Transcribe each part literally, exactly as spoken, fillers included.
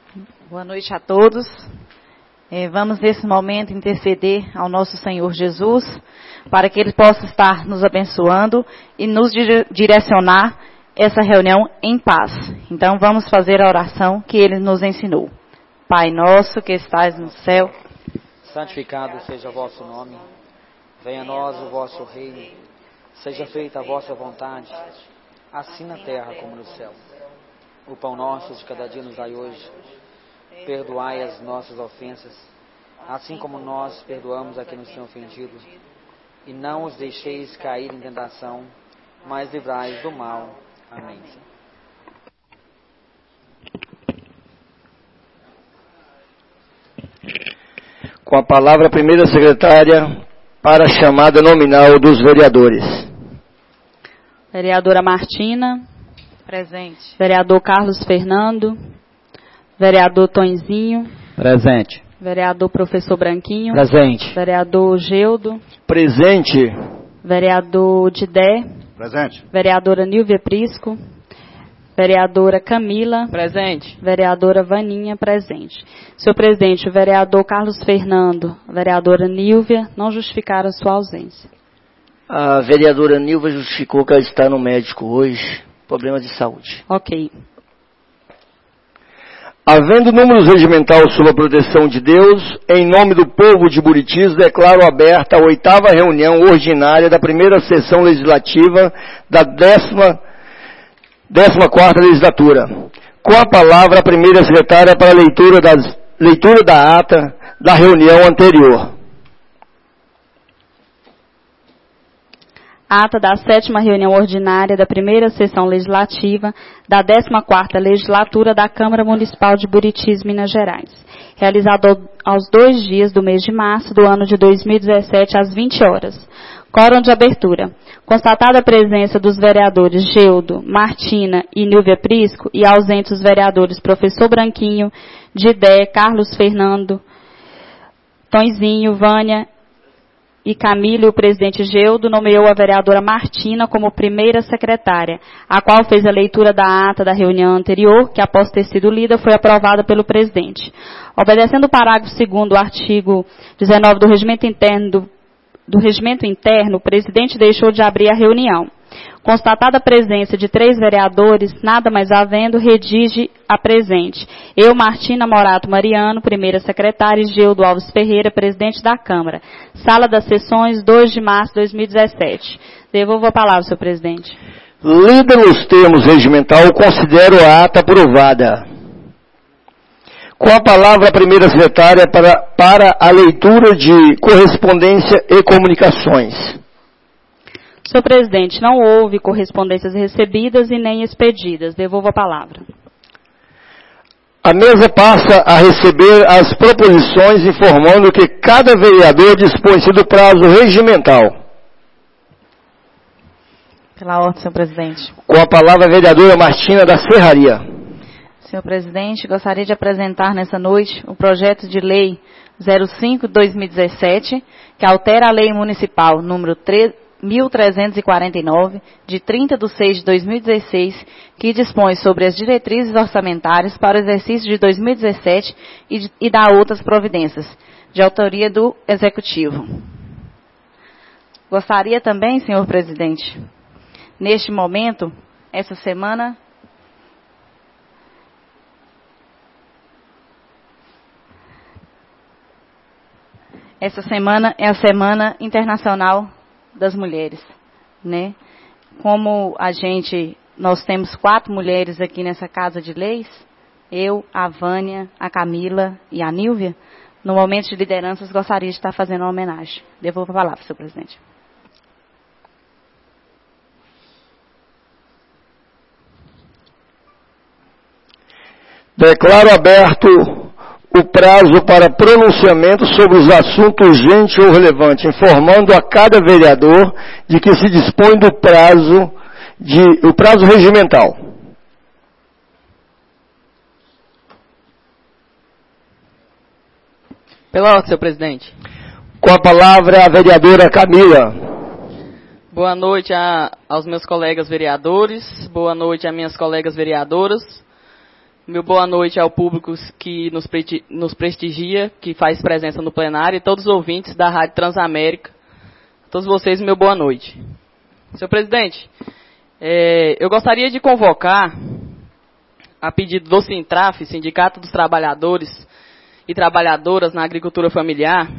Boa noite a todos. É, vamos nesse momento interceder ao nosso Senhor Jesus para que Ele possa estar nos abençoando e nos dire- direcionar essa reunião em paz. Então vamos fazer a oração que Ele nos ensinou. Pai nosso que estais no céu, santificado seja o vosso nome, venha a nós o vosso reino, seja feita a vossa vontade, assim na terra como no céu. O pão nosso de cada dia nos dai hoje. Perdoai as nossas ofensas, assim como nós perdoamos a quem nos tem ofendido. E não os deixeis cair em tentação, mas livrai-os do mal. Amém. Com a palavra, a primeira secretária para a chamada nominal dos vereadores. Vereadora Martina. Presente. Vereador Carlos Fernando. Vereador Tonzinho. Presente. Vereador Professor Branquinho. Presente. Vereador Geudo. Presente. Vereador Didé. Presente. Vereadora Nilvia Prisco. Vereadora Camila. Presente. Vereadora Vaninha, presente. Senhor presidente, o vereador Carlos Fernando, a vereadora Nilvia, não justificaram a sua ausência. A vereadora Nilva justificou que ela está no médico hoje, problema de saúde. Ok. Havendo números regimental sob a proteção de Deus, em nome do povo de Buritis, declaro aberta a oitava reunião ordinária da primeira sessão legislativa da décima, décima quarta legislatura. Com a palavra, a primeira secretária para a leitura, das, leitura da ata da reunião anterior. Ata da sétima reunião ordinária da primeira sessão legislativa da décima quarta legislatura da Câmara Municipal de Buritis, Minas Gerais. Realizado aos dois dias do mês de março do ano de dois mil e dezessete, às vinte horas. Quórum de abertura. Constatada a presença dos vereadores Geudo, Martina e Nilvia Prisco e ausentes os vereadores Professor Branquinho, Didé, Carlos Fernando, Tonzinho, Vânia e Camila, e o presidente Geudo nomeou a vereadora Martina como primeira secretária, a qual fez a leitura da ata da reunião anterior, que após ter sido lida foi aprovada pelo presidente. Obedecendo o parágrafo segundo do artigo dezenove do Regimento Interno do, do Regimento Interno, o presidente deixou de abrir a reunião. Constatada a presença de três vereadores, nada mais havendo, redige a presente. Eu, Martina Morato Mariano, primeira secretária, e Geudo Alves Ferreira, presidente da Câmara. Sala das Sessões, dois de março de dois mil e dezessete. Devolvo a palavra, senhor presidente. Lida nos termos regimental, considero a ata aprovada. Com a palavra, a primeira secretária para, para a leitura de correspondência e comunicações. Senhor presidente, não houve correspondências recebidas e nem expedidas. Devolvo a palavra. A mesa passa a receber as proposições informando que cada vereador dispõe-se do prazo regimental. Pela ordem, senhor presidente. Com a palavra a vereadora Martina da Serraria. Senhor presidente, gostaria de apresentar nessa noite o projeto de lei zero cinco barra dois mil e dezessete, que altera a lei municipal número mil trezentos e quarenta e nove, de trinta de seis de dois mil e dezesseis, que dispõe sobre as diretrizes orçamentárias para o exercício de dois mil e dezessete e, de, e dá outras providências, de autoria do Executivo. Gostaria também, senhor presidente, neste momento, essa semana, essa semana é a Semana Internacional das Mulheres, né? Como a gente, nós temos quatro mulheres aqui nessa Casa de Leis, eu, a Vânia, a Camila e a Nilvia, no momento de lideranças, gostaria de estar fazendo uma homenagem. Devolvo a palavra, senhor presidente. Declaro aberto o prazo para pronunciamento sobre os assuntos urgentes ou relevantes, informando a cada vereador de que se dispõe do prazo, de, o prazo regimental. Pela ordem, senhor presidente. Com a palavra a vereadora Camila. Boa noite a, aos meus colegas vereadores, boa noite a minhas colegas vereadoras. Meu boa noite ao público que nos, pre nos prestigia, que faz presença no plenário, e todos os ouvintes da Rádio Transamérica. A todos vocês, meu boa noite. Senhor presidente, é, eu gostaria de convocar, a pedido do Sintraf, Sindicato dos Trabalhadores e Trabalhadoras na Agricultura Familiar,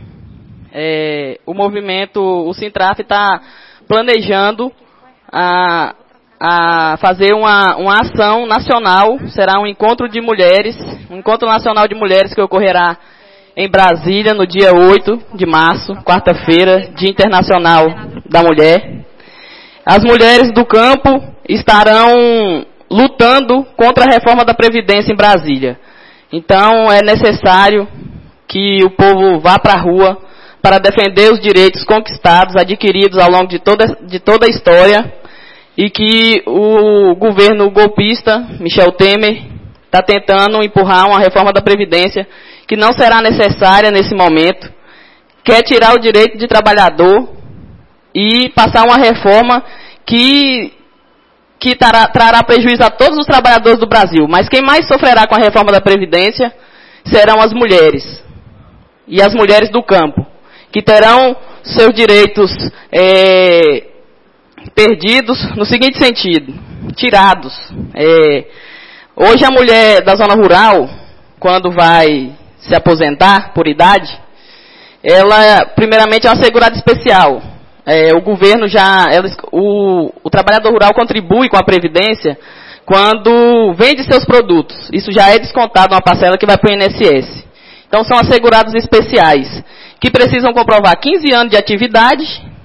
é, o movimento, o Sintraf está planejando a, a fazer uma, uma ação nacional, será um encontro de mulheres, um encontro nacional de mulheres que ocorrerá em Brasília no dia oito de março, quarta-feira, Dia Internacional da Mulher. As mulheres do campo estarão lutando contra a reforma da Previdência em Brasília. Então, é necessário que o povo vá para a rua para defender os direitos conquistados, adquiridos ao longo de toda, de toda a história, e que o governo golpista, Michel Temer, está tentando empurrar uma reforma da Previdência que não será necessária nesse momento, quer tirar o direito de trabalhador e passar uma reforma que... que trará, trará prejuízo a todos os trabalhadores do Brasil. Mas quem mais sofrerá com a reforma da Previdência serão as mulheres. E as mulheres do campo, que terão seus direitos é, perdidos no seguinte sentido, tirados. É, hoje a mulher da zona rural, quando vai se aposentar por idade, ela primeiramente é uma segurada especial. É, o governo já, ela, o, o trabalhador rural contribui com a Previdência quando vende seus produtos. Isso já é descontado uma parcela que vai para o I N S S. Então são assegurados especiais, que precisam comprovar quinze anos de atividade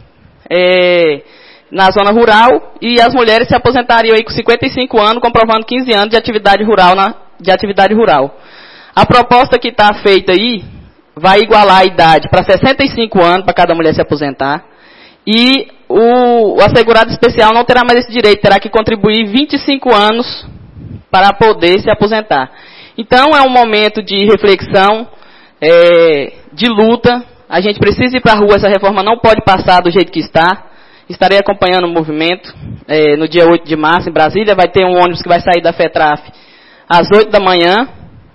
é, na zona rural, e as mulheres se aposentariam aí com cinquenta e cinco anos, comprovando quinze anos de atividade rural. Na, de atividade rural. A proposta que está feita aí vai igualar a idade para sessenta e cinco anos para cada mulher se aposentar. E o, o assegurado especial não terá mais esse direito, terá que contribuir vinte e cinco anos para poder se aposentar. Então é um momento de reflexão, é, de luta. A gente precisa ir para a rua, essa reforma não pode passar do jeito que está. Estarei acompanhando o movimento é, no dia oito de março em Brasília. Vai ter um ônibus que vai sair da FETRAF às oito da manhã.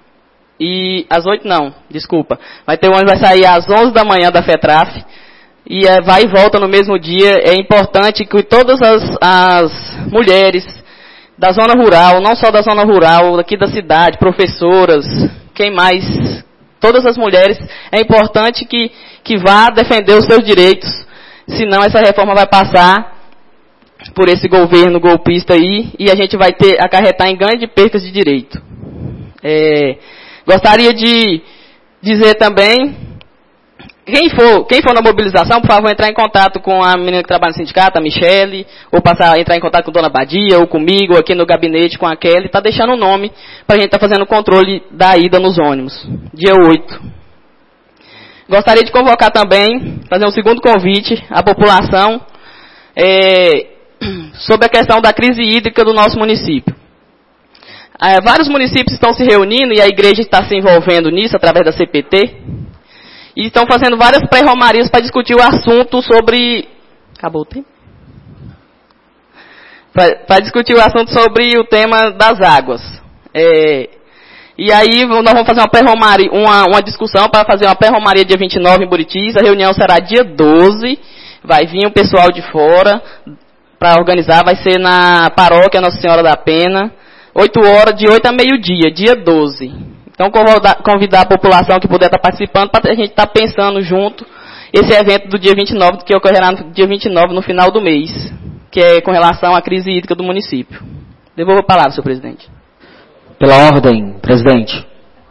E às oito não, desculpa. Vai ter um ônibus que vai sair às onze da manhã da FETRAF. E é, vai e volta no mesmo dia. É importante que todas as, as mulheres da zona rural, não só da zona rural, aqui da cidade, professoras, quem mais, todas as mulheres, é importante que, que vá defender os seus direitos, senão essa reforma vai passar por esse governo golpista aí, e a gente vai ter, acarretar em ganho de percas de direito. É, gostaria de dizer também... Quem for, quem for na mobilização, por favor, entrar em contato com a menina que trabalha no sindicato, a Michele, ou passar, entrar em contato com a dona Badia, ou comigo, ou aqui no gabinete com a Kelly, está deixando o nome para a gente estar tá fazendo o controle da ida nos ônibus, dia oito. Gostaria de convocar também, fazer um segundo convite à população é, sobre a questão da crise hídrica do nosso município. É, vários municípios estão se reunindo e a igreja está se envolvendo nisso através da C P T. E estão fazendo várias pré-romarias para discutir o assunto sobre... Acabou o tempo? Para discutir o assunto sobre o tema das águas. É, e aí nós vamos fazer uma pré-romaria, uma, uma discussão para fazer uma pré-romaria dia vinte e nove em Buritis. A reunião será dia doze. Vai vir o pessoal de fora para organizar. Vai ser na paróquia Nossa Senhora da Pena. oito horas, de oito a meio-dia, dia doze. Então, convidar a população que puder estar participando para a gente estar pensando junto esse evento do dia vinte e nove, que ocorrerá no dia vinte e nove, no final do mês, que é com relação à crise hídrica do município. Devolvo a palavra, senhor presidente. Pela ordem, presidente.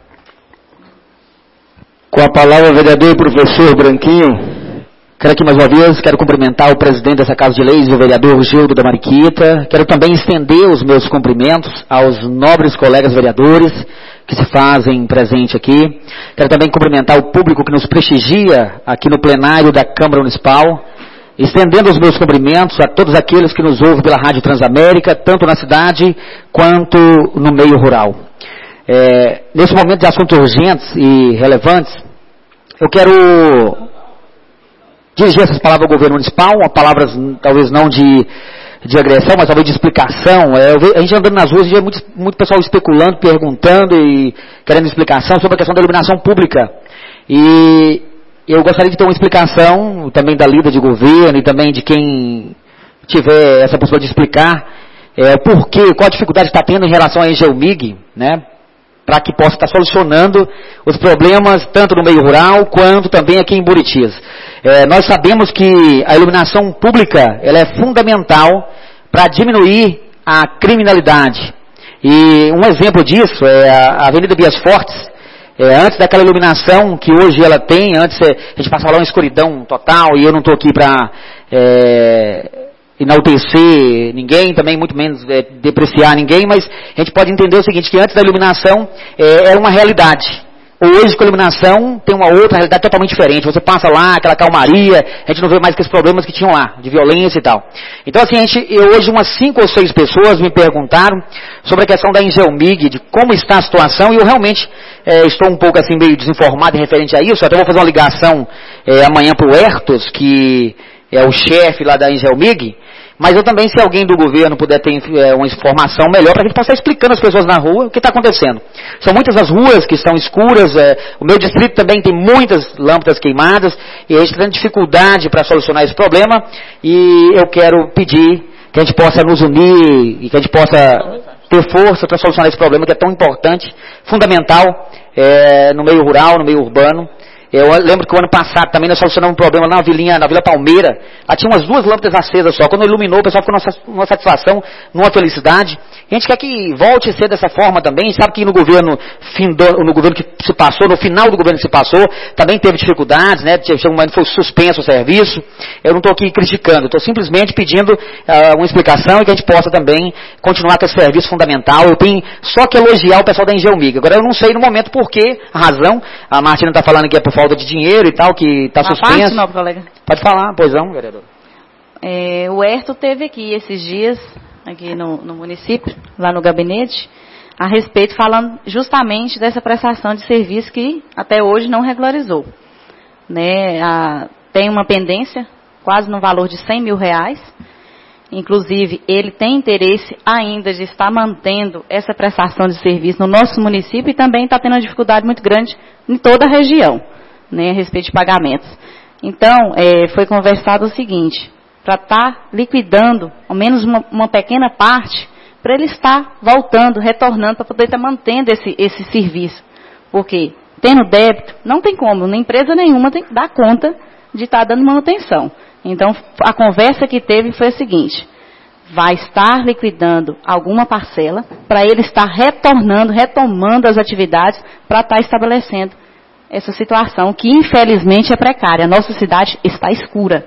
Com a palavra, o vereador e professor Branquinho. Quero aqui mais uma vez, quero cumprimentar o presidente dessa Casa de Leis, o vereador Gildo da Mariquita. Quero também estender os meus cumprimentos aos nobres colegas vereadores que se fazem presente aqui. Quero também cumprimentar o público que nos prestigia aqui no plenário da Câmara Municipal, estendendo os meus cumprimentos a todos aqueles que nos ouvem pela Rádio Transamérica, tanto na cidade quanto no meio rural. É, nesse momento de assuntos urgentes e relevantes, eu quero dirigir essas palavras ao governo municipal, palavras talvez não de de agressão, mas talvez de explicação. É, eu vejo, a gente andando nas ruas, a gente vê muito, muito pessoal especulando, perguntando e querendo explicação sobre a questão da iluminação pública. E eu gostaria de ter uma explicação também da líder de governo e também de quem tiver essa possibilidade de explicar é, por quê, qual a dificuldade que está tendo em relação à Engelmig, né? Para que possa estar solucionando os problemas tanto no meio rural quanto também aqui em Buritis. É, nós sabemos que a iluminação pública ela é fundamental para diminuir a criminalidade. E um exemplo disso é a Avenida Bias Fortes. É, antes daquela iluminação que hoje ela tem, antes é, a gente passava lá uma escuridão total, e eu não estou aqui para é, enaltecer ninguém, também muito menos é, depreciar ninguém, mas a gente pode entender o seguinte, que antes da iluminação é, era uma realidade. Hoje, com a iluminação, tem uma outra realidade totalmente diferente. Você passa lá, aquela calmaria, a gente não vê mais aqueles problemas que tinham lá, de violência e tal. Então, assim, a gente, eu, hoje umas cinco ou seis pessoas me perguntaram sobre a questão da Engelmig, de como está a situação, e eu realmente é, estou um pouco assim meio desinformado em referente a isso. Até vou fazer uma ligação é, amanhã para o Hertos, que é o chefe lá da Engelmig. Mas eu também, se alguém do governo puder ter é, uma informação melhor, para a gente possa estar explicando às pessoas na rua o que está acontecendo. São muitas as ruas que estão escuras, é, o meu distrito também tem muitas lâmpadas queimadas, e a gente está tendo dificuldade para solucionar esse problema, e eu quero pedir que a gente possa nos unir, e que a gente possa ter força para solucionar esse problema que é tão importante, fundamental, é, no meio rural, no meio urbano. Eu lembro que o ano passado também nós solucionamos um problema na vilinha, na Vila Palmeira. Lá tinha umas duas lâmpadas acesas só. Quando iluminou, o pessoal ficou numa, numa satisfação, numa felicidade. A gente quer que volte a ser dessa forma também. A gente sabe que no governo, findou, no governo que se passou, no final do governo que se passou, também teve dificuldades, né? Chegou um momento que foi suspenso o serviço. Eu não estou aqui criticando, estou simplesmente pedindo uh, uma explicação e que a gente possa também continuar com esse serviço fundamental. Eu tenho só que elogiar o pessoal da Engelmig. Agora eu não sei no momento por que, a razão. A Martina está falando que é por falta de dinheiro e tal, que está suspenso. Parte, não, colega. Pode falar, pois não, vereador. É, o Herto teve aqui esses dias, aqui no, no município, lá no gabinete, a respeito, falando justamente dessa prestação de serviço que até hoje não regularizou. Né, a, tem uma pendência, quase no valor de cem mil reais. Inclusive, ele tem interesse ainda de estar mantendo essa prestação de serviço no nosso município e também está tendo uma dificuldade muito grande em toda a região, né, a respeito de pagamentos. Então, é, foi conversado o seguinte, para estar liquidando ao menos uma, uma pequena parte, para ele estar voltando, retornando, para poder estar mantendo esse, esse serviço. Porque, tendo débito, não tem como, nem empresa nenhuma tem que dar conta de estar dando manutenção. Então, a conversa que teve foi a seguinte, vai estar liquidando alguma parcela para ele estar retornando, retomando as atividades para estar estabelecendo essa situação que infelizmente é precária. A nossa cidade está escura.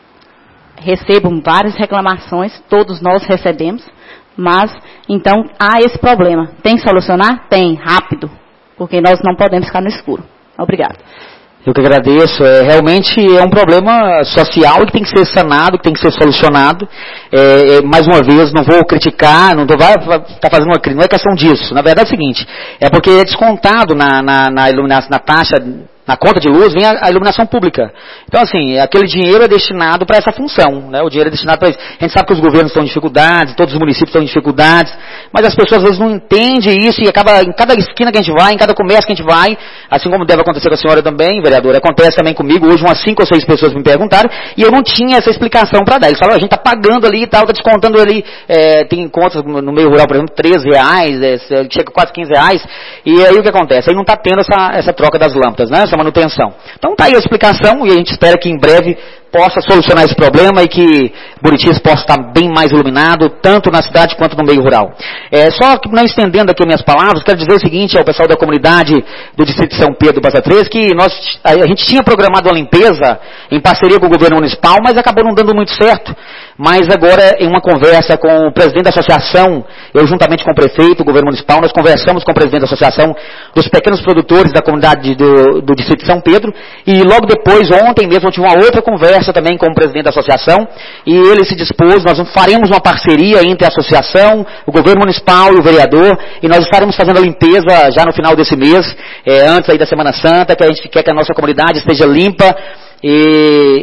Recebo várias reclamações, todos nós recebemos, mas então há esse problema. Tem que solucionar? Tem, rápido, porque nós não podemos ficar no escuro. Obrigada. Eu que agradeço. É, realmente é um problema social que tem que ser sanado, que tem que ser solucionado. É, é, mais uma vez, não vou criticar, não estou tá fazendo uma crítica, não é questão disso. Na verdade é o seguinte, é porque é descontado na, na, na iluminação, na taxa, na conta de luz, vem a, a iluminação pública. Então, assim, aquele dinheiro é destinado para essa função, né? O dinheiro é destinado para isso. A gente sabe que os governos estão em dificuldades, todos os municípios estão em dificuldades, mas as pessoas às vezes não entendem isso e acaba em cada esquina que a gente vai, em cada comércio que a gente vai, assim como deve acontecer com a senhora também, vereadora, acontece também comigo. Hoje umas cinco ou seis pessoas me perguntaram e eu não tinha essa explicação para dar. Eles falaram, a gente está pagando ali e tal, está descontando ali, é, tem contas no meio rural, por exemplo, treze reais, é, chega a quase quinze reais, e aí o que acontece? Aí não está tendo essa, essa troca das lâmpadas, né? Essa manutenção. Então está aí a explicação e a gente espera que em breve possa solucionar esse problema e que Buritis possa estar bem mais iluminado, tanto na cidade quanto no meio rural. É, só que não estendendo aqui minhas palavras, quero dizer o seguinte ao pessoal da comunidade do distrito de São Pedro do Passa Três, que nós, a, a gente tinha programado uma limpeza em parceria com o governo municipal, mas acabou não dando muito certo. Mas agora, em uma conversa com o presidente da associação, eu juntamente com o prefeito, o governo municipal, nós conversamos com o presidente da associação dos pequenos produtores da comunidade do, do distrito de São Pedro, e logo depois, ontem mesmo, eu tive uma outra conversa também com o presidente da associação, e ele se dispôs, nós faremos uma parceria entre a associação, o governo municipal e o vereador, e nós estaremos fazendo a limpeza já no final desse mês, é, antes aí da Semana Santa, que a gente quer que a nossa comunidade esteja limpa, e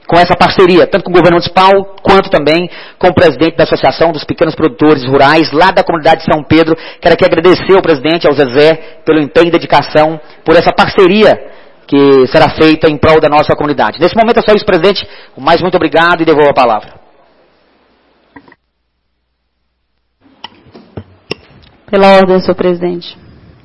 com essa parceria, tanto com o governo municipal, quanto também com o presidente da Associação dos Pequenos Produtores Rurais, lá da comunidade de São Pedro. Quero aqui agradecer ao presidente, ao Zezé, pelo empenho e dedicação, por essa parceria que será feita em prol da nossa comunidade. Nesse momento é só isso, presidente. O mais muito obrigado e devolvo a palavra. Pela ordem, senhor presidente.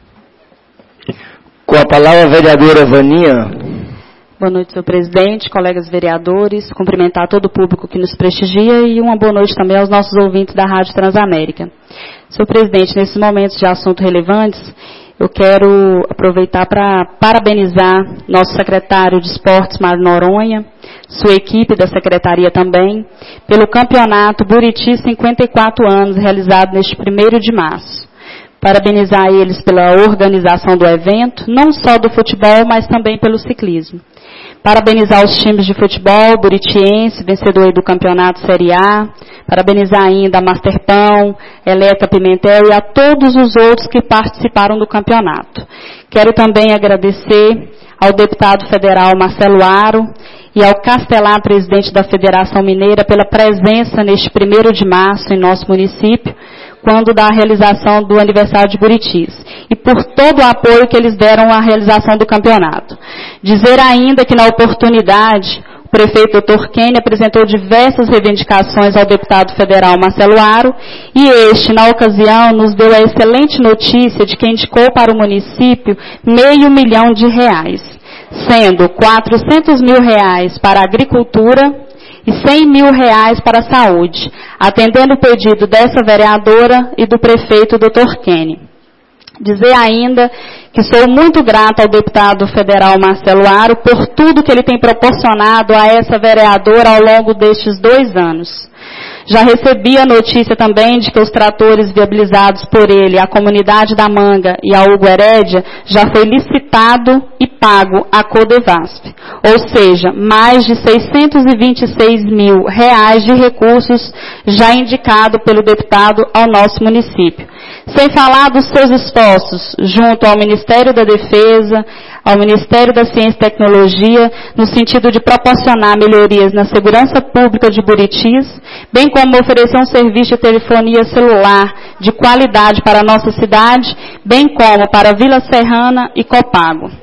Com a palavra, a vereadora Vaninha. Boa noite, senhor presidente, colegas vereadores, cumprimentar todo o público que nos prestigia e uma boa noite também aos nossos ouvintes da Rádio Transamérica. Senhor presidente, nesses momentos de assuntos relevantes, eu quero aproveitar para parabenizar nosso secretário de Esportes, Mário Noronha, sua equipe da secretaria também, pelo campeonato Buriti cinquenta e quatro anos, realizado neste primeiro de março. Parabenizar eles pela organização do evento, não só do futebol, mas também pelo ciclismo. Parabenizar os times de futebol, buritiense, vencedor aí do campeonato Série A. Parabenizar ainda a Masterpão, Eletra Pimentel e a todos os outros que participaram do campeonato. Quero também agradecer ao deputado federal Marcelo Aro e ao Castelar, presidente da Federação Mineira, pela presença neste primeiro de março em nosso município, quando da realização do aniversário de Buritis, e por todo o apoio que eles deram à realização do campeonato. Dizer ainda que na oportunidade, o prefeito doutor Kenny apresentou diversas reivindicações ao deputado federal Marcelo Aro, e este, na ocasião, nos deu a excelente notícia de que indicou para o município meio milhão de reais, sendo quatrocentos mil reais para a agricultura, e cem mil reais para a saúde, atendendo o pedido dessa vereadora e do prefeito doutor Kenny. Dizer ainda que sou muito grata ao deputado federal Marcelo Aro por tudo que ele tem proporcionado a essa vereadora ao longo destes dois anos. Já recebi a notícia também de que os tratores viabilizados por ele, a comunidade da Manga e a Hugo Herédia, já foi licitado e pago à Codevasp. Ou seja, mais de seiscentos e vinte e seis mil reais de recursos já indicado pelo deputado ao nosso município. Sem falar dos seus esforços junto ao Ministério da Defesa, ao Ministério da Ciência e Tecnologia, no sentido de proporcionar melhorias na segurança pública de Buritis, bem como oferecer um serviço de telefonia celular de qualidade para a nossa cidade, bem como para Vila Serrana e Copago.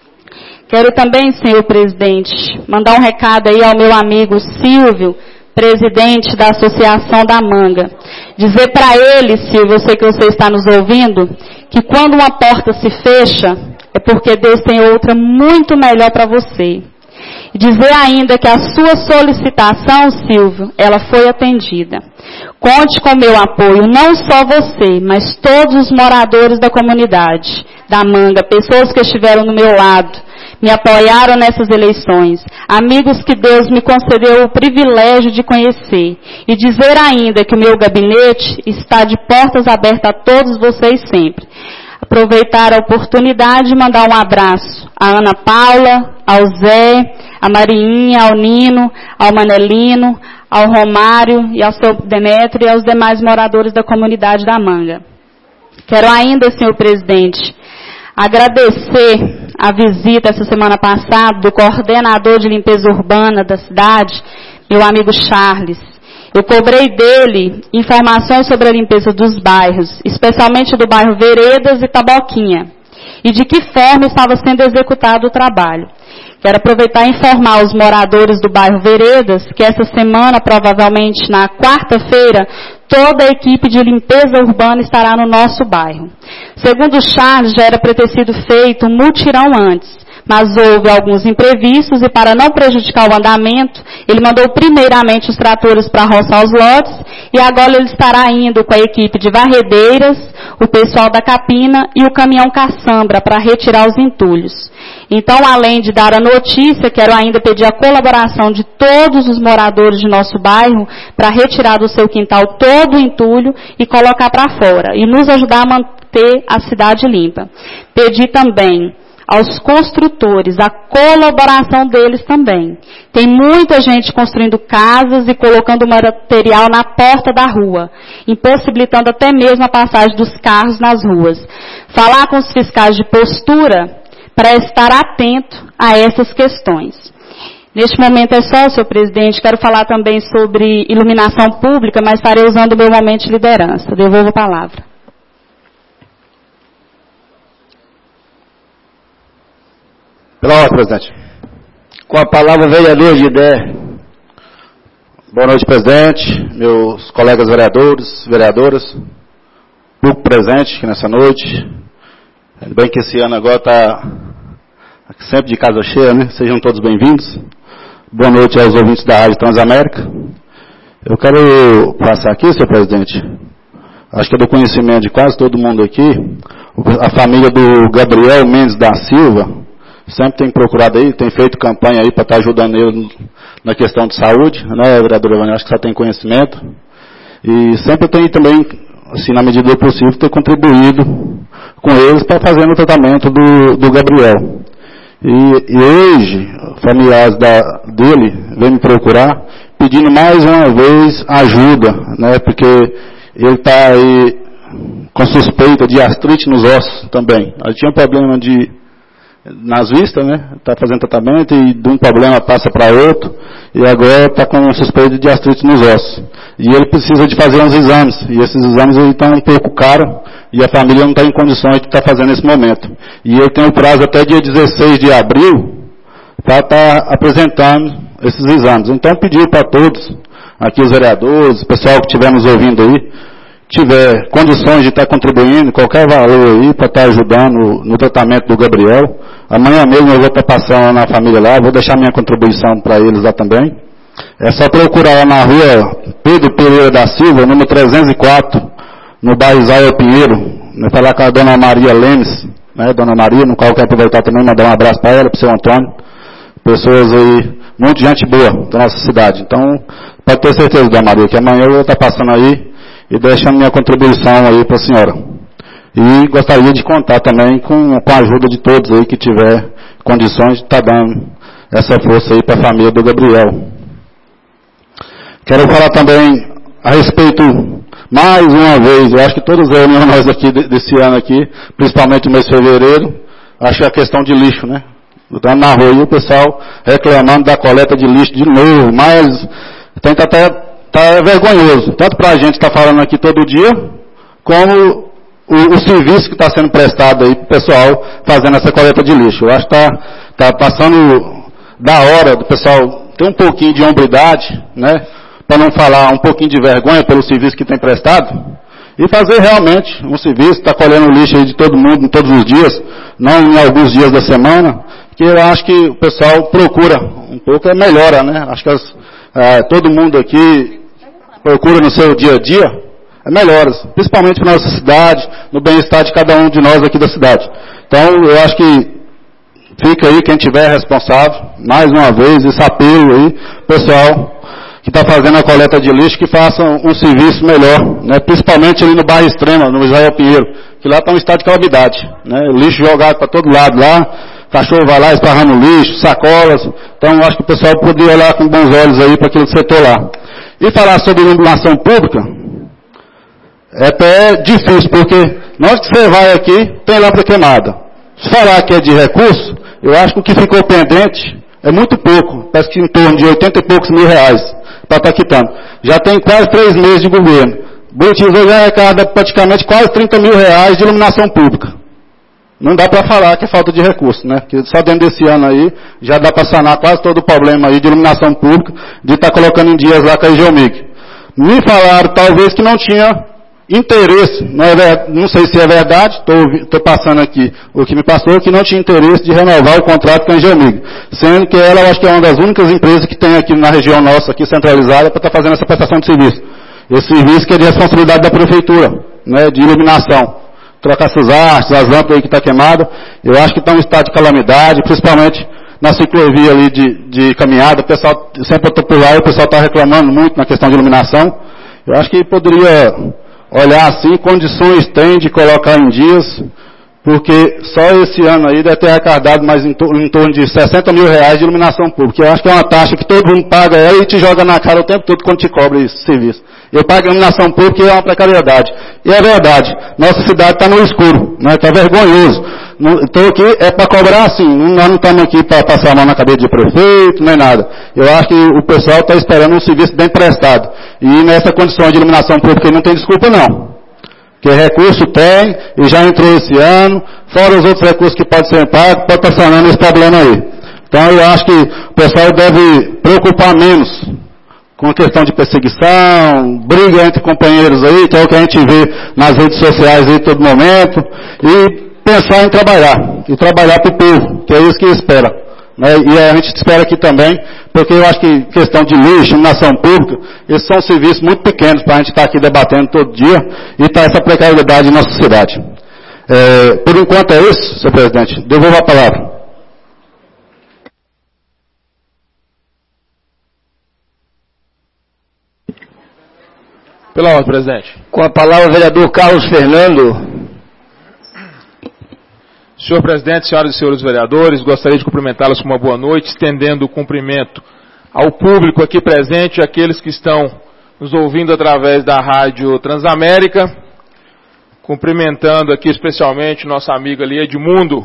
Quero também, senhor presidente, mandar um recado aí ao meu amigo Silvio, presidente da Associação da Manga. Dizer para ele, Silvio, eu sei que você está nos ouvindo, que quando uma porta se fecha, é porque Deus tem outra muito melhor para você. E dizer ainda que a sua solicitação, Silvio, ela foi atendida. Conte com meu apoio, não só você, mas todos os moradores da comunidade, da Manga, pessoas que estiveram no meu lado, me apoiaram nessas eleições, amigos que Deus me concedeu o privilégio de conhecer, e dizer ainda que o meu gabinete está de portas abertas a todos vocês sempre. Aproveitar a oportunidade e mandar um abraço à Ana Paula, ao Zé, à Mariinha, ao Nino, ao Manelino, ao Romário e ao seu Demétrio e aos demais moradores da comunidade da Manga. Quero ainda, senhor presidente, agradecer a visita essa semana passada do coordenador de limpeza urbana da cidade, meu amigo Charles. Eu cobrei dele informações sobre a limpeza dos bairros, especialmente do bairro Veredas e Taboquinha, e de que forma estava sendo executado o trabalho. Quero aproveitar e informar os moradores do bairro Veredas que essa semana, provavelmente na quarta-feira, toda a equipe de limpeza urbana estará no nosso bairro. Segundo o Charles, já era para ter sido feito um mutirão antes, mas houve alguns imprevistos e para não prejudicar o andamento, ele mandou primeiramente os tratores para roçar os lotes e agora ele estará indo com a equipe de varredeiras, o pessoal da capina e o caminhão caçambra para retirar os entulhos. Então, além de dar a notícia, quero ainda pedir a colaboração de todos os moradores de nosso bairro para retirar do seu quintal todo o entulho e colocar para fora e nos ajudar a manter a cidade limpa. Pedir também aos construtores a colaboração deles também. Tem muita gente construindo casas e colocando material na porta da rua, impossibilitando até mesmo a passagem dos carros nas ruas. Falar com os fiscais de postura para estar atento a essas questões. Neste momento é só, senhor presidente, quero falar também sobre iluminação pública, mas estarei usando o meu momento de liderança. Devolvo a palavra. Pela ordem, presidente. Com a palavra, vereador Gidé. Boa noite, presidente, meus colegas vereadores, vereadoras, público presente aqui nessa noite. Ainda bem que esse ano agora está sempre de casa cheia, né? Sejam todos bem-vindos. Boa noite aos ouvintes da Rádio Transamérica. Eu quero passar aqui, senhor presidente, acho que é do conhecimento de quase todo mundo aqui, a família do Gabriel Mendes da Silva, sempre tem procurado aí, tem feito campanha aí para estar ajudando ele na questão de saúde, né, vereador Evânia? Acho que você tem conhecimento. E sempre tem também, assim, na medida do possível, ter contribuído com eles para fazer o tratamento do, do Gabriel. E, e hoje, familiares da, dele vêm me procurar, pedindo mais uma vez ajuda, né, porque ele está aí com suspeita de artrite nos ossos também. Ele tinha um problema de nas vistas, né? Está fazendo tratamento e de um problema passa para outro e agora está com suspeita de artrite nos ossos. E ele precisa de fazer uns exames e esses exames aí estão um pouco caros e a família não está em condições de estar fazendo nesse momento. E ele tem o prazo até dia dezesseis de abril para estar apresentando esses exames. Então pediu para todos, aqui os vereadores, o pessoal que estiver nos ouvindo aí, tiver condições de estar contribuindo, qualquer valor aí para estar ajudando no tratamento do Gabriel. Amanhã mesmo eu vou estar passando na família lá, vou deixar minha contribuição para eles lá também. É só procurar lá na rua Pedro Pereira da Silva, número trezentos e quatro, no bairro Isaia Pinheiro. Vai falar com a dona Maria Lemes, né, dona Maria, no qual eu quero aproveitar também, mandar um abraço para ela, para o seu Antônio. Pessoas aí, muito gente boa da nossa cidade. Então, pode ter certeza, dona Maria, que amanhã eu vou estar passando aí e deixando minha contribuição aí para a senhora. E gostaria de contar também com, com a ajuda de todos aí que tiver condições de estar dando essa força aí para a família do Gabriel. Quero falar também a respeito, mais uma vez, eu acho que todas as reuniões aqui desse ano aqui, principalmente no mês de fevereiro, acho que é a questão de lixo, né? Estando na rua e o pessoal reclamando da coleta de lixo de novo, mas tem que até tá vergonhoso, tanto para a gente estar tá falando aqui todo dia, como o, o serviço que está sendo prestado aí para o pessoal fazendo essa coleta de lixo. Eu acho que está tá passando da hora do pessoal ter um pouquinho de hombridade, né, para não falar um pouquinho de vergonha pelo serviço que tem prestado, e fazer realmente um serviço, está colhendo o lixo aí de todo mundo, em todos os dias, não em alguns dias da semana, que eu acho que o pessoal procura um pouco, é melhora, né, acho que as, é, todo mundo aqui procura no seu dia a dia, é melhoras, principalmente para a nossa cidade, no bem-estar de cada um de nós aqui da cidade. Então, eu acho que fica aí quem tiver responsável, mais uma vez, esse apelo aí, pessoal que está fazendo a coleta de lixo, que faça um serviço melhor, né? Principalmente ali no bairro Extrema, no Israel Pinheiro, que lá está um estado de calamidade, né? Lixo jogado para todo lado lá, cachorro vai lá esparrando lixo, sacolas. Então, eu acho que o pessoal poderia olhar com bons olhos aí para aquele setor lá. E falar sobre iluminação pública, é até difícil, porque na hora que você vai aqui, tem lâmpada queimada. Se falar que é de recurso, eu acho que o que ficou pendente é muito pouco, parece que em torno de oitenta e poucos mil reais para estar quitando. Já tem quase três meses de governo. Buritis hoje arrecada praticamente quase trinta mil reais de iluminação pública. Não dá para falar que é falta de recurso, né? Que só dentro desse ano aí, já dá para sanar quase todo o problema aí de iluminação pública, de estar colocando em dias lá com a Geomig. Me falaram, talvez, que não tinha interesse, não, é, não sei se é verdade, estou passando aqui o que me passou, que não tinha interesse de renovar o contrato com a Geomig, sendo que ela, eu acho que é uma das únicas empresas que tem aqui na região nossa, aqui centralizada, para estar fazendo essa prestação de serviço. Esse serviço que é de responsabilidade da prefeitura, né, de iluminação. Trocar essas hastes, as lâmpadas aí que está queimada, eu acho que está um estado de calamidade, principalmente na ciclovia ali de, de caminhada, o pessoal, sempre eu estou por lá, o pessoal está reclamando muito na questão de iluminação. Eu acho que poderia olhar assim, condições tem de colocar em dias, porque só esse ano aí deve ter arrecadado mais em, to em torno de sessenta mil reais de iluminação pública. Eu acho que é uma taxa que todo mundo paga ela e te joga na cara o tempo todo quando te cobra esse serviço. Eu pago a iluminação pública e é uma precariedade. E é verdade, nossa cidade está no escuro, né? Está vergonhoso. Estou aqui é para cobrar assim, nós não estamos aqui para passar a mão na cabeça de prefeito, nem nada. Eu acho que o pessoal está esperando um serviço bem prestado. E nessa condição de iluminação pública não tem desculpa não. Porque recurso tem, e já entrou esse ano, fora os outros recursos que podem ser pagos, pode estar sanando esse problema aí. Então eu acho que o pessoal deve preocupar menos com a questão de perseguição, briga entre companheiros aí, que é o que a gente vê nas redes sociais aí todo momento, e pensar em trabalhar, e trabalhar para o povo, que é isso que espera. Né? E a gente espera aqui também, porque eu acho que questão de lixo, iluminação pública, esses são serviços muito pequenos para a gente estar aqui debatendo todo dia, e estar essa precariedade na sociedade. É, por enquanto é isso, senhor presidente. Devolvo a palavra. Pela ordem, presidente. Com a palavra, o vereador Carlos Fernando. Senhor presidente, senhoras e senhores vereadores, gostaria de cumprimentá-los com uma boa noite, estendendo o cumprimento ao público aqui presente, aqueles que estão nos ouvindo através da Rádio Transamérica, cumprimentando aqui especialmente nosso amigo ali, Edmundo,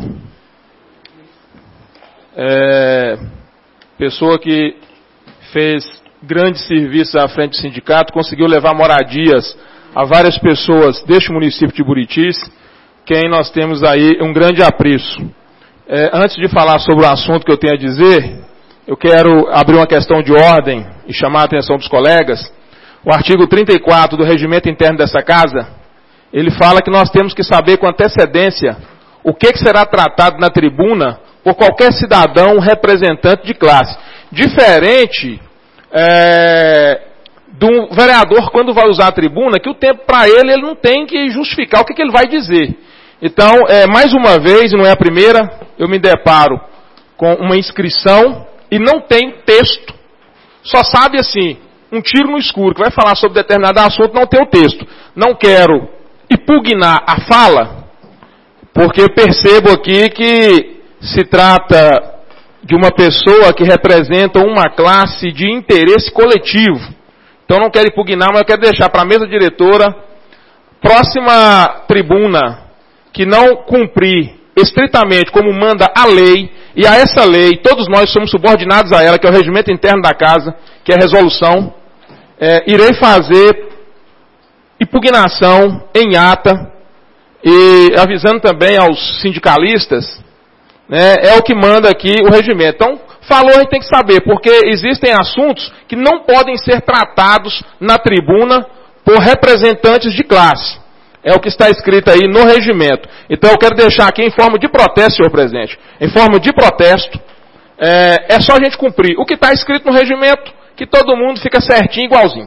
é, pessoa que fez grandes serviços à frente do sindicato, conseguiu levar moradias a várias pessoas deste município de Buritis, quem nós temos aí um grande apreço. É, antes de falar sobre o assunto que eu tenho a dizer, eu quero abrir uma questão de ordem e chamar a atenção dos colegas. O artigo trinta e quatro do regimento interno dessa casa, ele fala que nós temos que saber com antecedência o que, que será tratado na tribuna por qualquer cidadão representante de classe. Diferente é, do vereador, quando vai usar a tribuna, que o tempo para ele, ele não tem que justificar o que, que ele vai dizer. Então, é, mais uma vez, não é a primeira, eu me deparo com uma inscrição e não tem texto. Só sabe assim, um tiro no escuro, que vai falar sobre determinado assunto, não tem o texto. Não quero impugnar a fala, porque percebo aqui que se trata de uma pessoa que representa uma classe de interesse coletivo. Então não quero impugnar, mas eu quero deixar para a mesa diretora, próxima tribuna, que não cumprir estritamente como manda a lei, e a essa lei, todos nós somos subordinados a ela, que é o regimento interno da casa, que é a resolução, é, irei fazer impugnação em ata, e avisando também aos sindicalistas, né, é o que manda aqui o regimento. Então, falou, a gente tem que saber, porque existem assuntos que não podem ser tratados na tribuna por representantes de classe. É o que está escrito aí no regimento. Então eu quero deixar aqui em forma de protesto, senhor presidente, em forma de protesto, é, é só a gente cumprir o que está escrito no regimento, que todo mundo fica certinho, igualzinho.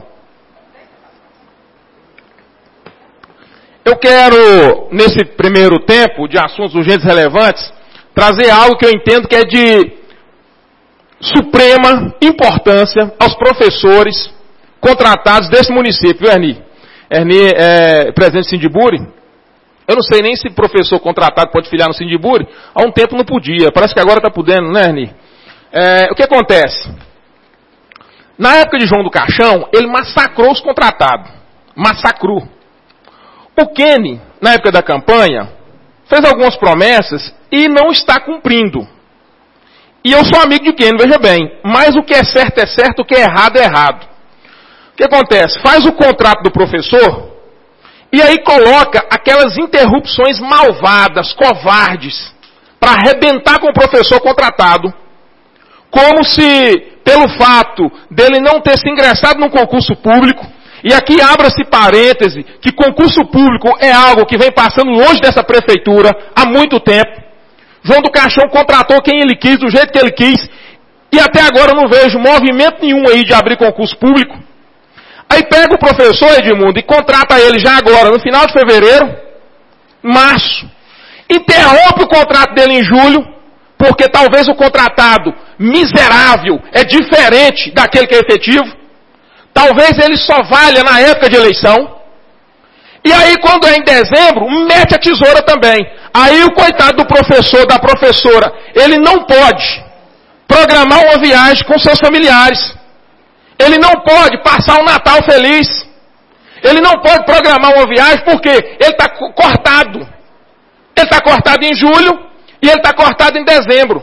Eu quero, nesse primeiro tempo de assuntos urgentes e relevantes, trazer algo que eu entendo que é de suprema importância aos professores contratados desse município, viu, Erni? Erni é presidente do Sindiburi. Eu não sei nem se professor contratado pode filiar no Sindiburi. Há um tempo não podia. Parece que agora está podendo, né, Erni? É, o que acontece? Na época de João do Caixão, ele massacrou os contratados. Massacrou. O Kenny, na época da campanha, fez algumas promessas e não está cumprindo. E eu sou amigo de Kenny, veja bem. Mas o que é certo é certo, o que é errado é errado. O que acontece? Faz o contrato do professor e aí coloca aquelas interrupções malvadas, covardes, para arrebentar com o professor contratado. Como se, pelo fato dele não ter se ingressado num concurso público, e aqui abra-se parêntese, que concurso público é algo que vem passando longe dessa prefeitura há muito tempo. João do Caixão contratou quem ele quis, do jeito que ele quis, e até agora eu não vejo movimento nenhum aí de abrir concurso público. Aí pega o professor Edmundo e contrata ele já agora, no final de fevereiro, março. Interrompe o contrato dele em julho, porque talvez o contratado miserável é diferente daquele que é efetivo. Talvez ele só valha na época de eleição. E aí quando é em dezembro, mete a tesoura também. Aí o coitado do professor, da professora, ele não pode programar uma viagem com seus familiares. Ele não pode passar um Natal feliz. Ele não pode programar uma viagem porque ele está cortado. Ele está cortado em julho e ele está cortado em dezembro.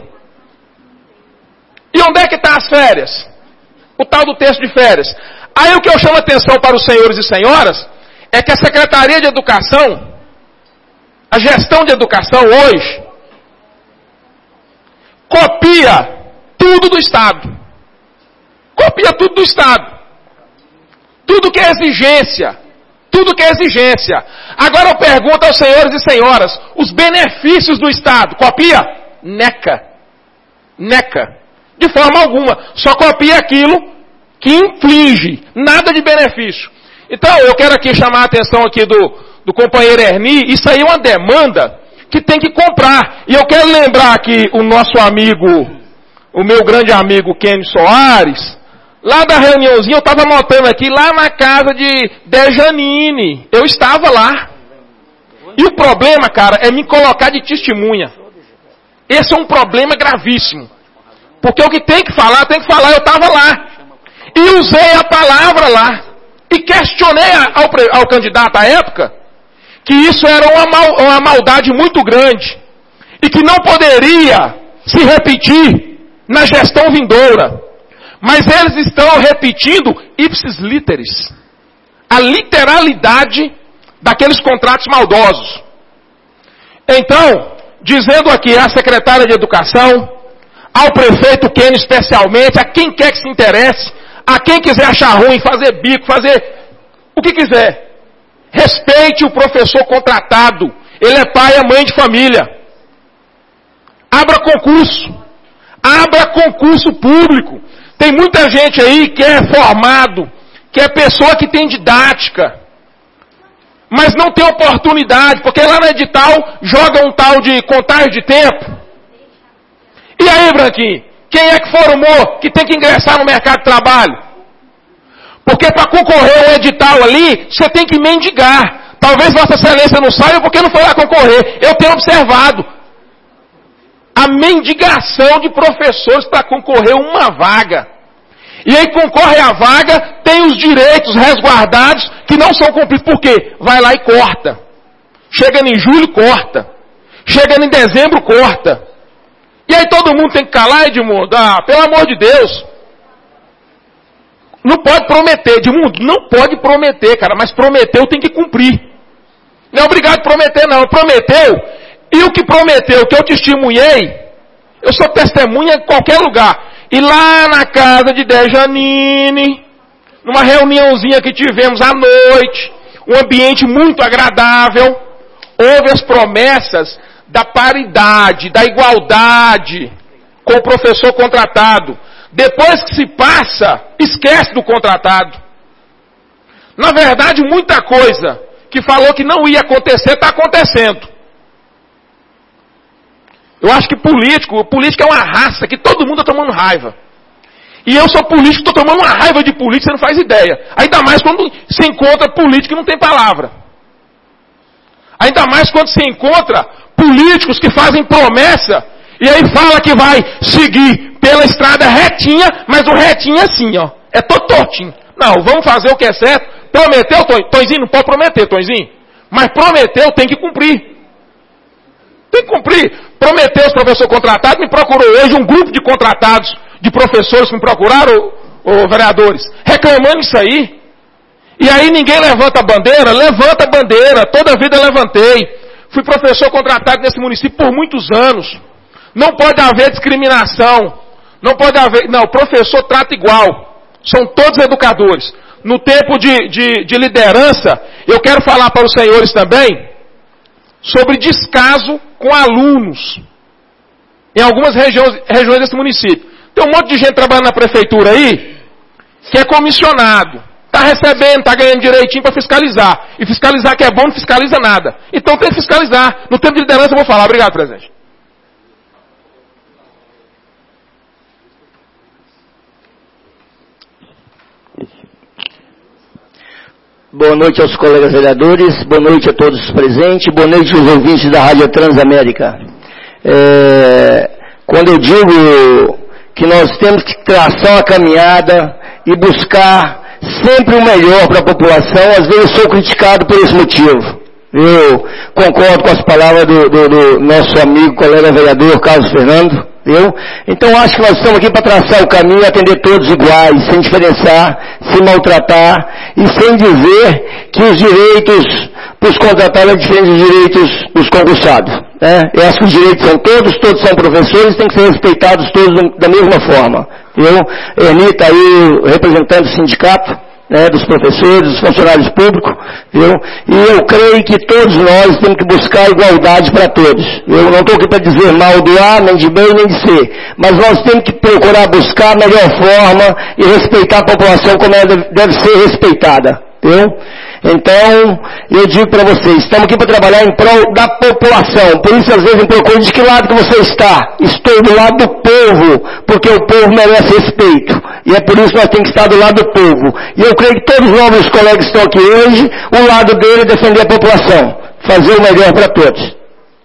E onde é que está as férias? O tal do texto de férias. Aí o que eu chamo a atenção para os senhores e senhoras é que a Secretaria de Educação, a gestão de educação hoje, copia tudo do Estado. Copia tudo do Estado. Tudo que é exigência. Tudo que é exigência. Agora eu pergunto aos senhores e senhoras, os benefícios do Estado, copia? Neca. Neca. De forma alguma. Só copia aquilo que inflige. Nada de benefício. Então, eu quero aqui chamar a atenção aqui do, do companheiro Erni. Isso aí é uma demanda que tem que comprar. E eu quero lembrar aqui o nosso amigo, o meu grande amigo Kenny Soares, lá da reuniãozinha, eu estava anotando aqui, lá na casa de Dejanine. Eu estava lá. E o problema, cara, é me colocar de testemunha. Esse é um problema gravíssimo. Porque o que tem que falar, tem que falar. Eu estava lá. E usei a palavra lá. E questionei ao, ao candidato à época que isso era uma, mal, uma maldade muito grande. E que não poderia se repetir na gestão vindoura. Mas eles estão repetindo ipsis literis. A literalidade daqueles contratos maldosos. Então, dizendo aqui à secretária de Educação, ao prefeito Kenny especialmente, a quem quer que se interesse, a quem quiser achar ruim, fazer bico, fazer o que quiser. Respeite o professor contratado. Ele é pai e mãe de família. Abra concurso. Abra concurso público. Tem muita gente aí que é formado, que é pessoa que tem didática, mas não tem oportunidade, porque lá no edital joga um tal de contagem de tempo. E aí, Branquinho, quem é que formou que tem que ingressar no mercado de trabalho? Porque para concorrer ao edital ali, você tem que mendigar. Talvez Vossa Excelência não saiba porque não foi lá concorrer. Eu tenho observado a mendigação de professores para concorrer a uma vaga. E aí concorre à vaga, tem os direitos resguardados que não são cumpridos. Por quê? Vai lá e corta. Chega em julho, corta. Chega em dezembro, corta. E aí todo mundo tem que calar, Edmundo? Ah, pelo amor de Deus. Não pode prometer, Edmundo, não pode prometer, cara, mas prometeu tem que cumprir. Não é obrigado a prometer, não. Prometeu, e o que prometeu, que eu testemunhei, eu sou testemunha em qualquer lugar. E lá na casa de Dejanine, numa reuniãozinha que tivemos à noite, um ambiente muito agradável, houve as promessas da paridade, da igualdade com o professor contratado. Depois que se passa, esquece do contratado. Na verdade, muita coisa que falou que não ia acontecer, está acontecendo. Eu acho que político, político é uma raça que todo mundo está tomando raiva. E eu sou político, estou tomando uma raiva de político, você não faz ideia. Ainda mais quando se encontra político que não tem palavra. Ainda mais quando se encontra políticos que fazem promessa e aí fala que vai seguir pela estrada retinha, mas o retinho é assim, ó. É todo tortinho. Não, vamos fazer o que é certo. Prometeu, Tonzinho, não pode prometer, Tonzinho. Mas prometeu, tem que cumprir. Tem que cumprir. Prometeu os professores contratados, me procurou hoje um grupo de contratados, de professores que me procuraram, ô, vereadores, reclamando isso aí. E aí ninguém levanta a bandeira? Levanta a bandeira. Toda a vida eu levantei. Fui professor contratado nesse município por muitos anos. Não pode haver discriminação. Não pode haver... Não, o professor trata igual. São todos educadores. No tempo de, de, de liderança, eu quero falar para os senhores também sobre descaso com alunos em algumas regiões, regiões desse município. Tem um monte de gente trabalhando na prefeitura aí que é comissionado. Está recebendo, está ganhando direitinho para fiscalizar. E fiscalizar que é bom não fiscaliza nada. Então tem que fiscalizar. No tempo de liderança eu vou falar. Obrigado, presidente. Boa noite aos colegas vereadores, boa noite a todos os presentes, boa noite aos ouvintes da Rádio Transamérica. É, quando eu digo que nós temos que traçar uma caminhada e buscar sempre o melhor para a população, às vezes eu sou criticado por esse motivo. Eu concordo com as palavras do, do, do nosso amigo, colega vereador Carlos Fernando. Eu, então acho que nós estamos aqui para traçar o caminho e atender todos iguais, sem diferenciar, sem maltratar e sem dizer que os direitos para os contratados é diferente dos direitos dos concursados. Né? Eu acho que os direitos são todos, todos são professores, têm que ser respeitados todos da mesma forma. Eu, Erni está aí representando o sindicato, né, dos professores, dos funcionários públicos, viu? E eu creio que todos nós temos que buscar igualdade para todos. Eu não estou aqui para dizer mal do A, nem de B, nem de C, mas nós temos que procurar buscar a melhor forma e respeitar a população como ela deve, deve ser respeitada, viu? Então, eu digo para vocês, estamos aqui para trabalhar em prol da população. Por isso, às vezes, me procuro de que lado que você está. Estou do lado do povo, porque o povo merece respeito. E é por isso que nós temos que estar do lado do povo. E eu creio que todos nós, meus colegas que estão aqui hoje, o lado dele é defender a população. Fazer o melhor para todos.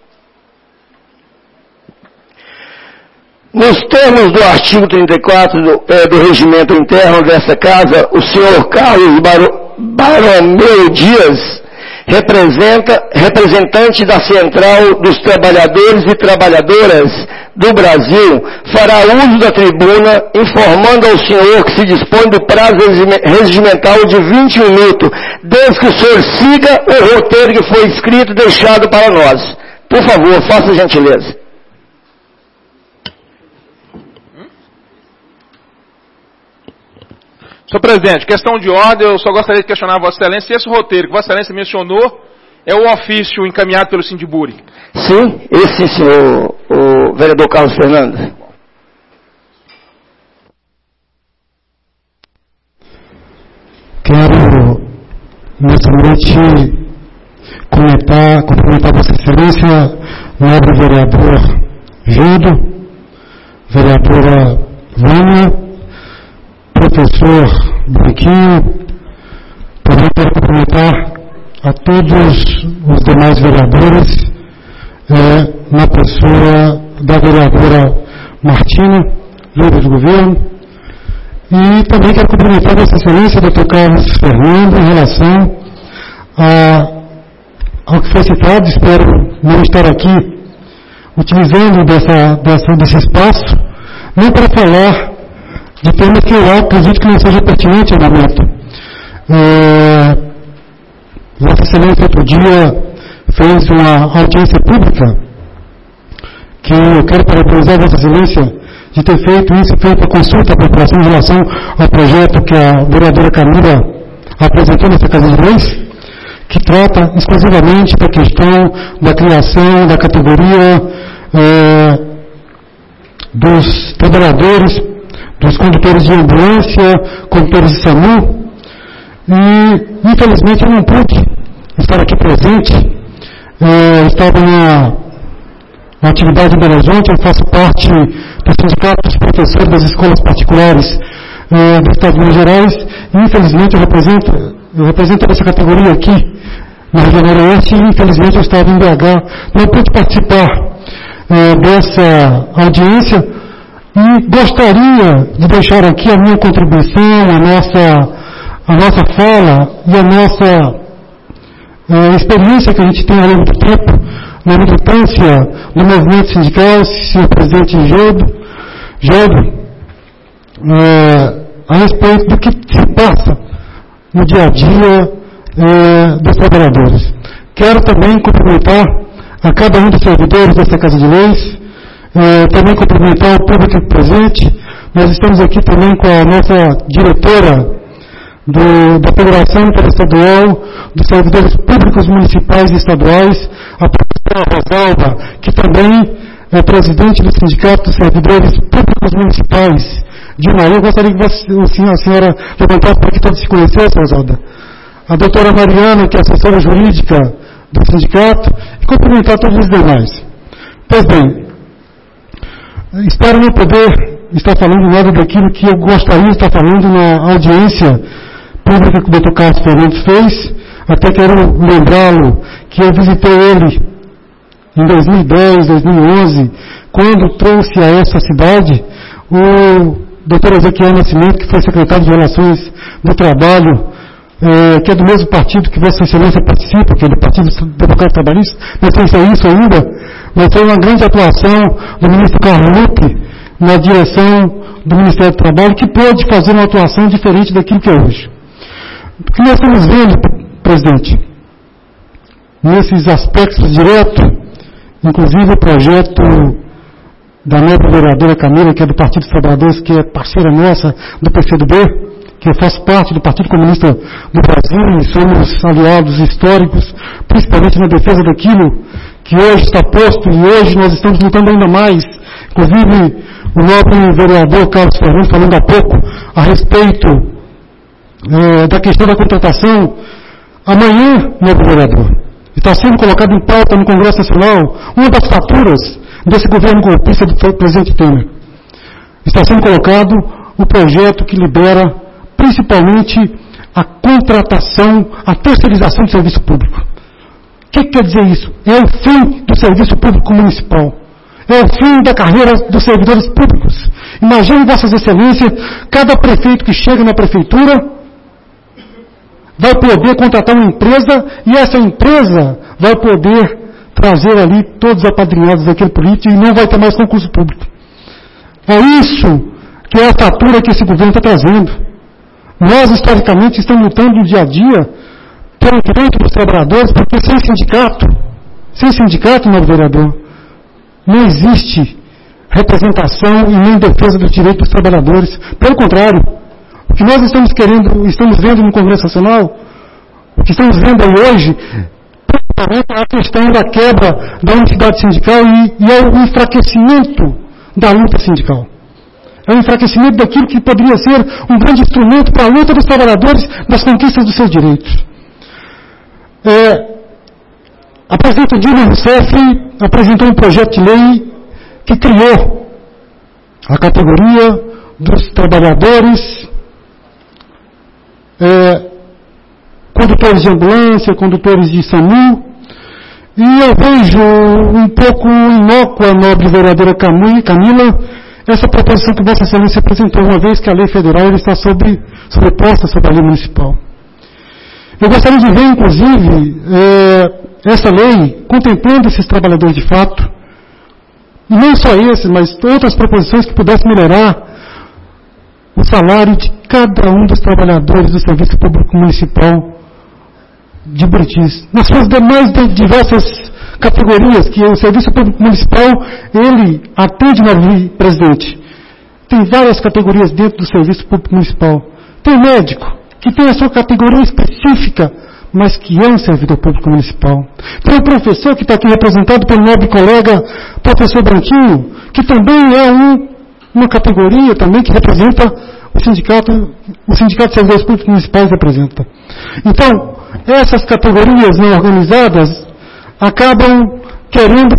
Nos termos do artigo trinta e quatro do, é, do regimento interno dessa casa, o senhor Carlos Baro, Baromeu Dias, representa, representante da Central dos Trabalhadores e Trabalhadoras do Brasil, fará uso da tribuna, informando ao senhor que se dispõe do prazo regimental de vinte minutos, desde que o senhor siga o roteiro que foi escrito e deixado para nós. Por favor, faça a gentileza. Senhor presidente, questão de ordem, eu só gostaria de questionar a Vossa Excelência se esse roteiro que Vossa Excelência mencionou é o ofício encaminhado pelo Sindiburi. Sim, esse senhor, o vereador Carlos Fernando. Quero, nessa noite, comentar, cumprimentar Vossa Excelência, nobre vereador Gildo, vereadora Vânia, professor Branquinho, também quero cumprimentar a todos os demais vereadores, é, na pessoa da vereadora Martina, líder do governo, e também quero cumprimentar a Vossa Excelência, doutor Carlos Fernando, em relação a, ao que foi citado. Espero não estar aqui utilizando dessa, dessa, desse espaço, não para falar de temas que eu acredito que não seja pertinente ao momento. É, Vossa Excelência outro dia fez uma audiência pública, que eu quero parabenizar Vossa Excelência de ter feito isso, feito a consulta à população em relação ao projeto que a vereadora Camila apresentou nessa Casa de Leis, que trata exclusivamente da questão da criação da categoria é, dos trabalhadores, dos condutores de ambulância, condutores de SAMU, e infelizmente eu não pude estar aqui presente. Eu estava na, na atividade em Belo Horizonte, eu faço parte do Sindicato dos Professores das Escolas Particulares eh, do Estado de Minas Gerais, e infelizmente eu represento, eu represento essa categoria aqui na região noroeste, e infelizmente eu estava em B H, não pude participar eh, dessa audiência. E gostaria de deixar aqui a minha contribuição, a nossa, a nossa fala e a nossa é, experiência que a gente tem ao longo do tempo na militância do movimento sindical, senhor presidente Gildo, Gildo é, a respeito do que se passa no dia a dia é, dos trabalhadores. Quero também cumprimentar a cada um dos servidores dessa Casa de Leis, É, também cumprimentar o público presente. Nós estamos aqui também com a nossa diretora do, da Federação Interestadual dos Servidores Públicos Municipais e Estaduais, a professora Rosalba, que também é presidente do Sindicato dos Servidores Públicos Municipais de Unaí. Eu gostaria que você, a senhora levantasse para que todos se conhecessem, Rosalba. A doutora Mariana, que é assessora jurídica do sindicato, e cumprimentar todos os demais. Pois bem, espero não poder estar falando nada daquilo que eu gostaria de estar falando na audiência pública que o doutor Carlos Fernando fez. Até quero lembrá-lo que eu visitei ele em dois mil e dez, dois mil e onze, quando trouxe a essa cidade o doutor Ezequiel Nascimento, que foi secretário de Relações do Trabalho é, que é do mesmo partido que Vossa Excelência participa, que é do Partido Democrático Trabalhista, não sei se é isso ainda, mas foi uma grande atuação do ministro Carlos Lupe na direção do Ministério do Trabalho, que pôde fazer uma atuação diferente daquilo que é hoje. O que nós estamos vendo, presidente, nesses aspectos diretos, inclusive o projeto da nobre vereadora Camila, que é do Partido dos Trabalhadores, que é parceira nossa do P C do B, que eu faço parte do Partido Comunista do Brasil e somos aliados históricos, principalmente na defesa daquilo que hoje está posto e hoje nós estamos lutando ainda mais. Inclusive, o nobre vereador Carlos Fernando falando há pouco a respeito é, da questão da contratação. Amanhã, nobre vereador, está sendo colocado em pauta no Congresso Nacional uma das faturas desse governo golpista do presidente Temer. Está sendo colocado o projeto que libera principalmente a contratação, a terceirização do serviço público. O que, que quer dizer isso? É o fim do serviço público municipal. É o fim da carreira dos servidores públicos. Imagine, Vossas Excelências, cada prefeito que chega na prefeitura vai poder contratar uma empresa e essa empresa vai poder trazer ali todos os apadrinhados daquele político e não vai ter mais concurso público. É isso que é a fatura que esse governo está trazendo. Nós, historicamente, estamos lutando no dia a dia pelo direito dos trabalhadores, porque sem sindicato, sem sindicato, meu vereador, não existe representação e nem defesa dos direitos dos trabalhadores. Pelo contrário, o que nós estamos querendo, estamos vendo no Congresso Nacional, o que estamos vendo aí hoje, principalmente a questão da quebra da unidade sindical e, e é o enfraquecimento da luta sindical. É o enfraquecimento daquilo que poderia ser um grande instrumento para a luta dos trabalhadores das conquistas dos seus direitos. É, a presidenta Dilma Rousseff apresentou um projeto de lei que criou a categoria dos trabalhadores, é, condutores de ambulância, condutores de SAMU, e eu vejo um pouco inócua a nobre vereadora Camila, essa proposição que Vossa Excelência apresentou, uma vez que a lei federal está sobre, sobreposta sobre a lei municipal. Eu gostaria de ver, inclusive, é, essa lei contemplando esses trabalhadores de fato, e não só esses, mas outras proposições que pudessem melhorar o salário de cada um dos trabalhadores do Serviço Público Municipal de Buritis, nas suas demais diversas categorias que o Serviço Público Municipal, ele atende, nobre presidente. Tem várias categorias dentro do Serviço Público Municipal. Tem médico, que tem a sua categoria específica, mas que é um servidor público municipal. Tem o professor que está aqui representado pelo nobre colega, professor Branquinho, que também é um, uma categoria também que representa o sindicato, o Sindicato de Servidores Públicos Municipais representa. Então, essas categorias não organizadas acabam querendo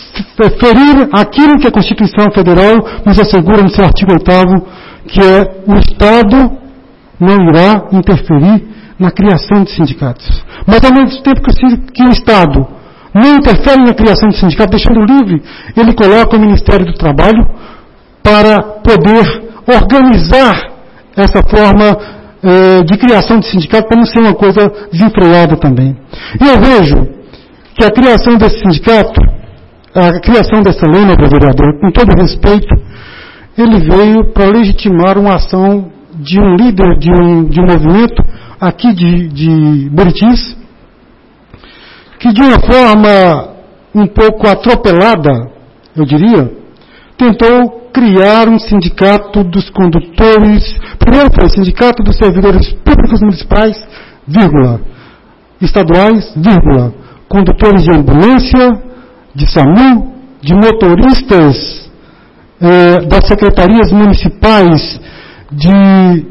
ferir aquilo que a Constituição Federal nos assegura no seu artigo oitavo, que é o Estado não irá interferir na criação de sindicatos. Mas, ao mesmo tempo que o Estado não interfere na criação de sindicatos, deixando livre, ele coloca o Ministério do Trabalho para poder organizar essa forma eh, de criação de sindicato, para não ser uma coisa desenfreada também. E eu vejo que a criação desse sindicato, a criação dessa lei, meu vereador, com todo respeito, ele veio para legitimar uma ação de um líder de um, de um movimento aqui de, de Buritis, que de uma forma um pouco atropelada, eu diria, tentou criar um sindicato dos condutores, primeiro foi o sindicato dos servidores públicos municipais, vírgula, estaduais, vírgula, condutores de ambulância, de SAMU, de motoristas eh, das secretarias municipais de,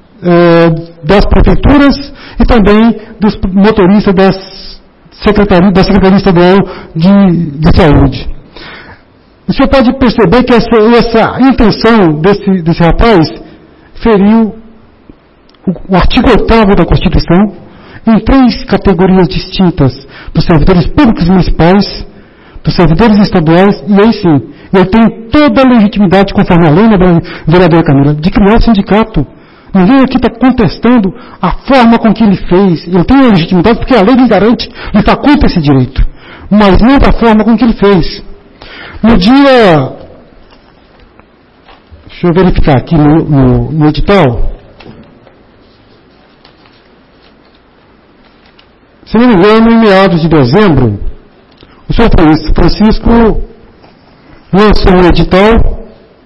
eh, das prefeituras e também dos motoristas das secretarias, da Secretaria Estadual de, de Saúde. O senhor pode perceber que essa, essa intenção desse, desse rapaz feriu o, o artigo oitavo da Constituição em três categorias distintas dos servidores públicos municipais, dos servidores estaduais, e aí sim, ele tem toda a legitimidade, conforme a lei da vereadora Camila, de criar um sindicato Ninguém aqui está contestando a forma com que ele fez. Ele tem a legitimidade porque a lei lhe garante, lhe faculta esse direito. Mas não da forma com que ele fez. No dia... Deixa eu verificar aqui no, no, no edital. Se não me engano, em meados de dezembro, o senhor Francisco lançou um edital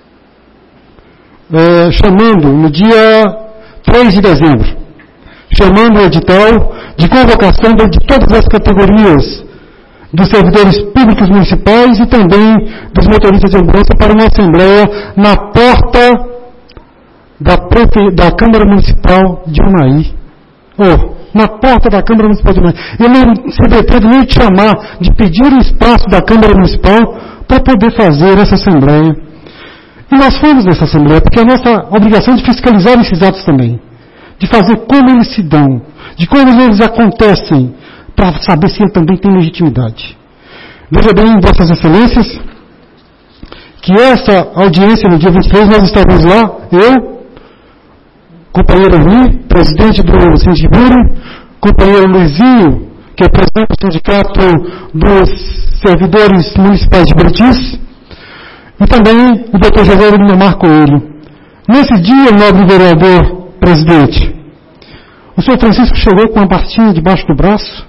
é, chamando, no dia três de dezembro, chamando o edital de convocação de, de todas as categorias dos servidores públicos municipais e também dos motoristas de ambulância para uma assembleia na porta da, prefe... da Câmara Municipal de Unaí. Oh, na porta da Câmara Municipal de Unaí. Ele não se pretende nem te chamar de pedir o espaço da Câmara Municipal para poder fazer essa assembleia. E nós fomos nessa assembleia porque é a nossa obrigação de fiscalizar esses atos também. De fazer como eles se dão, de como eles acontecem, para saber se ele também tem legitimidade. Veja bem, Vossas Excelências, que essa audiência no dia vinte e três, nós estávamos lá, eu, companheiro Erni, presidente do Sindiburi, companheiro Luizinho, que é presidente do Sindicato dos Servidores Municipais de Buritis, e também o doutor José Lindomar Coelho. Nesse dia, nobre vereador presidente, o senhor Francisco chegou com uma pastinha debaixo do braço,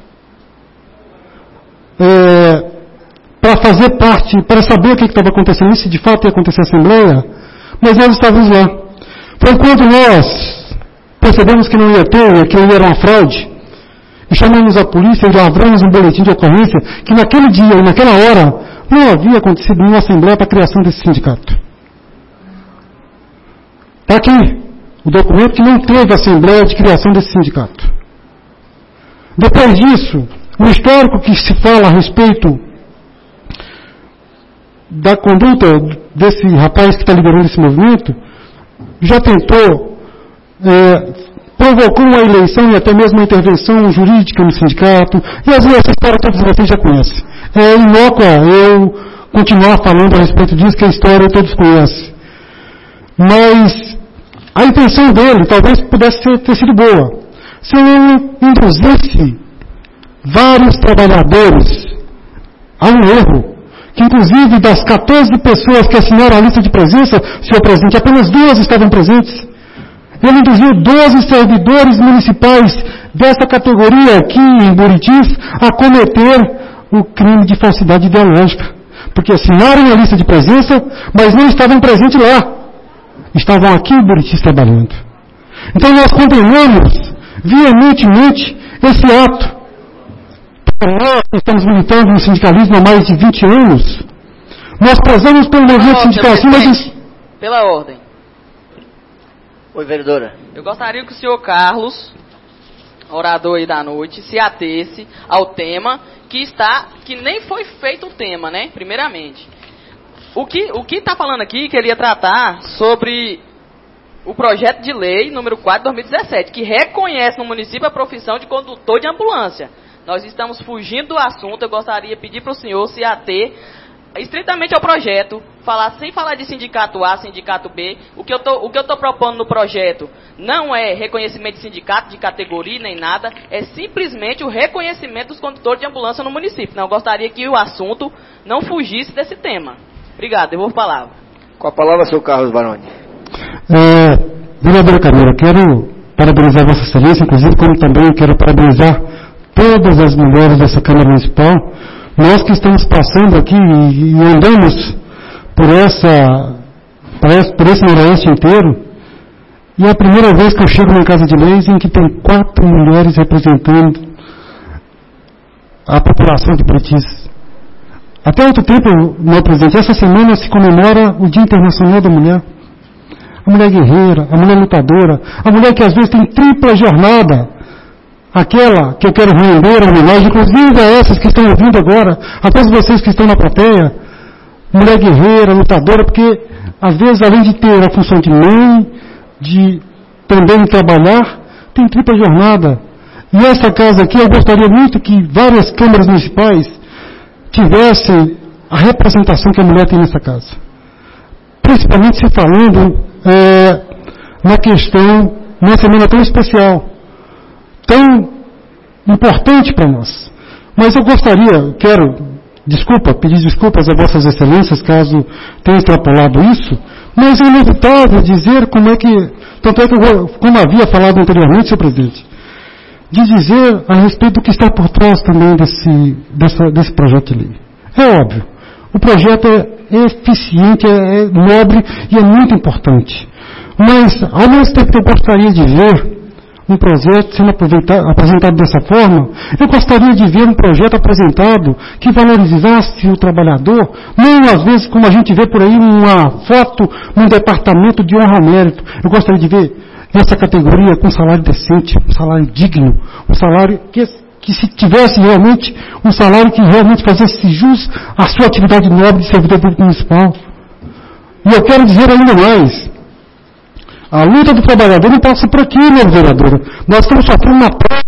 É, para fazer parte, para saber o que estava acontecendo, se de fato ia acontecer a Assembleia, mas nós estávamos lá. Foi quando nós percebemos que não ia ter, que não era uma fraude, e chamamos a polícia e lavramos um boletim de ocorrência, que naquele dia e naquela hora não havia acontecido nenhuma Assembleia para a criação desse sindicato. Está aqui o documento que não teve Assembleia de criação desse sindicato. Depois disso, o histórico que se fala a respeito da conduta desse rapaz que está liderando esse movimento, já tentou, é, provocou uma eleição e até mesmo uma intervenção jurídica no sindicato, e às vezes essa história todos vocês já conhecem. É inócua eu continuar falando a respeito disso, que a história todos conhecem. Mas a intenção dele talvez pudesse ter, ter sido boa. Se ele induzisse vários trabalhadores a um erro, que inclusive das quatorze pessoas que assinaram a lista de presença, senhor presidente, apenas duas estavam presentes. Ele induziu doze servidores municipais dessa categoria aqui em Buritis a cometer o crime de falsidade ideológica, porque assinaram a lista de presença, mas não estavam presentes lá. Estavam aqui em Buritis trabalhando. Então nós condenamos veementemente esse ato. Nós estamos militando no sindicalismo há mais de vinte anos. Nós prezamos pelo movimento sindical assim, mas... Pela ordem. Oi, vereadora. Eu gostaria que o senhor Carlos, orador aí da noite, se atesse ao tema que está, que nem foi feito o tema, né? Primeiramente. O que o que está falando aqui, queria tratar sobre o projeto de lei número quatro de dois mil e dezessete, que reconhece no município a profissão de condutor de ambulância. Nós estamos fugindo do assunto, eu gostaria de pedir para o senhor se ater estritamente ao projeto, falar sem falar de sindicato A, sindicato B. O que eu tô, o que eu estou propondo no projeto não é reconhecimento de sindicato, de categoria, nem nada, é simplesmente o reconhecimento dos condutores de ambulância no município. Não, eu gostaria que o assunto não fugisse desse tema. Obrigado, devolvo a palavra. Com a palavra, senhor Carlos Baroni. É, vereadora Camila, quero parabenizar Vossa Excelência, inclusive como também quero parabenizar todas as mulheres dessa Câmara Municipal. Nós que estamos passando aqui e, e andamos por essa, por esse noroeste inteiro, e é a primeira vez que eu chego na Casa de Leis em que tem quatro mulheres representando a população de Buritis. Até outro tempo, meu presidente, essa semana se comemora o Dia Internacional da Mulher. A mulher guerreira, a mulher lutadora, a mulher que às vezes tem tripla jornada. Aquela que eu quero render a homenagem, inclusive a essas que estão ouvindo agora, a todos vocês que estão na plateia, mulher guerreira, lutadora, porque às vezes além de ter a função de mãe, de também trabalhar, tem tripla jornada. E essa casa aqui, eu gostaria muito que várias câmaras municipais tivessem a representação que a mulher tem nessa casa. Principalmente se falando é, na questão numa semana tão especial, tão importante para nós. Mas eu gostaria, quero, desculpa, pedir desculpas a vossas excelências, caso tenha extrapolado isso, mas é inevitável dizer como é que, tanto é que eu, como havia falado anteriormente, senhor presidente, de dizer a respeito do que está por trás também desse, dessa, desse projeto de lei. É óbvio, o projeto é eficiente, é, é nobre e é muito importante. Mas, ao mesmo tempo que eu gostaria de ver um projeto sendo apresentado dessa forma, eu gostaria de ver um projeto apresentado que valorizasse o trabalhador, não às vezes como a gente vê por aí uma foto num departamento de honra ao mérito. Eu gostaria de ver essa categoria com um salário decente, um salário digno, um salário que, que se tivesse realmente um salário que realmente fizesse jus à sua atividade nobre de servidor público municipal. E eu quero dizer ainda mais, a luta do trabalhador não passa por aqui, minha vereadora. Nós estamos sofrendo uma prova.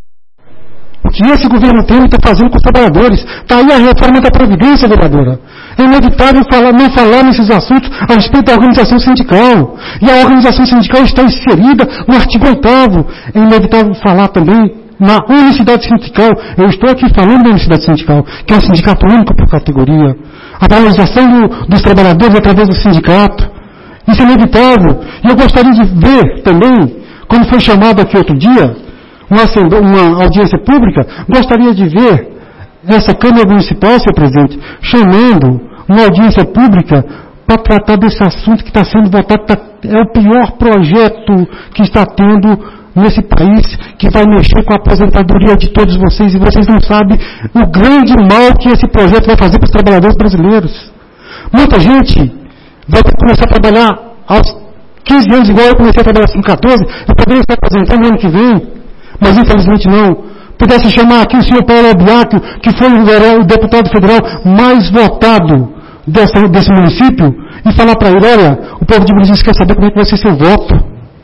O que esse governo tem está fazendo com os trabalhadores. Está aí a reforma da Previdência, vereadora. É inevitável falar, não falar nesses assuntos a respeito da organização sindical. E a organização sindical está inserida no artigo oitavo. É inevitável falar também na unicidade sindical. Eu estou aqui falando da unicidade sindical, que é um sindicato único por categoria. A valorização do, dos trabalhadores através do sindicato. Isso é inevitável. E eu gostaria de ver também, como foi chamado aqui outro dia, uma, uma audiência pública, gostaria de ver essa Câmara Municipal, senhor presidente, chamando uma audiência pública para tratar desse assunto que está sendo votado. É o pior projeto que está tendo nesse país, que vai mexer com a aposentadoria de todos vocês, e vocês não sabem o grande mal que esse projeto vai fazer para os trabalhadores brasileiros. Muita gente vai começar a trabalhar aos quinze anos, igual eu comecei a trabalhar com catorze, eu poderia estar aposentando no ano que vem, mas infelizmente não. Pudesse chamar aqui o senhor Paulo Albiaco, que foi o, o deputado federal mais votado dessa, desse município, e falar para ele, olha, o povo de Buritis quer saber como é que vai ser seu voto.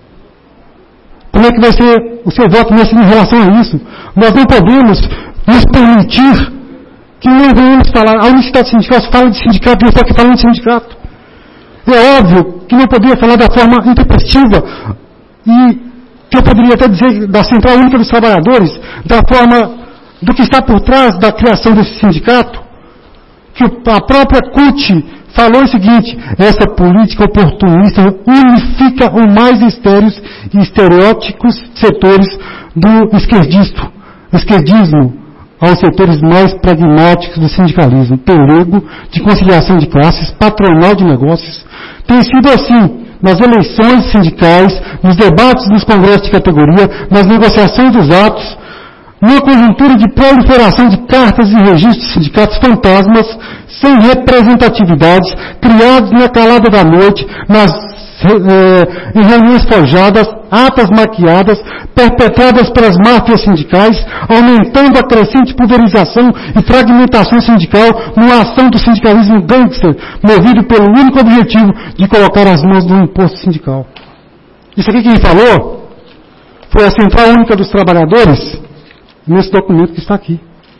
Como é que vai ser o seu voto nesse, em relação a isso. Nós não podemos nos permitir que não venhamos falar, a unicidade sindical se fala de sindicato, e eu estou aqui falando de sindicato. É óbvio que não poderia falar da forma intempestiva e que eu poderia até dizer da Central Única dos Trabalhadores, da forma do que está por trás da criação desse sindicato, que a própria C U T falou o seguinte, essa política oportunista unifica os mais estéreos e estereótipos setores do esquerdismo, esquerdismo aos setores mais pragmáticos do sindicalismo, pelego, de conciliação de classes, patronal de negócios. Tem sido assim nas eleições sindicais, nos debates dos congressos de categoria, nas negociações dos atos, numa conjuntura de proliferação de cartas e registros de sindicatos fantasmas, sem representatividades, criados na calada da noite, nas, eh, em reuniões forjadas, atas maquiadas, perpetradas pelas máfias sindicais, aumentando a crescente pulverização e fragmentação sindical numa ação do sindicalismo gangster, movido pelo único objetivo de colocar as mãos no imposto sindical. Isso aqui que ele falou foi a Central Única dos Trabalhadores, nesse documento que está aqui.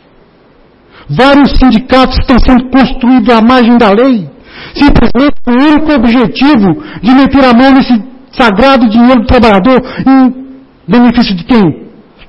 Vários sindicatos estão sendo construídos à margem da lei, simplesmente com o único objetivo de meter a mão nesse sagrado dinheiro do trabalhador em benefício de quem?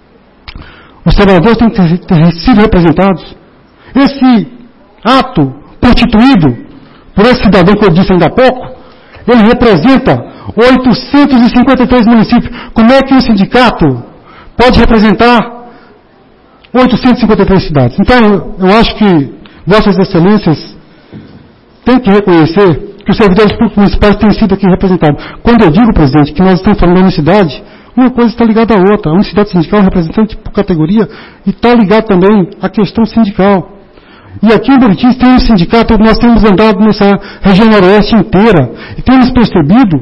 Os trabalhadores têm que ter, ter sido representados. Esse ato constituído por esse cidadão que eu disse ainda há pouco, ele representa oitocentos e cinquenta e três municípios. Como é que um sindicato pode representar oitocentas e cinquenta e três cidades? Então, eu acho que vossas excelências têm que reconhecer que os servidores públicos municipais têm sido aqui representados. Quando eu digo, presidente, que nós estamos falando da unicidade, uma coisa está ligada à outra. A unicidade sindical é representante por categoria e está ligada também à questão sindical. E aqui em Buritis tem um sindicato, nós temos andado nessa região noroeste inteira e temos percebido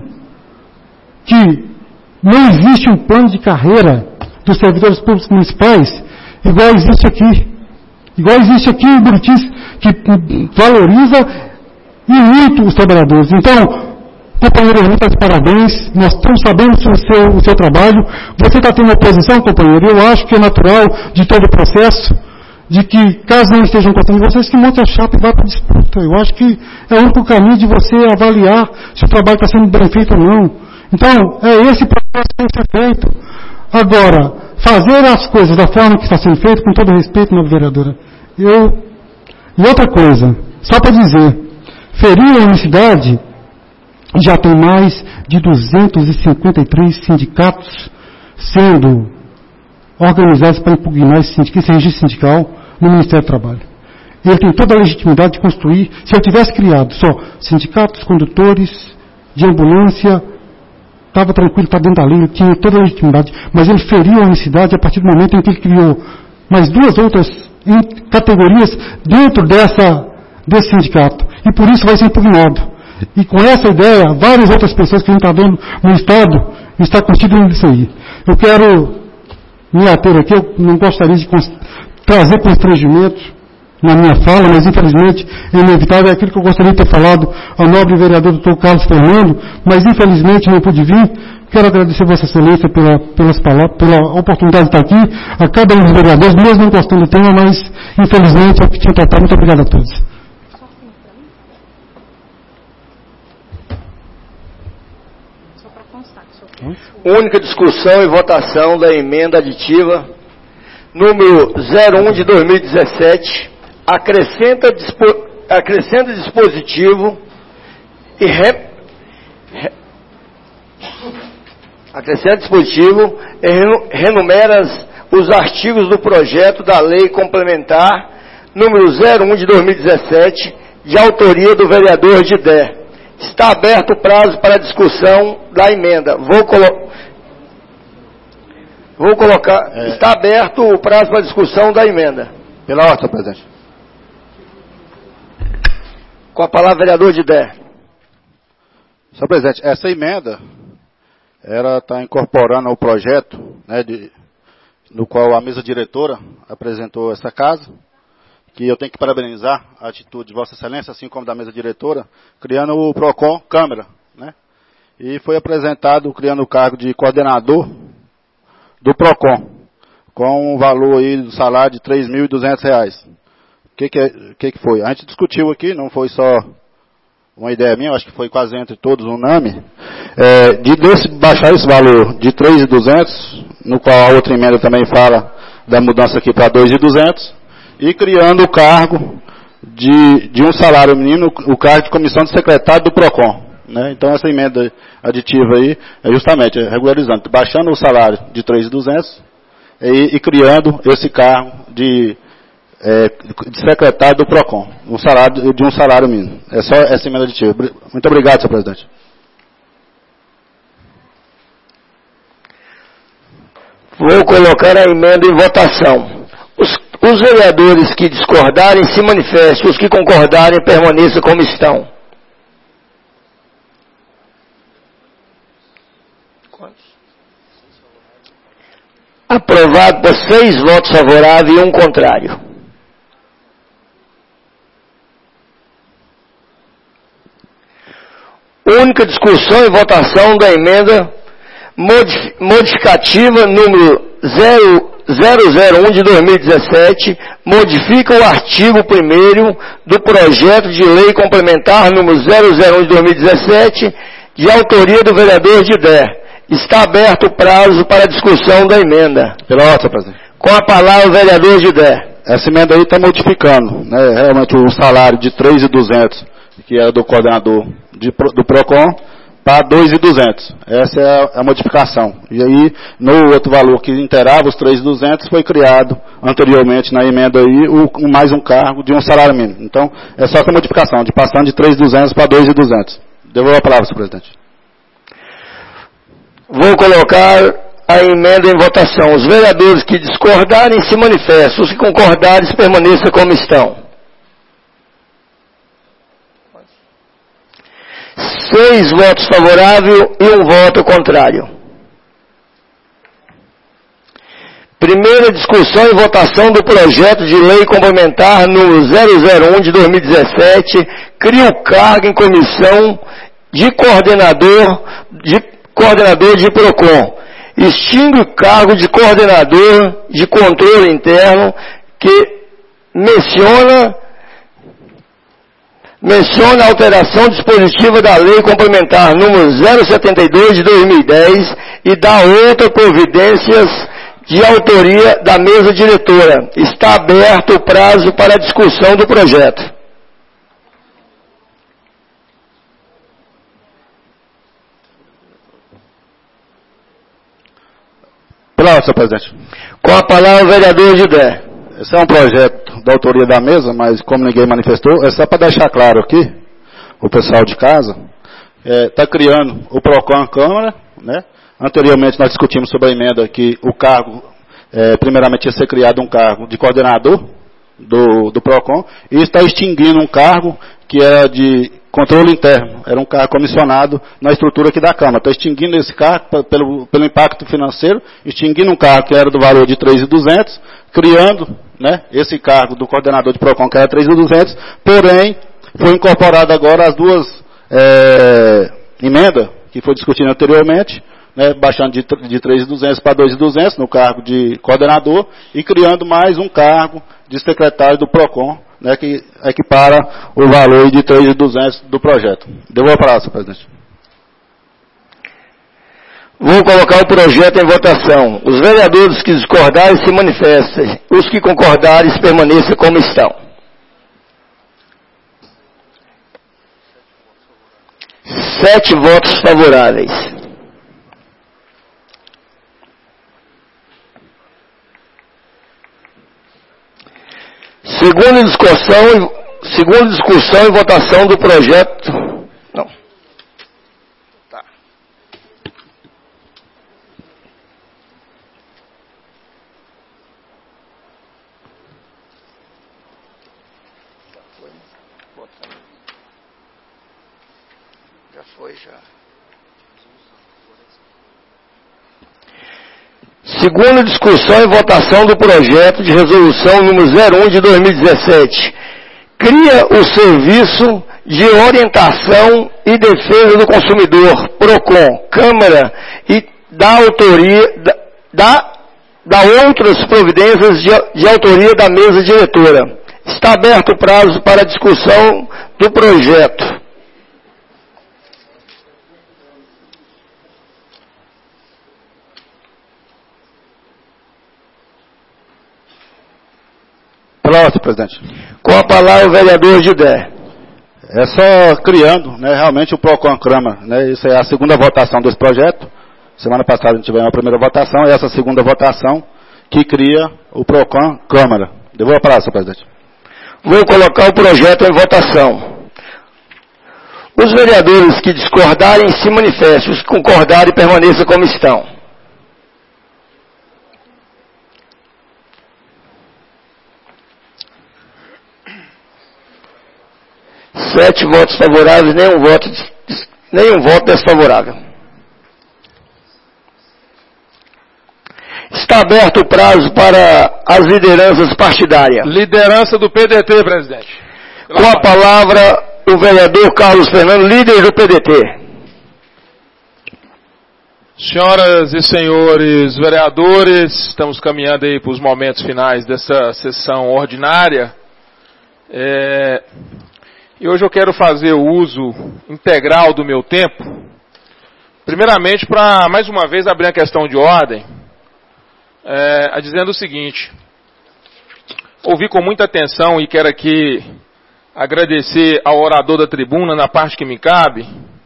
que não existe um plano de carreira dos servidores públicos municipais igual existe aqui. Igual existe aqui em Buritis, que valoriza e muito os trabalhadores. Então, companheiro Ernie, está de parabéns. Nós estamos sabendo o seu, o seu trabalho. Você está tendo oposição, companheiro. Eu acho que é natural de todo o processo, de que, caso não estejam gostando de vocês, que monte a chapa e vá para a disputa. Eu acho que é o único caminho de você avaliar se o trabalho está sendo bem feito ou não. Então, é esse processo que tem que ser feito. Agora, fazer as coisas da forma que está sendo feito, com todo respeito, nobre vereadora. Eu... E outra coisa, só para dizer, ferir a unicidade, já tem mais de duzentos e cinquenta e três sindicatos sendo organizados para impugnar esse, esse registro sindical no Ministério do Trabalho. Ele tem toda a legitimidade de construir, se eu tivesse criado só sindicatos, condutores, de ambulância, estava tranquilo, está dentro da lei, ele tinha toda a legitimidade, mas ele feriu a unicidade a partir do momento em que ele criou mais duas outras categorias dentro dessa, desse sindicato. E por isso vai ser impugnado. E com essa ideia, várias outras pessoas que a gente está vendo no Estado estão constituindo isso aí. Eu quero me ater aqui, eu não gostaria de trazer constrangimento na minha fala, mas infelizmente é inevitável, é aquilo que eu gostaria de ter falado ao nobre vereador doutor Carlos Fernando, mas infelizmente não pude vir. Quero agradecer a Vossa Excelência pela, pelas palavras, pela oportunidade de estar aqui, a cada um dos vereadores, mesmo não gostando do tema, mas infelizmente é o que tinha tratado. Muito obrigado a todos. Única discussão e votação da emenda aditiva número zero um de dois mil e dezessete, acrescenta, dispo, acrescenta dispositivo e re, re, acrescenta dispositivo e renumera os artigos do projeto da lei complementar número zero um de dois mil e dezessete, de autoria do vereador Didé. Está aberto o prazo para discussão da emenda. Vou, colo... Vou colocar... É... Está aberto o prazo para discussão da emenda. Pela ordem, presidente. Com a palavra, vereador Didé. Senhor presidente, essa emenda, ela está incorporando ao projeto, né, de, no qual a mesa diretora apresentou essa casa, que eu tenho que parabenizar a atitude de Vossa Excelência, assim como da mesa diretora, criando o PROCON Câmara, né? E foi apresentado, criando o cargo de coordenador do PROCON, com um valor aí do salário de três mil e duzentos reais. O que que, é, que que foi? A gente discutiu aqui, não foi só uma ideia minha, acho que foi quase entre todos unânime, é, de desse, baixar esse valor de três mil e duzentos, no qual a outra emenda também fala da mudança aqui para dois mil e duzentos, e criando o cargo de, de um salário mínimo, o cargo de comissão de secretário do PROCON. Né? Então essa emenda aditiva aí é justamente regularizando, baixando o salário de três mil e duzentos e, e criando esse cargo de, é, de secretário do PROCON, um salário, de um salário mínimo. É só essa emenda aditiva. Muito obrigado, senhor presidente. Vou colocar a emenda em votação. Os, os vereadores que discordarem se manifestem, os que concordarem permaneçam como estão. Aprovado por seis votos favoráveis e um contrário. Única discussão e votação da emenda modificativa número zero zero um de dois mil e dezessete, modifica o artigo primeiro do projeto de lei complementar número zero zero um de dois mil e dezessete, de autoria do vereador Didé. Está aberto o prazo para a discussão da emenda. Pela ordem, senhor presidente. Com a palavra o vereador Didé. Essa emenda aí está modificando, né, realmente o salário de três mil e duzentos, que era do coordenador de, do PROCON, para dois mil e duzentos. Essa é a, a modificação. E aí, no outro valor que inteirava os três mil e duzentos, foi criado anteriormente na emenda aí o, o, mais um cargo de um salário mínimo. Então, é só essa modificação, de passando de três mil e duzentos para dois mil e duzentos. Devolvo a palavra, senhor presidente. Vou colocar a emenda em votação. Os vereadores que discordarem se manifestam. Os que concordarem permaneçam como estão. Seis votos favoráveis e um voto contrário. Primeira discussão e votação do projeto de lei complementar número zero zero um de dois mil e dezessete, cria o cargo em comissão de coordenador de coordenador de PROCON. Extingue o cargo de coordenador de controle interno que menciona menciona a alteração dispositiva da Lei Complementar número zero setenta e dois de dois mil e dez e dá outras providências de autoria da mesa diretora. Está aberto o prazo para a discussão do projeto. Palavra, senhor presidente. Com a palavra o vereador Judé. Esse é um projeto da autoria da mesa, mas como ninguém manifestou, é só para deixar claro aqui, o pessoal de casa, está é, criando o PROCON Câmara, né? Anteriormente nós discutimos sobre a emenda que o cargo, é, primeiramente ia ser criado um cargo de coordenador do, do PROCON, e está extinguindo um cargo que era de controle interno, era um cargo comissionado na estrutura aqui da Câmara. Está extinguindo esse cargo pelo, pelo impacto financeiro, extinguindo um cargo que era do valor de três mil e duzentos, criando, né, esse cargo do coordenador de PROCON que era três mil e duzentos, porém, foi incorporado agora as duas é, emendas que foi discutido anteriormente, né, baixando de, de três mil e duzentos para dois mil e duzentos no cargo de coordenador e criando mais um cargo de secretário do PROCON, né, que equipara o valor de três mil e duzentos do projeto. Devolvo a palavra, senhor presidente. Vou colocar o projeto em votação. Os vereadores que discordarem se manifestem. Os que concordarem permaneçam como estão. Sete votos favoráveis. Segunda discussão, segunda discussão e votação do projeto. Não. Tá. Já foi, né? Já foi, já. Segunda discussão e votação do projeto de resolução número zero um de dois mil e dezessete. Cria o Serviço de Orientação e Defesa do Consumidor, PROCON, Câmara, e dá autoria, dá, dá outras providências de, de autoria da mesa diretora. Está aberto o prazo para a discussão do projeto. Palavra, presidente. Com a palavra o vereador Judé. É só criando, né, realmente o PROCON Câmara, né, isso é a segunda votação desse projeto. Semana passada a gente tivemos a primeira votação, e essa segunda votação que cria o PROCON Câmara. Devolvo a palavra, senhor presidente. Vou colocar o projeto em votação. Os vereadores que discordarem se manifestem, os que concordarem permaneçam como estão. Sete votos favoráveis, nenhum voto, nenhum voto desfavorável. Está aberto o prazo para as lideranças partidárias. Liderança do P D T, presidente. Com a palavra, o vereador Carlos Fernando, líder do P D T. Senhoras e senhores vereadores, estamos caminhando aí para os momentos finais dessa sessão ordinária. É... E hoje eu quero fazer o uso integral do meu tempo, primeiramente para, mais uma vez, abrir a questão de ordem, é, dizendo o seguinte: ouvi com muita atenção e quero aqui agradecer ao orador da tribuna na parte que me cabe,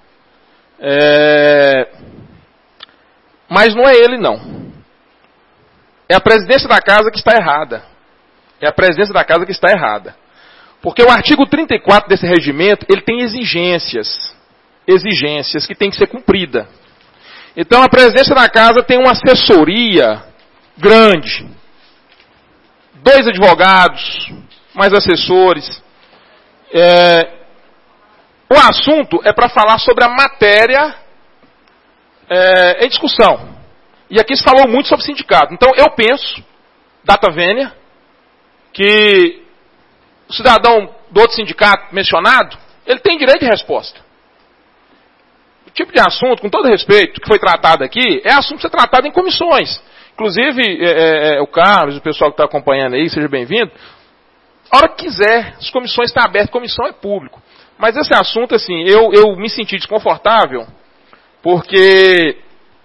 é, mas não é ele não, é a presidência da casa que está errada, é a presidência da casa que está errada. Porque o artigo trinta e quatro desse regimento, ele tem exigências, exigências que tem que ser cumprida. Então a presidência da casa tem uma assessoria grande. Dois advogados, mais assessores. É, o assunto é para falar sobre a matéria é, em discussão. E aqui se falou muito sobre sindicato. Então eu penso, data vênia, que o cidadão do outro sindicato mencionado, ele tem direito de resposta. O tipo de assunto, com todo respeito, que foi tratado aqui, é assunto que ser tratado em comissões. Inclusive, é, é, o Carlos, o pessoal que está acompanhando aí, seja bem-vindo. A hora que quiser, as comissões estão abertas, comissão é público. Mas esse assunto, assim, eu, eu me senti desconfortável, porque,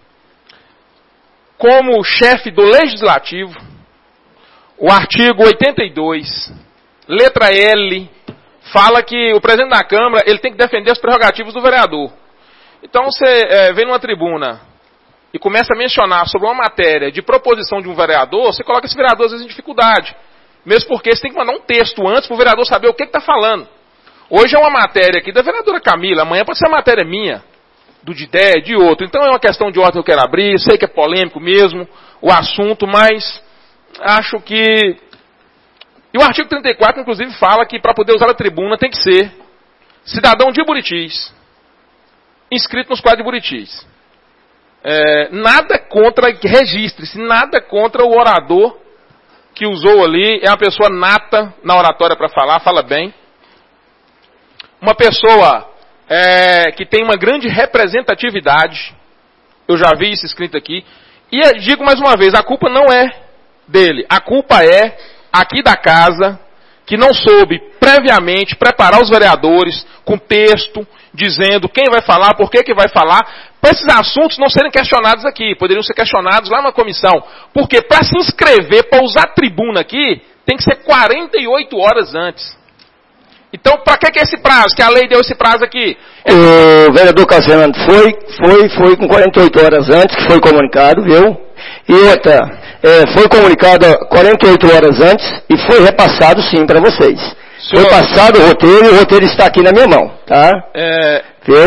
como chefe do Legislativo, o artigo oitenta e dois, letra L, fala que o presidente da Câmara ele tem que defender as prerrogativas do vereador. Então você é, vem numa tribuna e começa a mencionar sobre uma matéria de proposição de um vereador, você coloca esse vereador às vezes em dificuldade. Mesmo porque você tem que mandar um texto antes para o vereador saber o que está falando. Hoje é uma matéria aqui da vereadora Camila, amanhã pode ser uma matéria minha, do Didé, de outro. Então é uma questão de ordem que eu quero abrir, sei que é polêmico mesmo o assunto, mas acho que... E o artigo trinta e quatro, inclusive, fala que para poder usar a tribuna tem que ser cidadão de Buritis, inscrito nos quadros de Buritis. É, nada contra, registre-se, nada contra o orador que usou ali, é uma pessoa nata na oratória para falar, fala bem. Uma pessoa é, que tem uma grande representatividade, eu já vi isso escrito aqui, e digo mais uma vez, a culpa não é dele, a culpa é aqui da casa, que não soube previamente preparar os vereadores com texto, dizendo quem vai falar, por que que vai falar, para esses assuntos não serem questionados aqui, poderiam ser questionados lá na comissão. Porque para se inscrever, para usar a tribuna aqui, tem que ser quarenta e oito horas antes. Então, para que que é esse prazo? Que a lei deu esse prazo aqui? O vereador Cassiano foi, foi, foi com quarenta e oito horas antes, que foi comunicado, viu? E outra, é, foi comunicado quarenta e oito horas antes e foi repassado sim para vocês. Senhor, foi passado o roteiro e o roteiro está aqui na minha mão, tá? É, viu?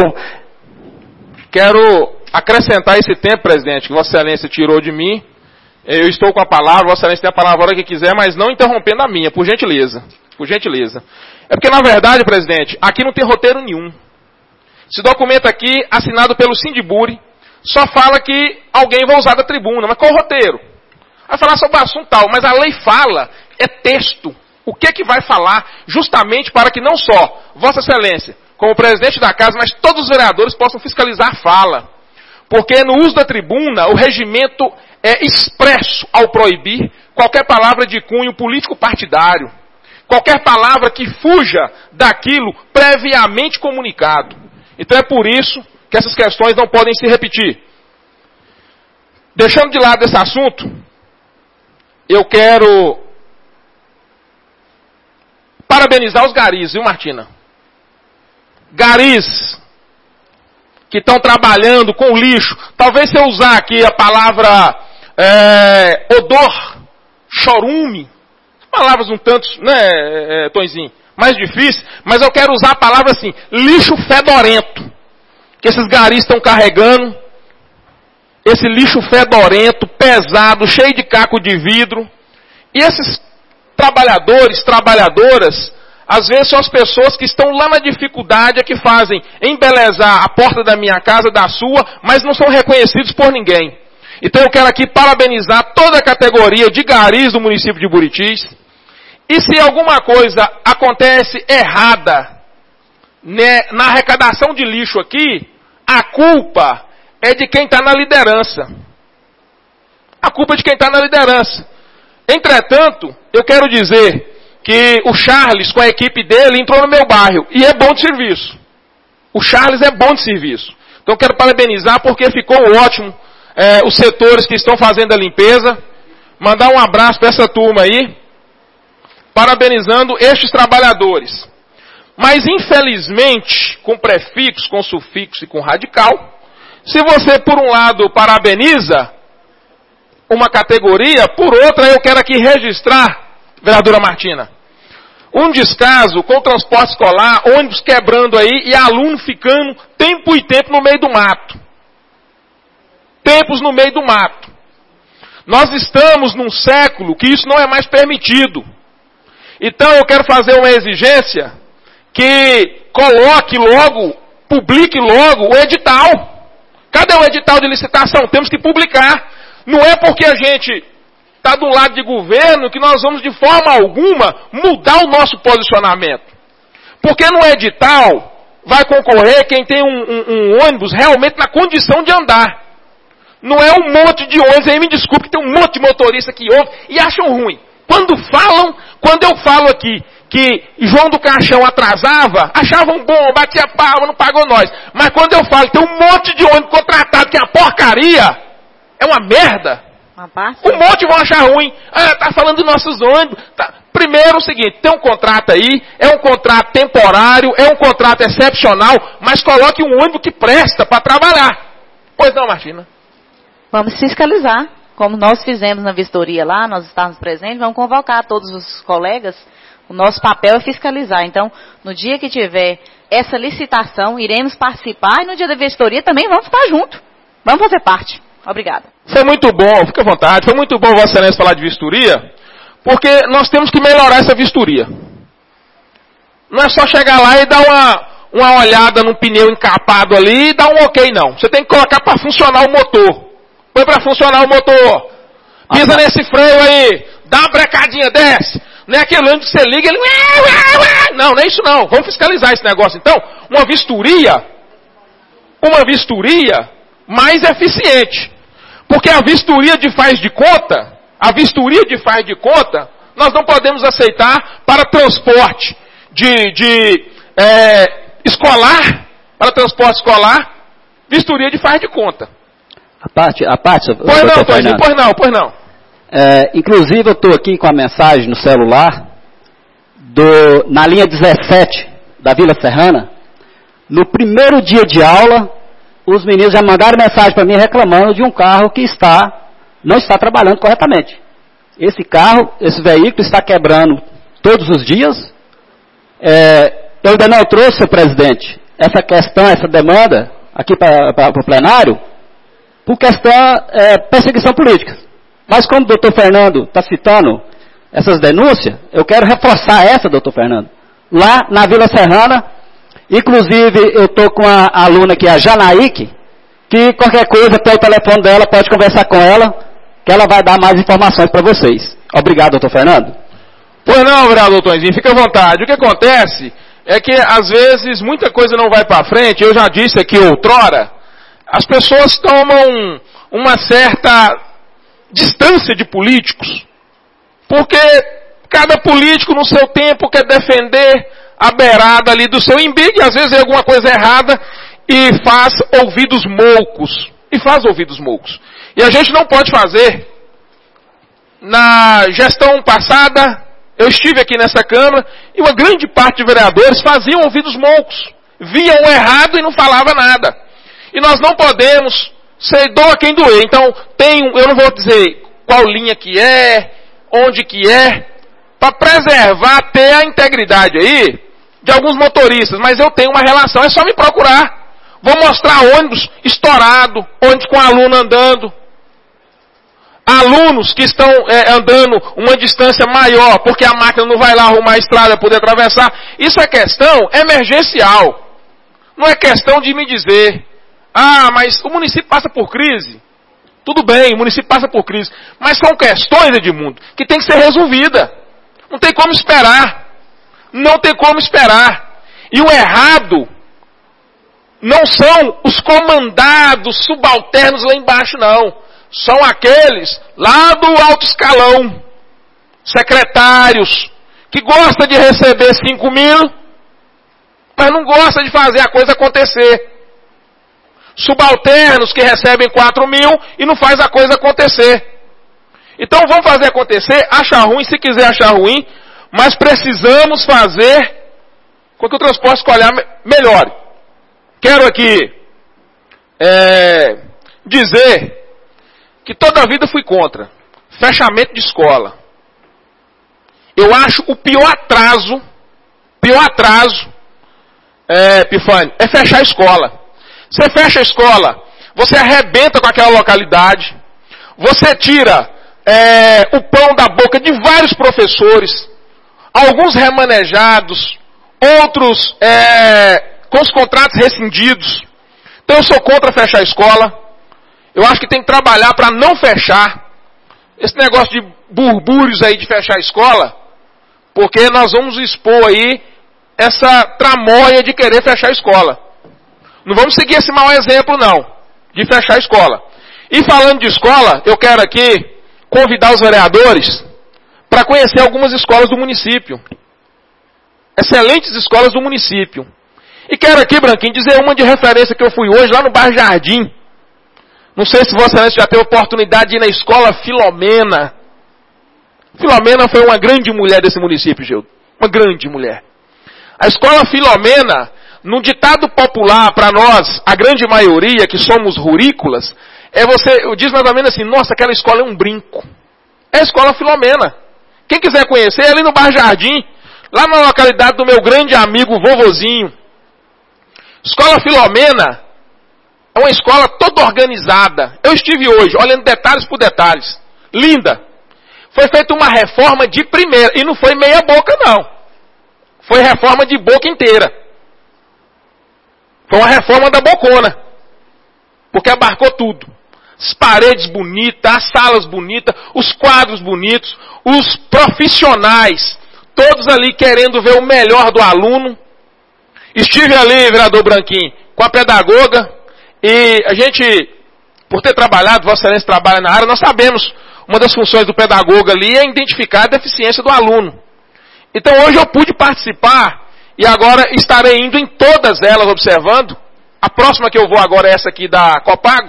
Quero acrescentar esse tempo, presidente, que Vossa Excelência tirou de mim. Eu estou com a palavra, Vossa Excelência tem a palavra a hora que quiser, mas não interrompendo a minha, por gentileza. Por gentileza. É porque, na verdade, presidente, aqui não tem roteiro nenhum. Esse documento aqui, assinado pelo Sindiburi, só fala que alguém vai usar da tribuna. Mas qual o roteiro? Vai falar sobre o assunto tal, mas a lei fala, é texto. O que que vai falar, justamente para que não só Vossa Excelência, como presidente da casa, mas todos os vereadores possam fiscalizar a fala. Porque no uso da tribuna, o regimento é expresso ao proibir qualquer palavra de cunho político-partidário. Qualquer palavra que fuja daquilo previamente comunicado. Então é por isso que essas questões não podem se repetir. Deixando de lado esse assunto, eu quero parabenizar os garis, viu, Martina? Garis que estão trabalhando com lixo. Talvez se eu usar aqui a palavra é, odor, chorume, palavras um tanto, né, Tonzinho, mais difícil, mas eu quero usar a palavra assim, lixo fedorento, que esses garis estão carregando, esse lixo fedorento, pesado, cheio de caco de vidro, e esses trabalhadores, trabalhadoras, às vezes são as pessoas que estão lá na dificuldade, é que fazem embelezar a porta da minha casa, da sua, mas não são reconhecidos por ninguém. Então eu quero aqui parabenizar toda a categoria de garis do município de Buritis. E se alguma coisa acontece errada né, na arrecadação de lixo aqui, a culpa é de quem está na liderança. A culpa é de quem está na liderança. Entretanto, eu quero dizer que o Charles, com a equipe dele, entrou no meu bairro e é bom de serviço. O Charles é bom de serviço. Então eu quero parabenizar porque ficou ótimo é, os setores que estão fazendo a limpeza. Mandar um abraço para essa turma aí, parabenizando estes trabalhadores. Mas infelizmente, com prefixo, com sufixo e com radical, se você por um lado parabeniza uma categoria, por outra eu quero aqui registrar, vereadora Martina, um descaso com o transporte escolar, ônibus quebrando aí e aluno ficando tempo e tempo no meio do mato. Tempos no meio do mato. Nós estamos num século que isso não é mais permitido. Então eu quero fazer uma exigência que coloque logo, publique logo o edital. Cadê o edital de licitação? Temos que publicar. Não é porque a gente está do lado de governo que nós vamos de forma alguma mudar o nosso posicionamento. Porque no edital vai concorrer quem tem um, um, um ônibus realmente na condição de andar. Não é um monte de ônibus, aí me desculpe que tem um monte de motorista que ouve e acham ruim. Quando falam, quando eu falo aqui que João do Caixão atrasava, achavam bom, batia palma, não pagou nós. Mas quando eu falo, tem um monte de ônibus contratado que é uma porcaria, é uma merda. Uma parte? Um monte vão achar ruim. Ah, tá falando dos nossos ônibus. Tá. Primeiro, o seguinte, tem um contrato aí, é um contrato temporário, é um contrato excepcional, mas coloque um ônibus que presta para trabalhar. Pois não, Martina? Vamos fiscalizar. Como nós fizemos na vistoria lá, nós estávamos presentes, vamos convocar todos os colegas. O nosso papel é fiscalizar. Então, no dia que tiver essa licitação, iremos participar e no dia da vistoria também vamos estar junto. Vamos fazer parte. Obrigada. Foi muito bom, fica à vontade, foi muito bom Vossa Excelência falar de vistoria, porque nós temos que melhorar essa vistoria. Não é só chegar lá e dar uma, uma olhada no pneu encapado ali e dar um ok, não. Você tem que colocar para funcionar o motor. Põe para funcionar o motor. Pisa ah, nesse freio aí, dá uma brecadinha, desce. Não é aquele ônibus que você liga, ele... Não, não é isso não. Vamos fiscalizar esse negócio. Então, uma vistoria, uma vistoria mais eficiente. Porque a vistoria de faz de conta, a vistoria de faz de conta, nós não podemos aceitar para transporte de, de é, escolar, para transporte escolar, vistoria de faz de conta. A parte, a parte... Pois não, Toninho, pois não, pois não. É, inclusive eu estou aqui com a mensagem no celular, do, na linha dezessete da Vila Serrana. No primeiro dia de aula, os meninos já mandaram mensagem para mim reclamando de um carro que está, não está trabalhando corretamente. Esse carro, esse veículo está quebrando todos os dias. É, eu ainda não trouxe, senhor presidente, essa questão, essa demanda aqui para o plenário, por questão é, perseguição política. Mas como o doutor Fernando está citando essas denúncias, eu quero reforçar essa, doutor Fernando. Lá na Vila Serrana, inclusive eu estou com a aluna aqui, a Janaíque, que qualquer coisa, pelo telefone dela, pode conversar com ela, que ela vai dar mais informações para vocês. Obrigado, doutor Fernando. Pois não, vereador Tonzinho, fica à vontade. O que acontece é que, às vezes, muita coisa não vai para frente. Eu já disse aqui outrora, as pessoas tomam uma certa distância de políticos, porque cada político no seu tempo quer defender a beirada ali do seu embigue, às vezes é alguma coisa errada e faz ouvidos moucos, e faz ouvidos moucos. E a gente não pode fazer. Na gestão passada, eu estive aqui nessa Câmara, e uma grande parte de vereadores faziam ouvidos moucos, viam o errado e não falava nada. E nós não podemos ser doa quem doer. Então, tem, eu não vou dizer qual linha que é, onde que é, para preservar, ter a integridade aí de alguns motoristas. Mas eu tenho uma relação, é só me procurar. Vou mostrar ônibus estourado, ônibus com aluno andando. Alunos que estão é, andando uma distância maior, porque a máquina não vai lá arrumar a estrada para poder atravessar. Isso é questão emergencial. Não é questão de me dizer, ah, mas o município passa por crise. Tudo bem, o município passa por crise. Mas são questões, Edmundo, que tem que ser resolvida. Não tem como esperar. Não tem como esperar. E o errado não são os comandados subalternos lá embaixo, não. São aqueles lá do alto escalão, secretários, que gostam de receber cinco mil, mas não gostam de fazer a coisa acontecer. Subalternos que recebem quatro mil e não faz a coisa acontecer. Então vamos fazer acontecer, acha ruim, se quiser achar ruim, mas precisamos fazer com que o transporte escolar melhore. Quero aqui é, dizer que toda a vida fui contra fechamento de escola. Eu acho o pior atraso, pior atraso, é, Pifânio, é fechar a escola. Você fecha a escola, você arrebenta com aquela localidade, você tira é, o pão da boca de vários professores, alguns remanejados, outros é, com os contratos rescindidos. Então eu sou contra fechar a escola. Eu acho que tem que trabalhar para não fechar. Esse negócio de burbúrios aí de fechar a escola, porque nós vamos expor aí essa tramóia de querer fechar a escola. Não vamos seguir esse mau exemplo, não, de fechar a escola. E falando de escola, eu quero aqui convidar os vereadores para conhecer algumas escolas do município. excelentes escolas do município. E quero aqui, Branquinho, dizer uma de referência que eu fui hoje lá no bairro Jardim. Não sei se Vossa Excelência já teve oportunidade de ir na escola Filomena. Filomena foi uma grande mulher desse município, Gildo. Uma grande mulher. A escola Filomena, num ditado popular para nós, a grande maioria que somos rurícolas, é você, diz mais ou menos assim, nossa, aquela escola é um brinco. É a escola Filomena. Quem quiser conhecer, é ali no bairro Jardim, lá na localidade do meu grande amigo vovozinho. Escola Filomena é uma escola toda organizada. Eu estive hoje, olhando detalhes por detalhes. Linda. Foi feita uma reforma de primeira. E não foi meia boca, não. Foi reforma de boca inteira. Foi uma reforma da bocona. Porque abarcou tudo. As paredes bonitas, as salas bonitas, os quadros bonitos, os profissionais, todos ali querendo ver o melhor do aluno. Estive ali, vereador Branquinho, com a pedagoga, e a gente, por ter trabalhado, Vossa Excelência trabalha na área, nós sabemos, uma das funções do pedagogo ali é identificar a deficiência do aluno. Então hoje eu pude participar, e agora estarei indo em todas elas observando. A próxima que eu vou agora é essa aqui da Copago.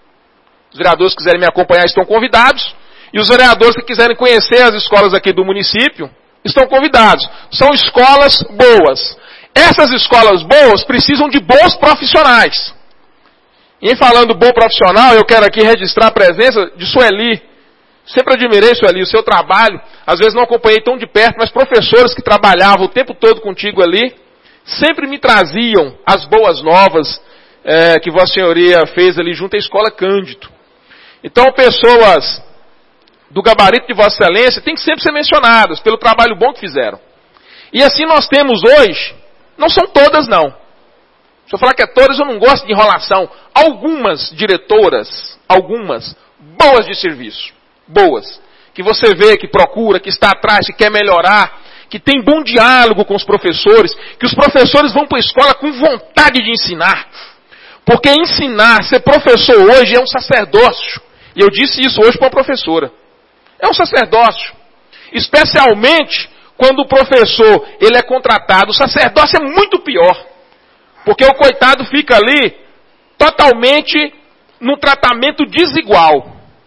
Os vereadores que quiserem me acompanhar estão convidados, e os vereadores que quiserem conhecer as escolas aqui do município estão convidados. São escolas boas. Essas escolas boas precisam de bons profissionais. E falando bom profissional, eu quero aqui registrar a presença de Sueli. Sempre admirei, Sueli, o seu trabalho. Às vezes não acompanhei tão de perto, mas professores que trabalhavam o tempo todo contigo ali, sempre me traziam as boas novas é, que Vossa Senhoria fez ali junto à Escola Cândido. Então, pessoas do gabarito de Vossa Excelência têm que sempre ser mencionadas pelo trabalho bom que fizeram. E assim nós temos hoje, não são todas não. Se eu falar que é todas, eu não gosto de enrolação. Algumas diretoras, algumas, boas de serviço. Boas. Que você vê, que procura, que está atrás, que quer melhorar, que tem bom diálogo com os professores, que os professores vão para a escola com vontade de ensinar. Porque ensinar, ser professor hoje é um sacerdócio. E eu disse isso hoje para uma professora. É um sacerdócio. Especialmente quando o professor ele é contratado. O sacerdócio é muito pior. Porque o coitado fica ali totalmente num tratamento desigual.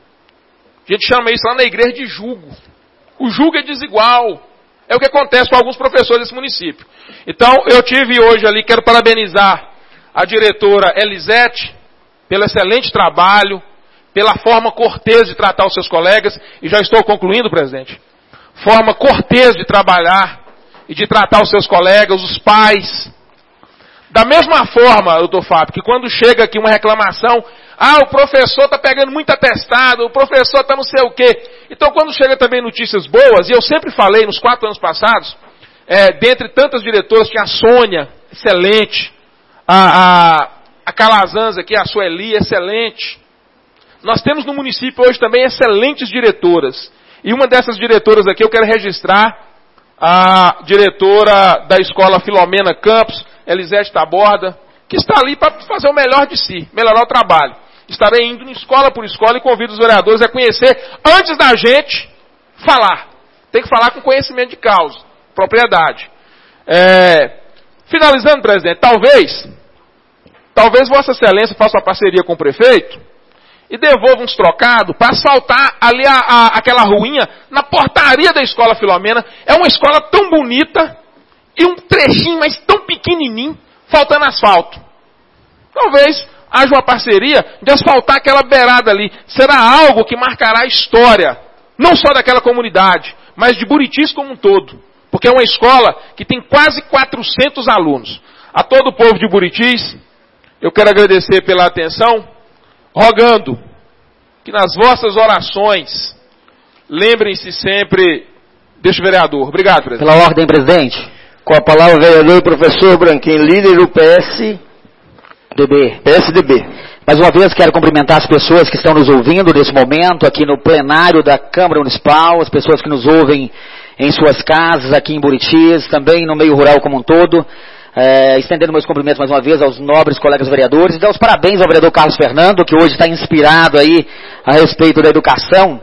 A gente chama isso lá na igreja de jugo. O jugo é desigual. É o que acontece com alguns professores desse município. Então, eu tive hoje ali, quero parabenizar a diretora Elisete pelo excelente trabalho, pela forma cortês de tratar os seus colegas, e já estou concluindo, presidente. Forma cortês de trabalhar e de tratar os seus colegas, os pais. Da mesma forma, doutor Fábio, que quando chega aqui uma reclamação, ah, o professor está pegando muito atestado, o professor está não sei o quê. Então, quando chega também notícias boas, e eu sempre falei nos quatro anos passados, é, dentre tantas diretoras, tinha a Sônia, excelente, a, a, a Calazans aqui, a Sueli, excelente. Nós temos no município hoje também excelentes diretoras. E uma dessas diretoras aqui eu quero registrar a diretora da Escola Filomena Campos, Elisete Taborda, que está ali para fazer o melhor de si, melhorar o trabalho. Estarei indo escola por escola e convido os vereadores a conhecer, antes da gente falar. Tem que falar com conhecimento de causa, propriedade. É, finalizando, presidente, talvez, talvez Vossa Excelência faça uma parceria com o prefeito e devolva uns trocados para asfaltar ali a, a, aquela ruinha na portaria da Escola Filomena. É uma escola tão bonita e um trechinho, mas tão pequenininho, faltando asfalto. Talvez haja uma parceria de asfaltar aquela beirada ali. Será algo que marcará a história, não só daquela comunidade, mas de Buritis como um todo. Porque é uma escola que tem quase quatrocentos alunos. A todo o povo de Buritis, eu quero agradecer pela atenção, rogando que nas vossas orações, lembrem-se sempre deste vereador. Obrigado, presidente. Pela ordem, presidente. Com a palavra o vereador e professor Branquinho, líder do P S D B. P S D B. Mais uma vez quero cumprimentar as pessoas que estão nos ouvindo nesse momento, aqui no plenário da Câmara Municipal, as pessoas que nos ouvem em suas casas, aqui em Buritis, também no meio rural como um todo. É, estendendo meus cumprimentos mais uma vez aos nobres colegas vereadores, e dar os parabéns ao vereador Carlos Fernando, que hoje está inspirado aí a respeito da educação.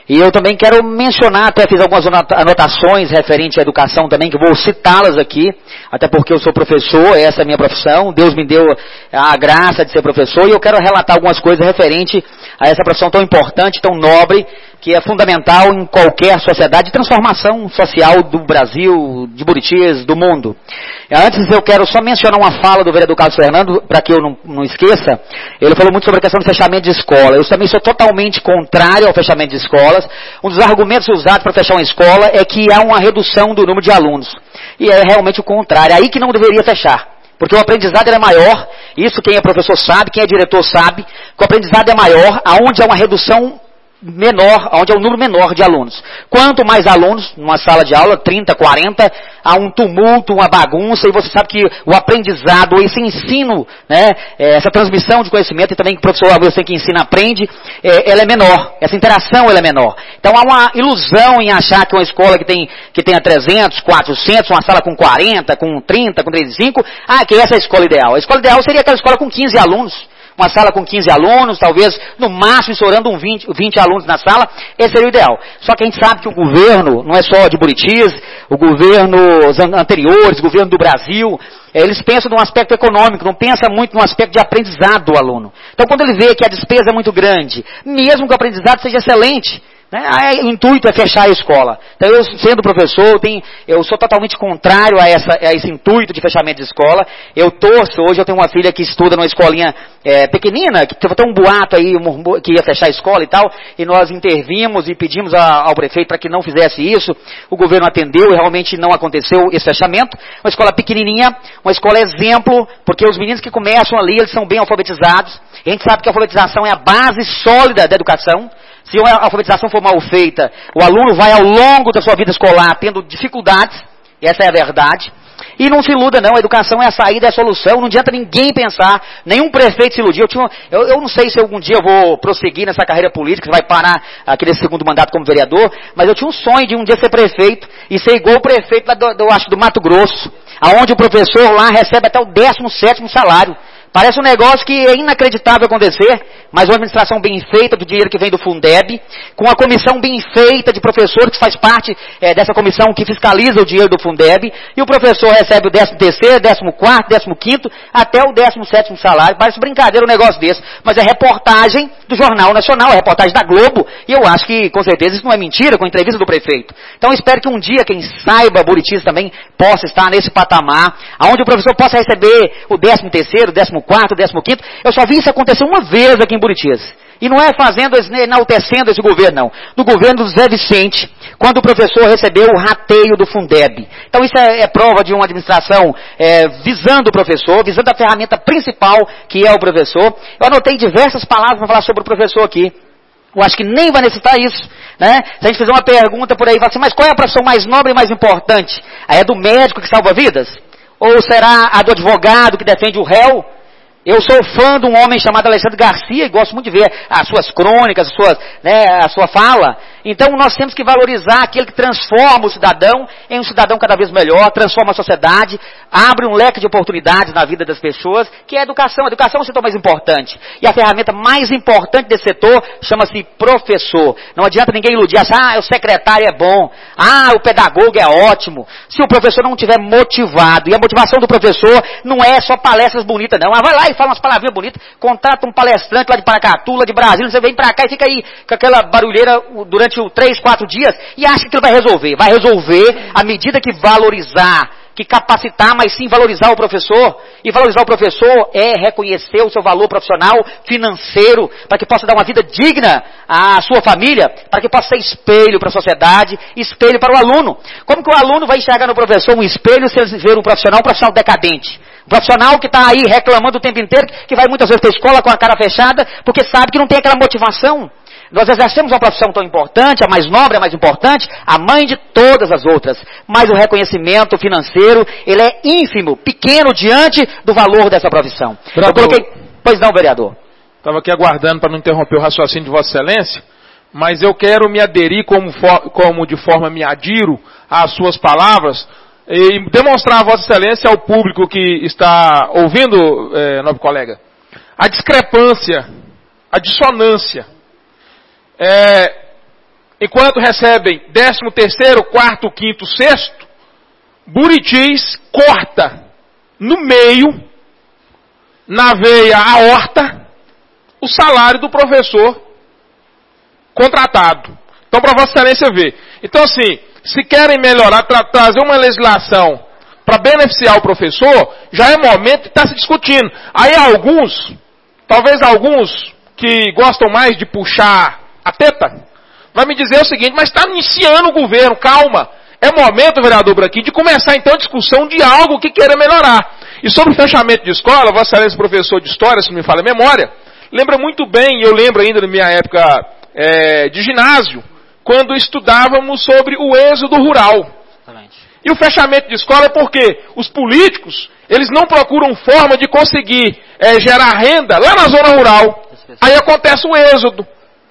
E eu também quero mencionar, até fiz algumas anotações referentes à educação também, que vou citá-las aqui, até porque eu sou professor, essa é a minha profissão, Deus me deu a graça de ser professor, e eu quero relatar algumas coisas referentes a essa profissão tão importante, tão nobre, que é fundamental em qualquer sociedade, de transformação social do Brasil, de Buritis, do mundo. Antes eu quero só mencionar uma fala do vereador Carlos Fernando, para que eu não, não esqueça. Ele falou muito sobre a questão do fechamento de escola. Eu também sou totalmente contrário ao fechamento de escolas. Um dos argumentos usados para fechar uma escola é que há uma redução do número de alunos. E é realmente o contrário, é aí que não deveria fechar. Porque o aprendizado é maior, isso quem é professor sabe, quem é diretor sabe, que o aprendizado é maior, aonde há uma redução menor, onde é um número menor de alunos. Quanto mais alunos, numa sala de aula, trinta, quarenta, há um tumulto, uma bagunça, e você sabe que o aprendizado, esse ensino, né, essa transmissão de conhecimento, e também que o professor, você que ensina, aprende, é, ela é menor, essa interação ela é menor. Então há uma ilusão em achar que uma escola que, tem, que tenha trezentos, quatrocentos, uma sala com quarenta, com trinta, com trinta e cinco, ah, que essa é a escola ideal. A escola ideal seria aquela escola com quinze alunos, uma sala com quinze alunos, talvez no máximo estourando um vinte, vinte alunos na sala, esse seria o ideal. Só que a gente sabe que o governo, não é só de Buritis, o governo anteriores, o governo do Brasil, eles pensam num aspecto econômico, não pensam muito no aspecto de aprendizado do aluno. Então quando ele vê que a despesa é muito grande, mesmo que o aprendizado seja excelente, né, o intuito é fechar a escola. Então eu, sendo professor, eu, tenho, eu sou totalmente contrário a, essa, a esse intuito de fechamento de escola. Eu torço, hoje eu tenho uma filha que estuda numa escolinha é, pequenina, que teve até um boato aí, um, que ia fechar a escola e tal, e nós intervimos e pedimos a, ao prefeito para que não fizesse isso. O governo atendeu e realmente não aconteceu esse fechamento. Uma escola pequenininha, uma escola exemplo, porque os meninos que começam ali, eles são bem alfabetizados. A gente sabe que a alfabetização é a base sólida da educação. Se a alfabetização for mal feita, o aluno vai ao longo da sua vida escolar tendo dificuldades, essa é a verdade. E não se iluda não, a educação é a saída, é a solução, não adianta ninguém pensar, nenhum prefeito se iludir. Eu, tinha, eu, eu não sei se algum dia eu vou prosseguir nessa carreira política, se vai parar aqui nesse segundo mandato como vereador, mas eu tinha um sonho de um dia ser prefeito e ser igual o prefeito lá do, do, acho, do Mato Grosso, aonde o professor lá recebe até o décimo sétimo salário. Parece um negócio que é inacreditável acontecer, mas uma administração bem feita do dinheiro que vem do Fundeb, com uma comissão bem feita de professor que faz parte é, dessa comissão que fiscaliza o dinheiro do Fundeb, e o professor recebe o décimo terceiro, décimo quarto, décimo quinto, até o décimo sétimo salário. Parece brincadeira um negócio desse, mas é reportagem do Jornal Nacional, é reportagem da Globo, e eu acho que com certeza isso não é mentira com a entrevista do prefeito. Então eu espero que um dia quem saiba Buritis também possa estar nesse patamar, onde o professor possa receber o décimo terceiro, décimo quarto, décimo quinto. Eu só vi isso acontecer uma vez aqui em Buritis. E não é fazendo, enaltecendo esse governo, não. No governo do Zé Vicente, quando o professor recebeu o rateio do Fundeb. Então isso é, é prova de uma administração é, visando o professor, visando a ferramenta principal que é o professor. Eu anotei diversas palavras para falar sobre o professor aqui. Eu acho que nem vai necessitar isso, né? Se a gente fizer uma pergunta por aí, vai assim, mas qual é a profissão mais nobre e mais importante? A é do médico que salva vidas? Ou será a do advogado que defende o réu? Eu sou fã de um homem chamado Alexandre Garcia e gosto muito de ver as suas crônicas, as suas, né, a sua fala. Então nós temos que valorizar aquele que transforma o cidadão em um cidadão cada vez melhor, transforma a sociedade, abre um leque de oportunidades na vida das pessoas, que é a educação. A educação é o setor mais importante. E a ferramenta mais importante desse setor chama-se professor. Não adianta ninguém iludir, achar, ah, o secretário é bom, ah, o pedagogo é ótimo. Se o professor não estiver motivado, e a motivação do professor não é só palestras bonitas não, ah, vai lá e fala umas palavrinhas bonitas, contrata um palestrante lá de Paracatu, lá de Brasília, você vem pra cá e fica aí com aquela barulheira durante três, quatro dias e acha que ele vai resolver. Vai resolver à medida que valorizar, que capacitar, mas sim valorizar o professor. E valorizar o professor é reconhecer o seu valor profissional, financeiro, para que possa dar uma vida digna à sua família, para que possa ser espelho para a sociedade, espelho para o aluno. Como que o aluno vai enxergar no professor um espelho se ele ver um profissional, um profissional decadente? Um profissional que está aí reclamando o tempo inteiro, que vai muitas vezes para a escola com a cara fechada, porque sabe que não tem aquela motivação. Nós exercemos uma profissão tão importante, a mais nobre, a mais importante, a mãe de todas as outras. Mas o reconhecimento financeiro, ele é ínfimo, pequeno diante do valor dessa profissão. Bravo. Eu coloquei... Pois não, vereador. Estava aqui aguardando para não interromper o raciocínio de Vossa Excelência, mas eu quero me aderir como, for, como de forma me adiro às suas palavras e demonstrar a Vossa Excelência ao público que está ouvindo, eh, nobre colega, a discrepância, a dissonância É, enquanto recebem décimo terceiro, quarto, quinto, sexto, Buritis corta no meio, na veia aorta, o salário do professor contratado. Então, para Vossa Excelência ver. Então, assim, se querem melhorar, tra trazer uma legislação para beneficiar o professor, já é momento de estar se discutindo. Aí alguns, talvez alguns que gostam mais de puxar a teta, vai me dizer o seguinte, mas está iniciando o governo, calma. É momento, vereador Branquinho, de começar então a discussão de algo que queira melhorar. E sobre o fechamento de escola, Vossa Excelência, professor de História, se não me falha a memória, lembra muito bem, eu lembro ainda da minha época é, de ginásio, quando estudávamos sobre o êxodo rural. Exatamente. E o fechamento de escola é porque os políticos, eles não procuram forma de conseguir é, gerar renda lá na zona rural. Aí acontece o êxodo.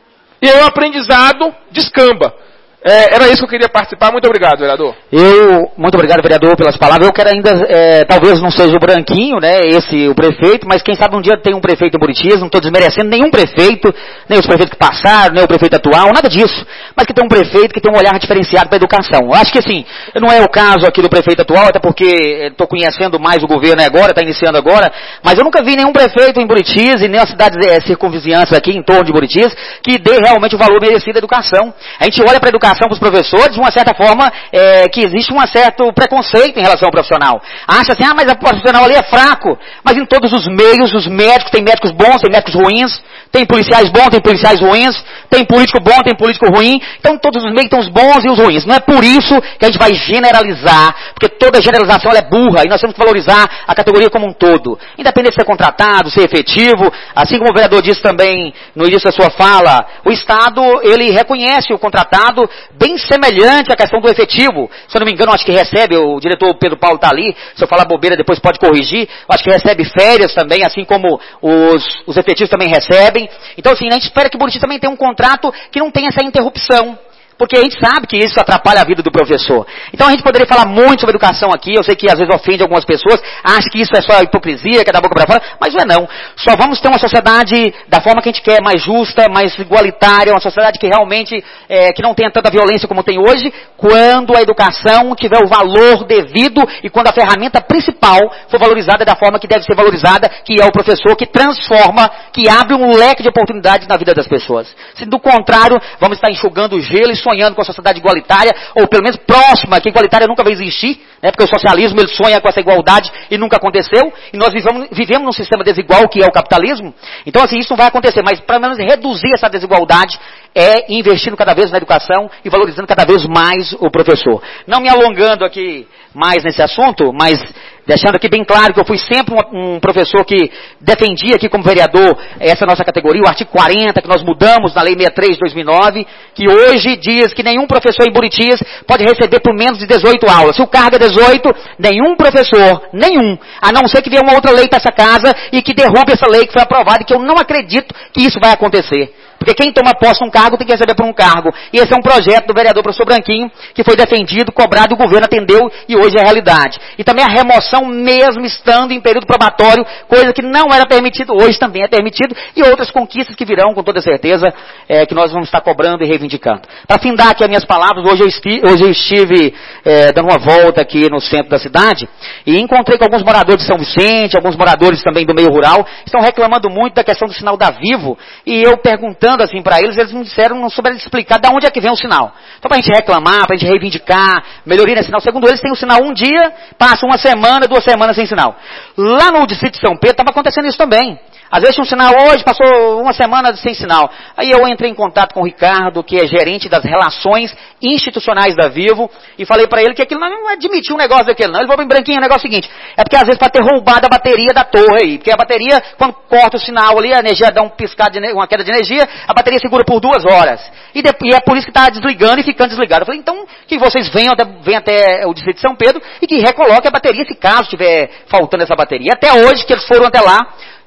E aí o aprendizado descamba. É, era isso que eu queria participar. Muito obrigado, vereador. Eu, muito obrigado, vereador, pelas palavras. Eu quero ainda, é, talvez não seja o Branquinho, né, esse o prefeito, mas quem sabe um dia tem um prefeito em Buritis, não estou desmerecendo nenhum prefeito, nem os prefeitos que passaram, nem o prefeito atual, nada disso, mas que tem um prefeito que tem um olhar diferenciado para a educação. Eu acho que assim, não é o caso aqui do prefeito atual, até porque estou conhecendo mais o governo agora, está iniciando agora, mas eu nunca vi nenhum prefeito em Buritis e nem as cidades é, circunvizinhanças aqui em torno de Buritis que dê realmente o valor merecido à educação. A gente olha para a educação para os professores, de uma certa forma, é, que existe um certo preconceito em relação ao profissional. Acha assim, ah, mas o profissional ali é fraco. Mas em todos os meios, os médicos, tem médicos bons, tem médicos ruins, tem policiais bons, tem policiais ruins, tem político bom, tem político ruim. Então, em todos os meios tem os bons e os ruins. Não é por isso que a gente vai generalizar, porque toda generalização ela é burra, e nós temos que valorizar a categoria como um todo. Independente de ser contratado, ser efetivo, assim como o vereador disse também no início da sua fala, o Estado, ele reconhece o contratado bem semelhante à questão do efetivo. Se eu não me engano, acho que recebe, o diretor Pedro Paulo está ali, se eu falar bobeira depois pode corrigir, acho que recebe férias também, assim como os, os efetivos também recebem. Então assim, a gente espera que o Buritis também tenha um contrato que não tenha essa interrupção. Porque a gente sabe que isso atrapalha a vida do professor. Então a gente poderia falar muito sobre educação aqui, eu sei que às vezes ofende algumas pessoas, acha que isso é só hipocrisia, que é da boca para fora, mas não é não. Só vamos ter uma sociedade da forma que a gente quer, mais justa, mais igualitária, uma sociedade que realmente, é, que não tenha tanta violência como tem hoje, quando a educação tiver o valor devido e quando a ferramenta principal for valorizada da forma que deve ser valorizada, que é o professor que transforma, que abre um leque de oportunidades na vida das pessoas. Se do contrário, vamos estar enxugando o gelo e sonhando com a sociedade igualitária, ou pelo menos próxima, que igualitária nunca vai existir, né, porque o socialismo ele sonha com essa igualdade e nunca aconteceu, e nós vivemos, vivemos num sistema desigual que é o capitalismo, então assim, isso não vai acontecer, mas pelo menos reduzir essa desigualdade é investindo cada vez na educação e valorizando cada vez mais o professor. Não me alongando aqui mais nesse assunto, mas deixando aqui bem claro que eu fui sempre um, um professor que defendia aqui como vereador essa nossa categoria, o artigo quarenta, que nós mudamos na lei sessenta e três de dois mil e nove, que hoje diz que nenhum professor em Buritis pode receber por menos de dezoito aulas. Se o cargo é dezoito, nenhum professor, nenhum, a não ser que venha uma outra lei para essa casa e que derrube essa lei que foi aprovada, e que eu não acredito que isso vai acontecer. Porque quem toma posse num cargo tem que receber por um cargo. E esse é um projeto do vereador professor Branquinho, que foi defendido, cobrado, e o governo atendeu, e hoje é realidade. E também a remoção mesmo estando em período probatório, coisa que não era permitido, hoje também é permitido, e outras conquistas que virão, com toda certeza, é, que nós vamos estar cobrando e reivindicando. Para findar aqui as minhas palavras, hoje eu estive, hoje eu estive é, dando uma volta aqui no centro da cidade, e encontrei com alguns moradores de São Vicente, alguns moradores também do meio rural, estão reclamando muito da questão do sinal da Vivo, e eu perguntando assim para eles, eles me disseram, não souberam explicar de onde é que vem o sinal. Então para a gente reclamar, para a gente reivindicar, melhoria nesse sinal, segundo eles tem o sinal um dia, passa uma semana, duas semanas sem sinal. Lá no distrito de São Pedro estava acontecendo isso também. Às vezes tinha um sinal hoje, passou uma semana sem sinal. Aí eu entrei em contato com o Ricardo, que é gerente das relações institucionais da Vivo, e falei para ele que aquilo não admitia um negócio daquele não. Ele falou bem Branquinho, o negócio é o seguinte, é porque às vezes pode ter roubado a bateria da torre aí, porque a bateria, quando corta o sinal ali, a energia dá um piscar, de, uma queda de energia, a bateria segura por duas horas. E, de, e é por isso que está desligando e ficando desligado. Eu falei, então, que vocês venham até, venham até o distrito de São Pedro e que recoloquem a bateria, se caso estiver faltando essa bateria. Até hoje, que eles foram até lá,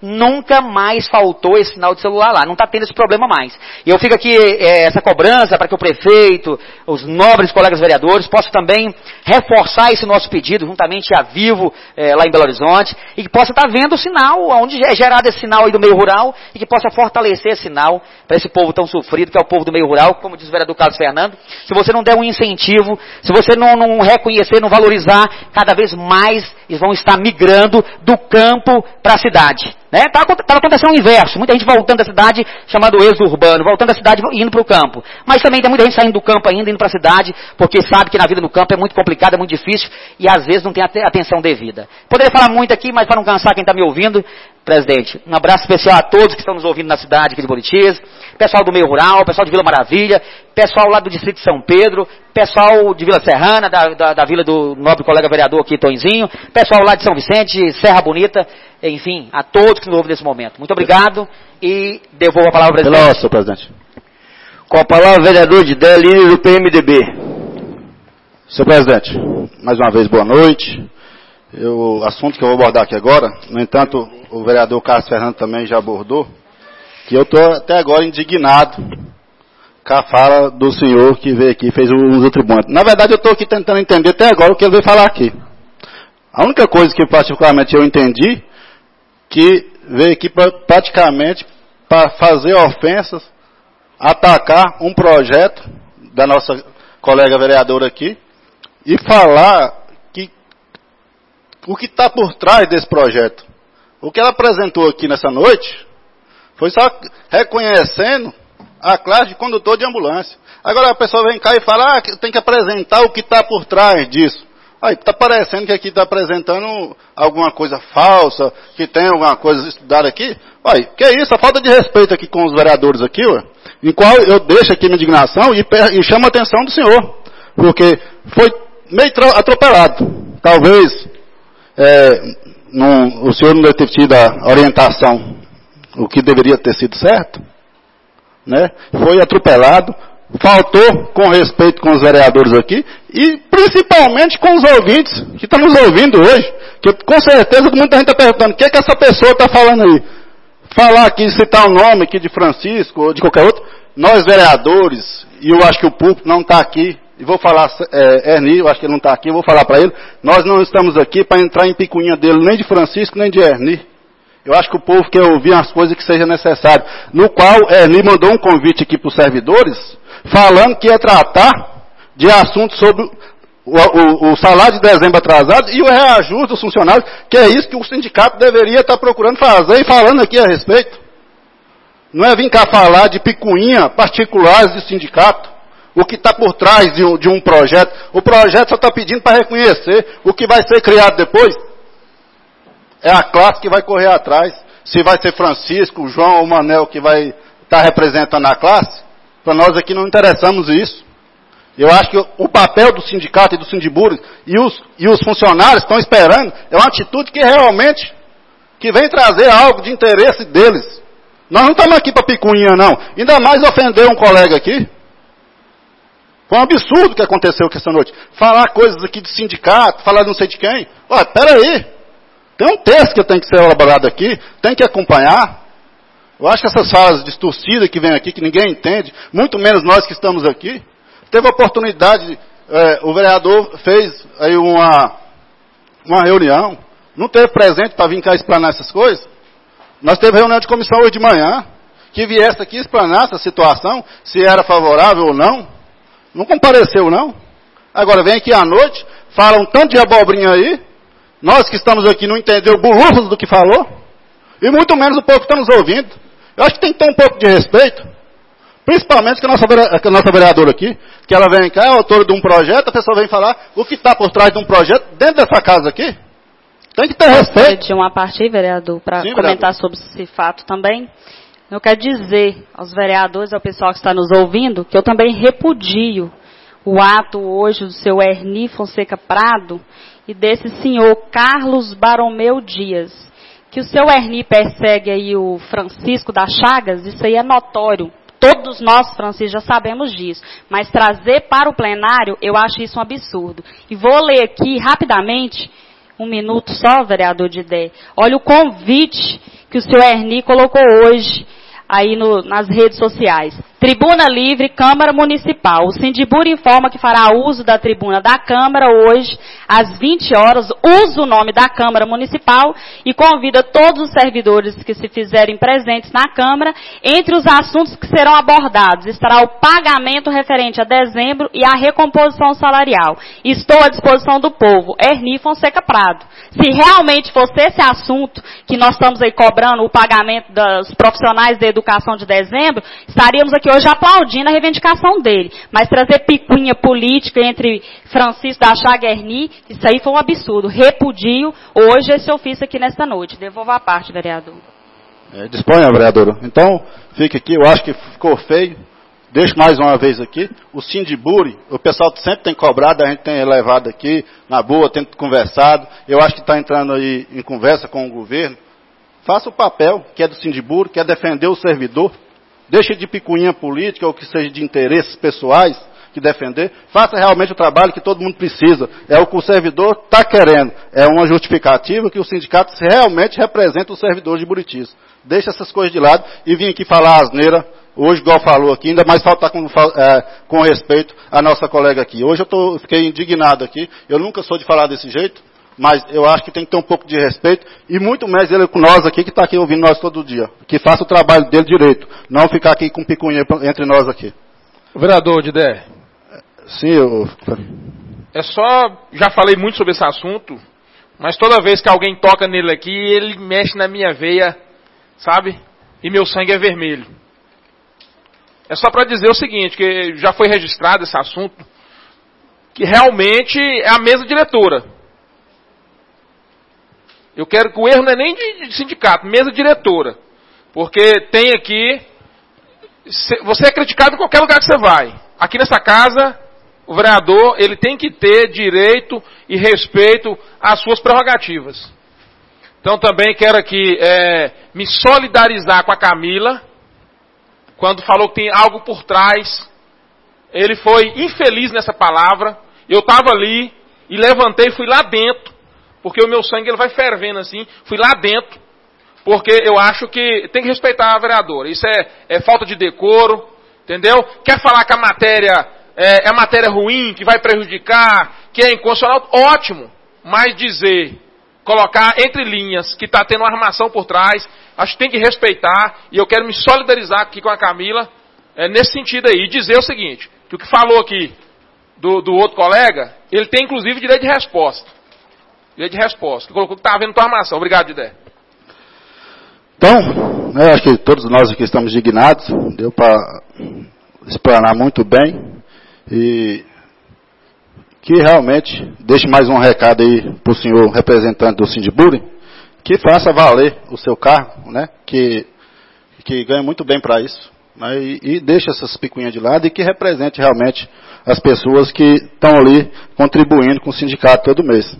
nunca mais faltou esse sinal de celular lá, não está tendo esse problema mais. E eu fico aqui, é, essa cobrança para que o prefeito, os nobres colegas vereadores, possam também reforçar esse nosso pedido, juntamente a Vivo, é, lá em Belo Horizonte, e que possa estar vendo o sinal, onde é gerado esse sinal aí do meio rural, e que possa fortalecer esse sinal para esse povo tão sofrido, que é o povo do meio rural, como diz o vereador Carlos Fernando. Se você não der um incentivo, se você não, não reconhecer, não valorizar, cada vez mais eles vão estar migrando do campo para a cidade. Estava né? tá, acontecendo o inverso, muita gente voltando da cidade, chamado êxodo urbano, voltando da cidade e indo para o campo. Mas também tem muita gente saindo do campo ainda, indo para a cidade, porque sabe que na vida no campo é muito complicado, é muito difícil, e às vezes não tem atenção devida. Poderia falar muito aqui, mas para não cansar quem está me ouvindo, presidente, um abraço especial a todos que estão nos ouvindo na cidade aqui de Buritis, pessoal do meio rural, pessoal de Vila Maravilha, pessoal lá do distrito de São Pedro, pessoal de Vila Serrana, da, da, da vila do nobre colega vereador aqui, Tonzinho, pessoal lá de São Vicente, Serra Bonita, enfim, a todos que nos ouvem nesse momento. Muito obrigado e devolvo a palavra ao presidente. Pela senhor presidente. Com a palavra, vereador de Dé, líder do P M D B. Senhor presidente, mais uma vez, boa noite. Eu, o assunto que eu vou abordar aqui agora, no entanto, o vereador Carlos Fernando também já abordou, que eu estou até agora indignado com a fala do senhor que veio aqui e fez um uso atribuinte. Na verdade, eu estou aqui tentando entender até agora o que ele veio falar aqui. A única coisa que particularmente eu entendi, que veio aqui pra, praticamente para fazer ofensas, atacar um projeto da nossa colega vereadora aqui e falar que o que está por trás desse projeto. O que ela apresentou aqui nessa noite foi só reconhecendo a classe de condutor de ambulância. Agora a pessoa vem cá e fala, ah, tem que apresentar o que está por trás disso. Aí está parecendo que aqui está apresentando alguma coisa falsa, que tem alguma coisa estudada aqui. Olha, que é isso? A falta de respeito aqui com os vereadores aqui, ué, em qual eu deixo aqui minha indignação e, e chamo a atenção do senhor. Porque foi meio atropelado. Talvez é, não, o senhor não deve ter tido a orientação, o que deveria ter sido certo. Né? Foi atropelado. Faltou com respeito com os vereadores aqui e principalmente com os ouvintes que estão nos ouvindo hoje, que com certeza muita gente está perguntando, o que é que essa pessoa está falando aí? Falar aqui, citar o nome aqui de Francisco ou de qualquer outro, nós vereadores, e eu acho que o público não está aqui, e vou falar, é, Erni, eu acho que ele não está aqui, eu vou falar para ele, nós não estamos aqui para entrar em picuinha dele, nem de Francisco, nem de Erni. Eu acho que o povo quer ouvir as coisas que seja necessário. No qual Erni mandou um convite aqui para os servidores, falando que ia tratar de assuntos sobre o, o, o salário de dezembro atrasado e o reajuste dos funcionários, que é isso que o sindicato deveria estar procurando fazer e falando aqui a respeito. Não é vir cá falar de picuinha particulares do sindicato, o que está por trás de um, de um projeto. O projeto só está pedindo para reconhecer o que vai ser criado depois. É a classe que vai correr atrás. Se vai ser Francisco, João ou Manel que vai estar representando a classe, para nós aqui não interessamos isso. Eu acho que o papel do sindicato e do Sindiburi e os, e os funcionários estão esperando é uma atitude que realmente que vem trazer algo de interesse deles. Nós não estamos aqui para picuinha, não. Ainda mais ofender um colega aqui. Foi um absurdo o que aconteceu aqui essa noite. Falar coisas aqui de sindicato, falar de não sei de quem. Olha, peraí. Tem um texto que tem que ser elaborado aqui, tem que acompanhar. Eu acho que essas falas distorcidas que vem aqui, que ninguém entende, muito menos nós que estamos aqui. Teve a oportunidade, é, o vereador fez aí uma, uma reunião, não teve presente para vir cá explanar essas coisas. Nós teve reunião de comissão hoje de manhã, que viesse aqui explanar essa situação, se era favorável ou não. Não compareceu, não. Agora vem aqui à noite, fala um tanto de abobrinha aí, nós que estamos aqui não entendemos bolufas do que falou, e muito menos o povo que está nos ouvindo. Eu acho que tem que ter um pouco de respeito, principalmente com a nossa, com a nossa vereadora aqui, que ela vem cá, é autora de um projeto, a pessoa vem falar o que está por trás de um projeto dentro dessa casa aqui. Tem que ter respeito. De uma parte aí, vereador, para comentar sobre esse fato também. Eu quero dizer aos vereadores, ao pessoal que está nos ouvindo, que eu também repudio o ato hoje do seu Erni Fonseca Prado e desse senhor Carlos Baromeu Dias. Que o seu Erni persegue aí o Francisco das Chagas, isso aí é notório. Todos nós, Francisco, já sabemos disso. Mas trazer para o plenário, eu acho isso um absurdo. E vou ler aqui rapidamente, um minuto só, vereador de Dé. Olha o convite que que o senhor Erni colocou hoje aí no, nas redes sociais. Tribuna Livre, Câmara Municipal. O Sindibur informa que fará uso da tribuna da Câmara hoje, às vinte horas, usa o nome da Câmara Municipal e convida todos os servidores que se fizerem presentes na Câmara. Entre os assuntos que serão abordados estará o pagamento referente a dezembro e a recomposição salarial. Estou à disposição do povo. Erni Fonseca Prado. Se realmente fosse esse assunto que nós estamos aí cobrando, o pagamento dos profissionais da educação de dezembro, estaríamos aqui hoje aplaudindo a reivindicação dele. Mas trazer picuinha política entre Francisco da Chaga e Erni, isso aí foi um absurdo. Repudio hoje esse ofício aqui nesta noite. Devolvo a parte, vereador. É, disponha, vereadora. Então, fique aqui, eu acho que ficou feio. Deixo mais uma vez aqui. O Sindiburi, o pessoal sempre tem cobrado, a gente tem levado aqui, na boa, tem conversado. Eu acho que está entrando aí em conversa com o governo. Faça o papel, que é do Sindiburi, que é defender o servidor. Deixe de picuinha política ou que seja de interesses pessoais que defender. Faça realmente o trabalho que todo mundo precisa. É o que o servidor está querendo. É uma justificativa que o sindicato realmente representa o servidor de Buritis. Deixe essas coisas de lado e vim aqui falar asneira. Hoje, igual falou aqui, ainda mais falta com, é, com respeito à nossa colega aqui. Hoje eu tô, fiquei indignado aqui. Eu nunca sou de falar desse jeito, mas eu acho que tem que ter um pouco de respeito. E muito mais ele com nós aqui, que está aqui ouvindo nós todo dia. Que faça o trabalho dele direito. Não ficar aqui com picuinha entre nós aqui. Vereador Didé. Sim, eu... É só... Já falei muito sobre esse assunto, mas toda vez que alguém toca nele aqui, ele mexe na minha veia, sabe? E meu sangue é vermelho. É só para dizer o seguinte, que já foi registrado esse assunto, que realmente é a mesa diretora. Eu quero que o erro não é nem de sindicato, mesa diretora. Porque tem aqui, você é criticado em qualquer lugar que você vai. Aqui nessa casa, o vereador, ele tem que ter direito e respeito às suas prerrogativas. Então também quero aqui é, me solidarizar com a Camila, quando falou que tem algo por trás. Ele foi infeliz nessa palavra. Eu estava ali e levantei e fui lá dentro, porque o meu sangue ele vai fervendo assim. Fui lá dentro, porque eu acho que tem que respeitar a vereadora. Isso é, é falta de decoro, entendeu? Quer falar que a matéria é, é matéria ruim, que vai prejudicar, que é inconstitucional? Ótimo. Mas dizer, colocar entre linhas que está tendo uma armação por trás, acho que tem que respeitar, e eu quero me solidarizar aqui com a Camila, é, nesse sentido aí, e dizer o seguinte, que o que falou aqui do, do outro colega, ele tem inclusive direito de resposta. Direito de resposta, que colocou que está havendo tua armação. Obrigado, Didé. Então, eu acho que todos nós aqui estamos indignados, deu para explanar muito bem, e que realmente deixe mais um recado aí para o senhor representante do Sindiburi, que faça valer o seu cargo, né? Que, que ganha muito bem para isso, né? E, e deixe essas picuinhas de lado e que represente realmente as pessoas que estão ali contribuindo com o sindicato todo mês.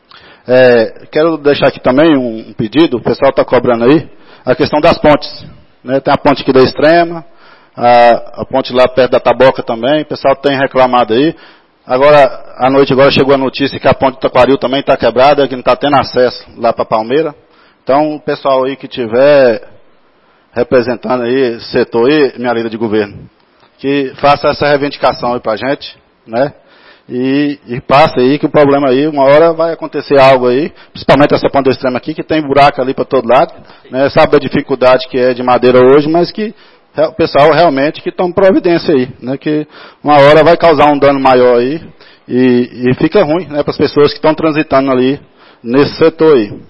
É, quero deixar aqui também um, um pedido, o pessoal está cobrando aí, a questão das pontes, né? Tem a ponte aqui da Extrema, a, a ponte lá perto da Taboca também, o pessoal tem reclamado aí. Agora, à noite agora chegou a notícia que a ponte do Taquaril também está quebrada, que não está tendo acesso lá para Palmeira. Então, o pessoal aí que tiver representando aí setor aí, minha líder de governo, que faça essa reivindicação aí para a gente, né? E, e passe aí que o problema aí, uma hora vai acontecer algo aí, principalmente essa ponte extrema aqui, que tem buraco ali para todo lado, né? Sabe a dificuldade que é de madeira hoje, mas que o pessoal realmente que toma providência aí, né? Que uma hora vai causar um dano maior aí e, e fica ruim, né? Para as pessoas que estão transitando ali nesse setor aí.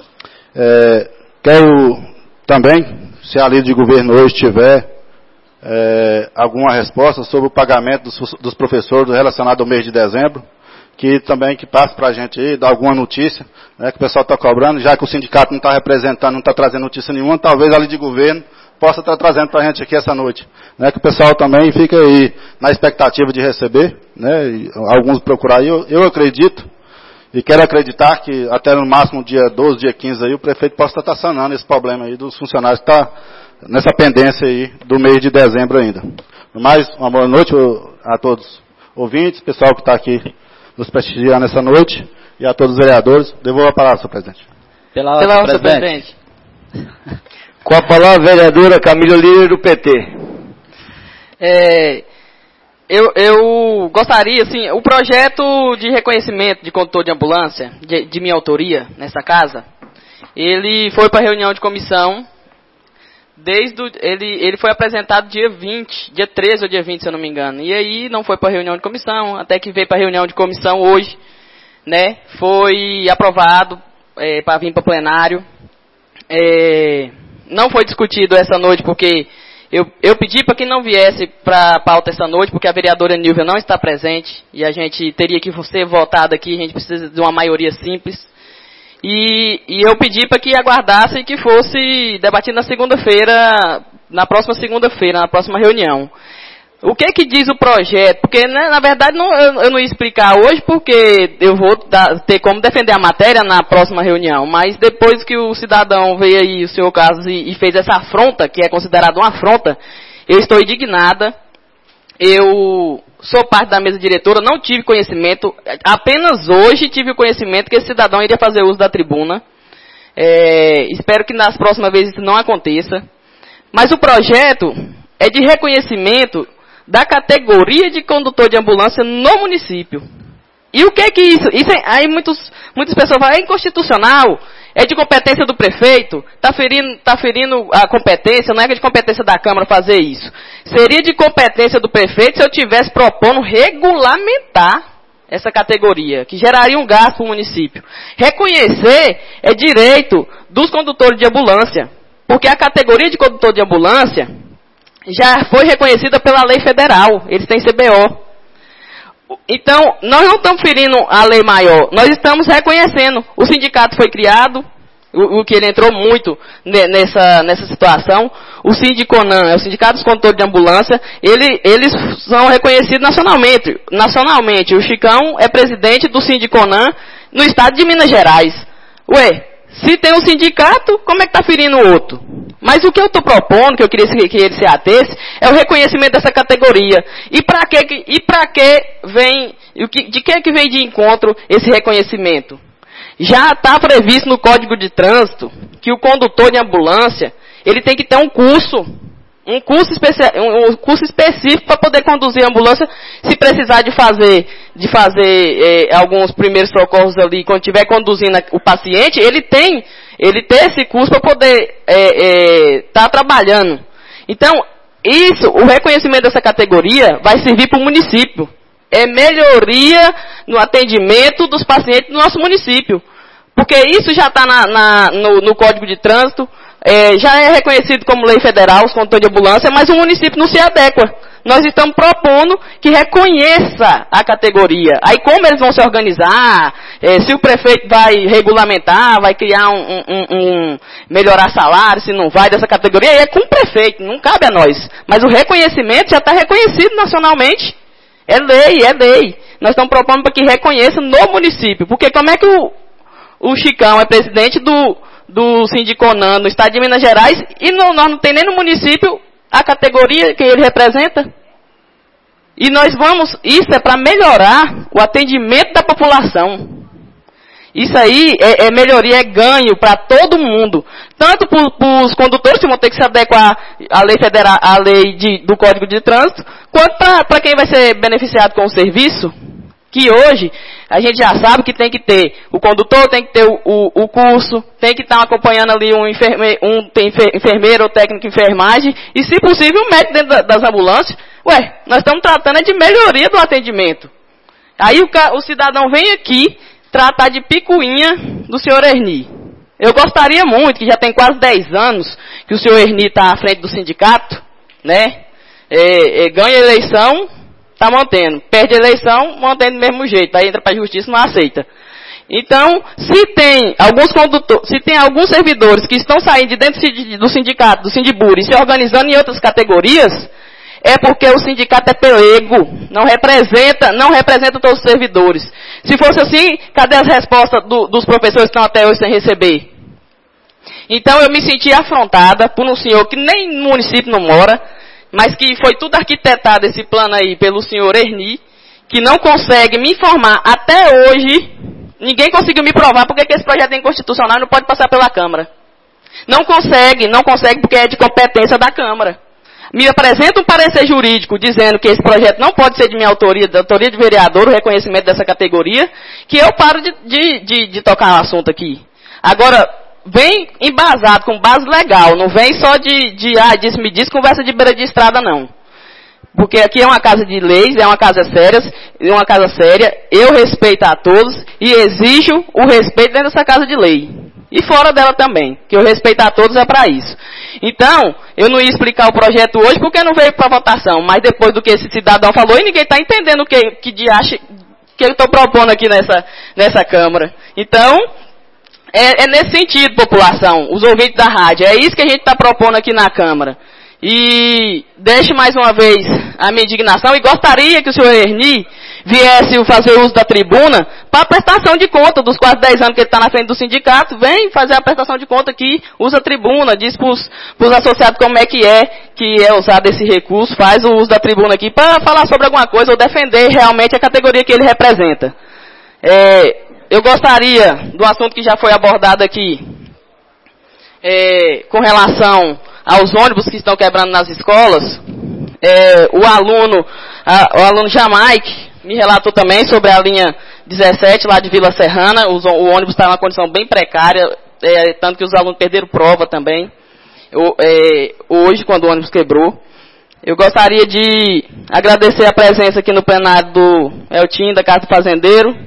É, quero também, se a líder de governo hoje tiver é, alguma resposta sobre o pagamento dos, dos professores relacionado ao mês de dezembro, que também que passe para a gente aí, dar alguma notícia, né? Que o pessoal está cobrando, já que o sindicato não está representando, não está trazendo notícia nenhuma, talvez a líder de governo possa estar trazendo para a gente aqui essa noite, né, que o pessoal também fica aí na expectativa de receber, né, e alguns procurar aí, eu, eu acredito, e quero acreditar que até no máximo dia doze, dia quinze aí, o prefeito possa estar sanando esse problema aí dos funcionários que está nessa pendência aí do mês de dezembro ainda. Mais uma boa noite a todos os ouvintes, pessoal que está aqui nos prestigiando nessa noite, e a todos os vereadores. Devolvo a palavra, senhor presidente. Pela Pela ordem, presidente. presidente. Com a palavra, a vereadora Camila Líder, do P T. É, eu, eu gostaria, assim, o projeto de reconhecimento de condutor de ambulância, de, de minha autoria, nessa casa, ele foi para reunião de comissão, desde o, ele, ele foi apresentado dia vinte, dia treze ou dia vinte, se eu não me engano, e aí não foi para reunião de comissão, até que veio para reunião de comissão hoje, né, foi aprovado é, para vir para plenário, é, não foi discutido essa noite porque eu, eu pedi para que não viesse para a pauta essa noite, porque a vereadora Nilvia não está presente, e a gente teria que ser votado aqui, a gente precisa de uma maioria simples, e, e eu pedi para que aguardasse e que fosse debatido na segunda-feira, na próxima segunda-feira, na próxima reunião. O que que diz o projeto? Porque, né, na verdade, não, eu, eu não ia explicar hoje, porque eu vou dar, ter como defender a matéria na próxima reunião. Mas depois que o cidadão veio aí, o senhor Carlos, e, e fez essa afronta, que é considerada uma afronta, eu estou indignada. Eu sou parte da mesa diretora, não tive conhecimento, apenas hoje tive o conhecimento que esse cidadão iria fazer uso da tribuna. É, espero que nas próximas vezes isso não aconteça. Mas o projeto é de reconhecimento da categoria de condutor de ambulância no município. E o que é que isso? Isso é, aí muitos, muitas pessoas falam, é inconstitucional, é de competência do prefeito, está ferindo, tá ferindo a competência, não é de competência da Câmara fazer isso. Seria de competência do prefeito se eu estivesse propondo regulamentar essa categoria, que geraria um gasto para o município. Reconhecer é direito dos condutores de ambulância, porque a categoria de condutor de ambulância já foi reconhecida pela lei federal, eles têm C B O. Então, nós não estamos ferindo a lei maior, nós estamos reconhecendo. O sindicato foi criado, o, o que ele entrou muito nessa, nessa situação. O Sindiconan, é o Sindicato dos Condutores de Ambulância, ele, eles são reconhecidos nacionalmente. Nacionalmente, o Chicão é presidente do Sindiconan no estado de Minas Gerais. Ué, se tem um sindicato, como é que está ferindo o outro? Mas o que eu estou propondo, que eu queria que ele se atesse, é o reconhecimento dessa categoria. E para que, e para que vem, de que que vem de encontro esse reconhecimento? Já está previsto no Código de Trânsito que o condutor de ambulância, ele tem que ter um curso, um curso, especi- um curso específico para poder conduzir a ambulância, se precisar de fazer, de fazer eh, alguns primeiros socorros ali, quando estiver conduzindo o paciente, ele tem, ele tem esse curso para poder estar é, é, tá trabalhando. Então, isso, o reconhecimento dessa categoria vai servir para o município. É melhoria no atendimento dos pacientes do nosso município. Porque isso já está na, na, no, no Código de Trânsito, é, já é reconhecido como lei federal, os condutores de ambulância, mas o município não se adequa. Nós estamos propondo que reconheça a categoria. Aí como eles vão se organizar, é, se o prefeito vai regulamentar, vai criar um, um, um, um, melhorar salário, se não vai dessa categoria, aí é com o prefeito, não cabe a nós. Mas o reconhecimento já está reconhecido nacionalmente. É lei, é lei. Nós estamos propondo para que reconheça no município. Porque como é que o, o Chicão é presidente do, do Sindiconan no estado de Minas Gerais e não, nós não tem nem no município a categoria que ele representa? E nós vamos, isso é para melhorar o atendimento da população. Isso aí é, é melhoria, é ganho para todo mundo. Tanto para os condutores que vão ter que se adequar à lei federal, à lei de, do Código de Trânsito, quanto para quem vai ser beneficiado com o serviço, que hoje a gente já sabe que tem que ter, o condutor tem que ter o, o, o curso, tem que estar acompanhando ali um, enferme, um enfermeiro ou técnico de enfermagem, e se possível um médico dentro das ambulâncias. Ué, nós estamos tratando de melhoria do atendimento. Aí o, o cidadão vem aqui tratar de picuinha do senhor Erni. Eu gostaria muito, que já tem quase dez anos que o senhor Erni está à frente do sindicato, né? É, é, ganha eleição, está mantendo. Perde eleição, mantém do mesmo jeito. Aí entra para a justiça e não aceita. Então, se tem alguns condutores, se tem alguns servidores que estão saindo de dentro do sindicato, do Sindiburi, se organizando em outras categorias, é porque o sindicato é pelego, não representa, não representa todos os servidores. Se fosse assim, cadê as respostas do, dos professores que estão até hoje sem receber? Então eu me senti afrontada por um senhor que nem no município não mora, mas que foi tudo arquitetado esse plano aí pelo senhor Erni, que não consegue me informar até hoje, ninguém conseguiu me provar porque que esse projeto é inconstitucional e não pode passar pela Câmara. Não consegue, não consegue porque é de competência da Câmara. Me apresenta um parecer jurídico dizendo que esse projeto não pode ser de minha autoria, da autoria de vereador, o reconhecimento dessa categoria, que eu paro de, de, de, de tocar no assunto aqui. Agora, vem embasado, com base legal, não vem só de, de ah, disse, me diz, conversa de beira de estrada, não. Porque aqui é uma casa de leis, é uma casa séria, é uma casa séria, eu respeito a todos e exijo o respeito dentro dessa casa de lei. E fora dela também, que eu respeito a todos é para isso. Então, eu não ia explicar o projeto hoje porque não veio para votação, mas depois do que esse cidadão falou, e ninguém está entendendo o que, que de acha, que eu estou propondo aqui nessa, nessa Câmara. Então, é, é nesse sentido, população, os ouvintes da rádio, é isso que a gente está propondo aqui na Câmara. E deixo mais uma vez a minha indignação e gostaria que o senhor Erni viesse fazer uso da tribuna para a prestação de conta dos quase dez anos que ele está na frente do sindicato. Vem fazer a prestação de conta aqui, usa a tribuna, diz para os associados como é que é que é usado esse recurso, faz o uso da tribuna aqui para falar sobre alguma coisa ou defender realmente a categoria que ele representa. É, eu gostaria do assunto que já foi abordado aqui, é, com relação aos ônibus que estão quebrando nas escolas. É, o aluno, a, o aluno Jamaica me relatou também sobre a linha dezessete lá de Vila Serrana. Os, o ônibus está em uma condição bem precária, é, tanto que os alunos perderam prova também, eu, é, hoje, quando o ônibus quebrou. Eu gostaria de agradecer a presença aqui no plenário do Eltim, da Casa do Fazendeiro.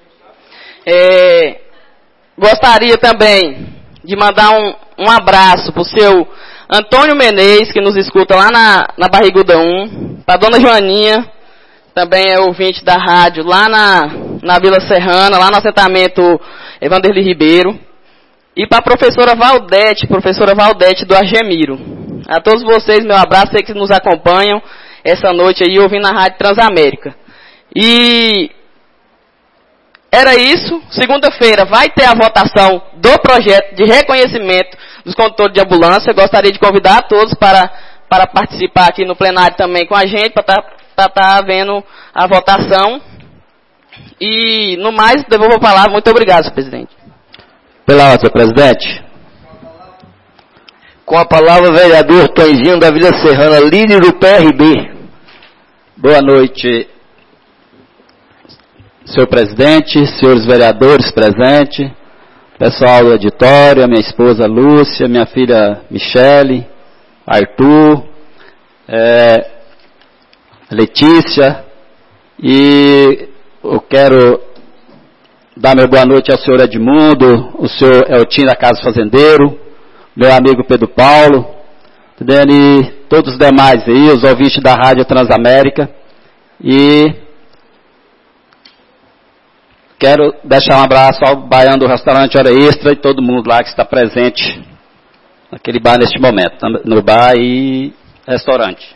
É, gostaria também de mandar um, um abraço para o seu Antônio Menezes, que nos escuta lá na, na Barriguda um, para a dona Joaninha, também é ouvinte da rádio, lá na, na Vila Serrana, lá no assentamento Vanderlei Ribeiro, e para a professora Valdete, professora Valdete do Argemiro. A todos vocês, meu abraço, sei que nos acompanham essa noite aí, ouvindo a Rádio Transamérica. E era isso. Segunda-feira vai ter a votação do projeto de reconhecimento dos condutores de ambulância. Eu gostaria de convidar a todos para, para participar aqui no plenário também com a gente, para estar tá, tá havendo a votação. E, no mais, devolvo a palavra. Muito obrigado, senhor presidente. Pela ordem, presidente. Com a palavra, vereador Tonzinho da Vila Serrana, líder do P R B. Boa noite, senhor presidente, senhores vereadores presentes, pessoal do auditório, minha esposa Lúcia, minha filha Michele, Arthur, é, Letícia, e eu quero dar meu boa noite ao senhor Edmundo, o senhor Eltim da Casa Fazendeiro, meu amigo Pedro Paulo, entendendo? E todos os demais aí, os ouvintes da Rádio Transamérica, e quero deixar um abraço ao baiano do restaurante Hora Extra e todo mundo lá que está presente naquele bar neste momento, no bar e restaurante.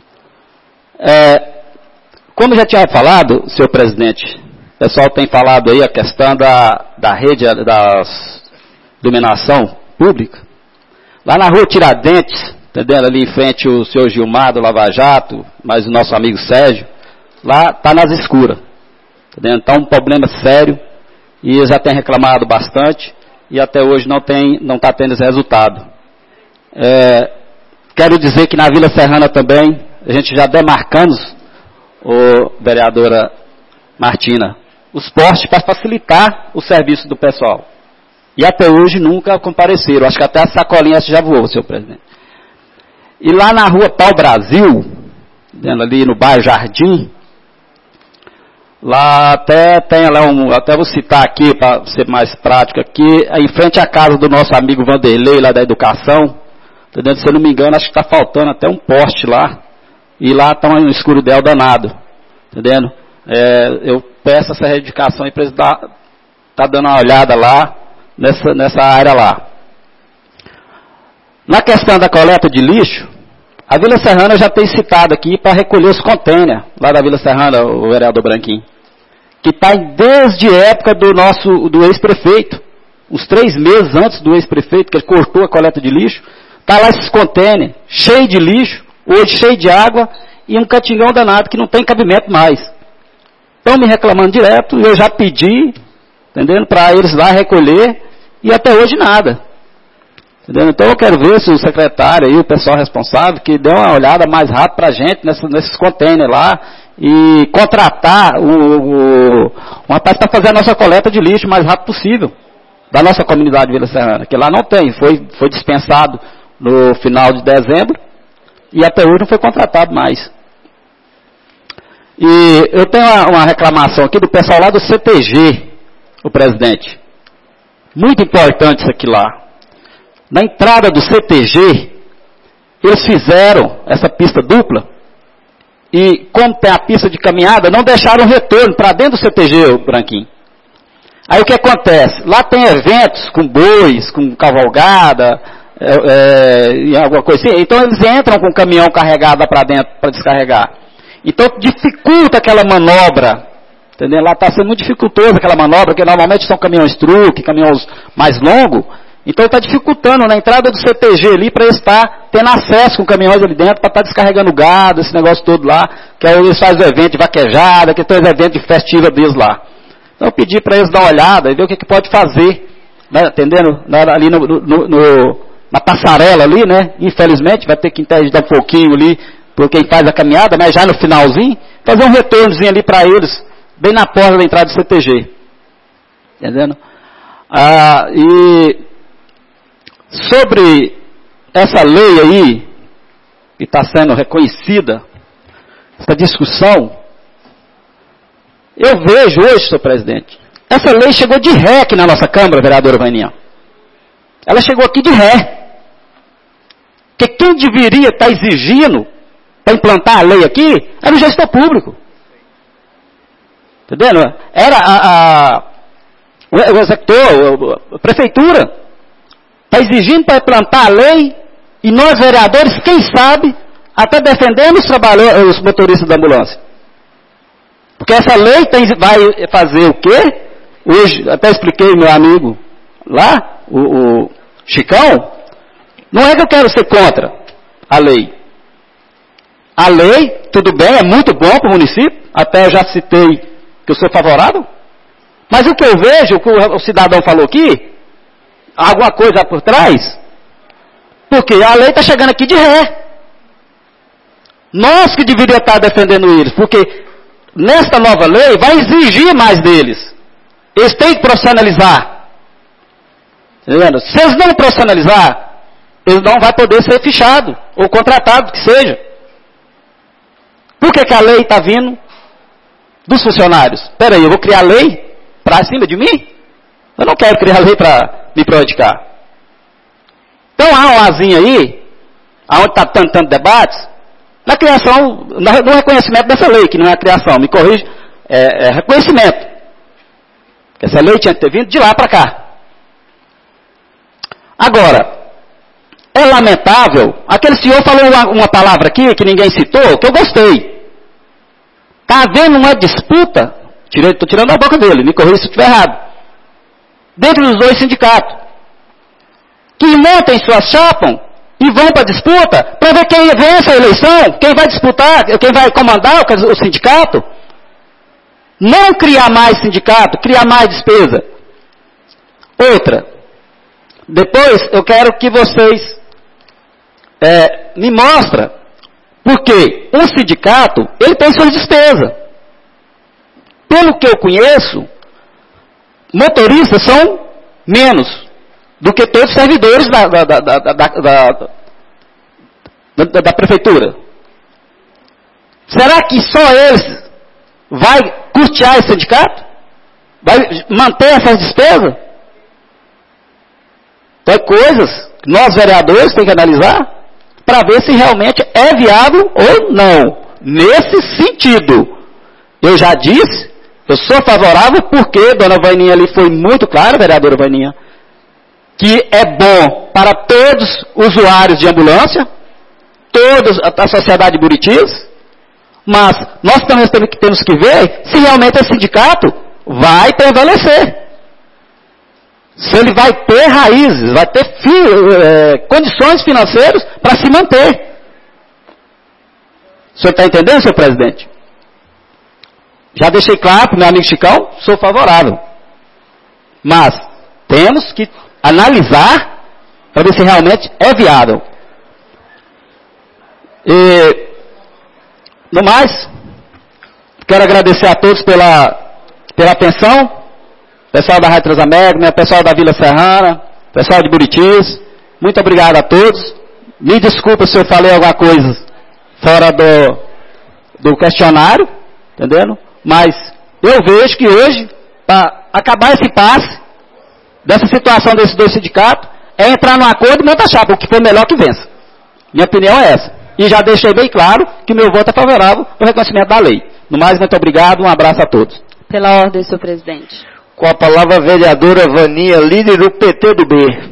É, como já tinha falado, senhor presidente, o pessoal tem falado aí a questão da, da rede da iluminação pública. Lá na rua Tiradentes, entendendo? Ali em frente o senhor Gilmar do Lava Jato, mais o nosso amigo Sérgio, lá está nas escuras. Está um problema sério e eles já têm reclamado bastante e até hoje não tem, não está tendo esse resultado. É, quero dizer que na Vila Serrana também, a gente já demarcamos, ô, vereadora Martina, os postes para facilitar o serviço do pessoal. E até hoje nunca compareceram. Acho que até a sacolinha já voou, senhor presidente. E lá na rua Pau Brasil, ali no bairro Jardim, lá até tem lá um, até vou citar aqui para ser mais prático aqui, em frente à casa do nosso amigo Vanderlei, lá da educação, entendeu? Se eu não me engano, acho que está faltando até um poste lá, e lá está um escuridel danado, entendendo? É, eu peço essa reivindicação para eles dar, tá dando uma olhada lá, nessa, nessa área lá. Na questão da coleta de lixo, a Vila Serrana já tem citado aqui para recolher os contêineres, lá da Vila Serrana, o vereador Branquinho, que está desde a época do nosso, do ex-prefeito, uns três meses antes do ex-prefeito, que ele cortou a coleta de lixo, está lá esses contêineres, cheio de lixo, hoje cheio de água, e um catingão danado que não tem cabimento mais. Estão me reclamando direto, eu já pedi, entendendo, para eles lá recolher, e até hoje nada. Entendeu? Então eu quero ver se o secretário e o pessoal responsável que dê uma olhada mais rápido para a gente nessa, nesses containers lá e contratar o, o, um rapaz para fazer a nossa coleta de lixo o mais rápido possível da nossa comunidade de Vila Serrana, que lá não tem, foi, foi dispensado no final de dezembro e até hoje não foi contratado mais. E eu tenho uma, uma reclamação aqui do pessoal lá do C T G, o presidente. Muito importante isso aqui lá. Na entrada do C T G, eles fizeram essa pista dupla e, como tem a pista de caminhada, não deixaram retorno para dentro do C T G, Branquinho. Aí o que acontece? Lá tem eventos com bois, com cavalgada, é, é, e alguma coisa assim. Então eles entram com o caminhão carregado para dentro para descarregar. Então dificulta aquela manobra. Entendeu? Lá está sendo muito dificultoso aquela manobra, porque normalmente são caminhões truque, caminhões mais longos. Então está dificultando na entrada do C T G ali para estar tendo acesso com caminhões ali dentro, para estar descarregando gado, esse negócio todo lá, que aí eles fazem o evento de vaquejada, que tem os eventos de festiva deles lá. Então eu pedi para eles dar uma olhada e ver o que, que pode fazer, né, entendendo? Ali no, no, no, na passarela ali, né? Infelizmente vai ter que interditar um pouquinho ali por quem faz a caminhada, mas já no finalzinho, fazer um retornozinho ali para eles, bem na porta da entrada do C T G. Entendendo? Ah, e sobre essa lei aí, que está sendo reconhecida, essa discussão, eu vejo hoje, senhor presidente, essa lei chegou de ré aqui na nossa Câmara, vereadora Vaininha. Ela chegou aqui de ré. Porque quem deveria estar exigindo para implantar a lei aqui era o gestor público. Entendendo? Era a, a, o executor, a prefeitura, está exigindo para implantar a lei, e nós, vereadores, quem sabe, até defendemos os, trabalhadores, os motoristas da ambulância. Porque essa lei tem, vai fazer o quê? Hoje, até expliquei meu amigo lá, o, o Chicão, não é que eu quero ser contra a lei. A lei, tudo bem, é muito bom para o município, até eu já citei que eu sou favorável, mas o que eu vejo, o que o cidadão falou aqui, alguma coisa por trás, porque a lei está chegando aqui de ré. Nós que deveríamos estar defendendo eles, porque nesta nova lei vai exigir mais deles. Eles têm que profissionalizar. Entendeu? Se eles não profissionalizar, eles não vão poder ser fichados ou contratados, que seja. Por que, que a lei está vindo dos funcionários? Espera aí, eu vou criar lei para cima de mim? Eu não quero criar lei para me prejudicar. Então há um azinho aí, aonde está tanto, tanto debates, na criação, no reconhecimento dessa lei, que não é a criação, me corrija, é, é reconhecimento. Essa lei tinha que ter vindo de lá para cá. Agora, é lamentável, aquele senhor falou uma, uma palavra aqui, que ninguém citou, que eu gostei. Está havendo uma disputa, estou tirando a boca dele, me corrija se eu estiver errado, dentro dos dois sindicatos, que montem suas chapas e vão para a disputa para ver quem vence a eleição, quem vai disputar, quem vai comandar o sindicato. Não criar mais sindicato, criar mais despesa. Outra, depois eu quero que vocês é, me mostrem, porque um sindicato, ele tem suas despesas. Pelo que eu conheço, motoristas são menos do que todos os servidores da, da, da, da, da, da, da, da prefeitura. Será que só eles vai custear esse sindicato? Vai manter essas despesas? Então, é coisas que nós, vereadores, temos que analisar para ver se realmente é viável ou não. Nesse sentido, eu já disse, eu sou favorável porque Dona Vaininha ali foi muito clara, vereadora Vaininha, que é bom para todos os usuários de ambulância, toda a sociedade de Buritis, mas nós também temos que ver se realmente esse sindicato vai prevalecer. Se ele vai ter raízes, vai ter fi, é, condições financeiras para se manter. O senhor está entendendo, senhor presidente? Já deixei claro para o meu amigo Chicão, sou favorável. Mas temos que analisar para ver se realmente é viável. E, no mais, quero agradecer a todos pela, pela atenção, pessoal da Rádio Transamérica, pessoal da Vila Serrana, pessoal de Buritis, muito obrigado a todos. Me desculpa se eu falei alguma coisa fora do, do questionário, entendendo? Mas eu vejo que hoje, para acabar esse impasse, dessa situação desses dois sindicatos, é entrar num acordo e montar chapa, o que for melhor que vença. Minha opinião é essa. E já deixei bem claro que meu voto é favorável ao reconhecimento da lei. No mais, muito obrigado, um abraço a todos. Pela ordem, senhor presidente. Com a palavra a vereadora Vania, líder do P T do B.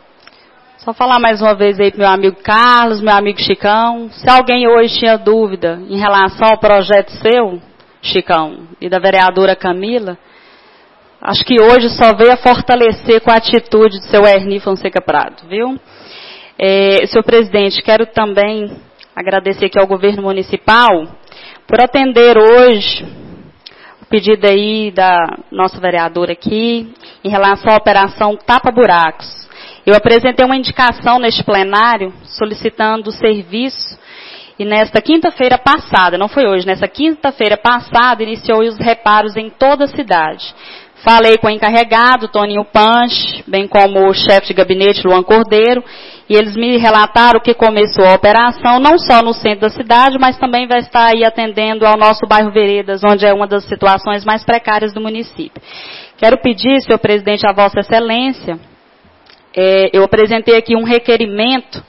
Só falar mais uma vez aí pro meu amigo Carlos, meu amigo Chicão. Se alguém hoje tinha dúvida em relação ao projeto seu, Chicão, e da vereadora Camila, acho que hoje só veio a fortalecer com a atitude do seu Erni Fonseca Prado, viu? É, senhor presidente, quero também agradecer aqui ao governo municipal por atender hoje o pedido aí da nossa vereadora aqui em relação à operação Tapa Buracos. Eu apresentei uma indicação neste plenário solicitando o serviço e nesta quinta-feira passada, não foi hoje, nesta quinta-feira passada iniciou os reparos em toda a cidade. Falei com o encarregado, Toninho Panche, bem como o chefe de gabinete, Luan Cordeiro, e eles me relataram que começou a operação não só no centro da cidade, mas também vai estar aí atendendo ao nosso bairro Veredas, onde é uma das situações mais precárias do município. Quero pedir, senhor presidente, a vossa excelência, é, eu apresentei aqui um requerimento,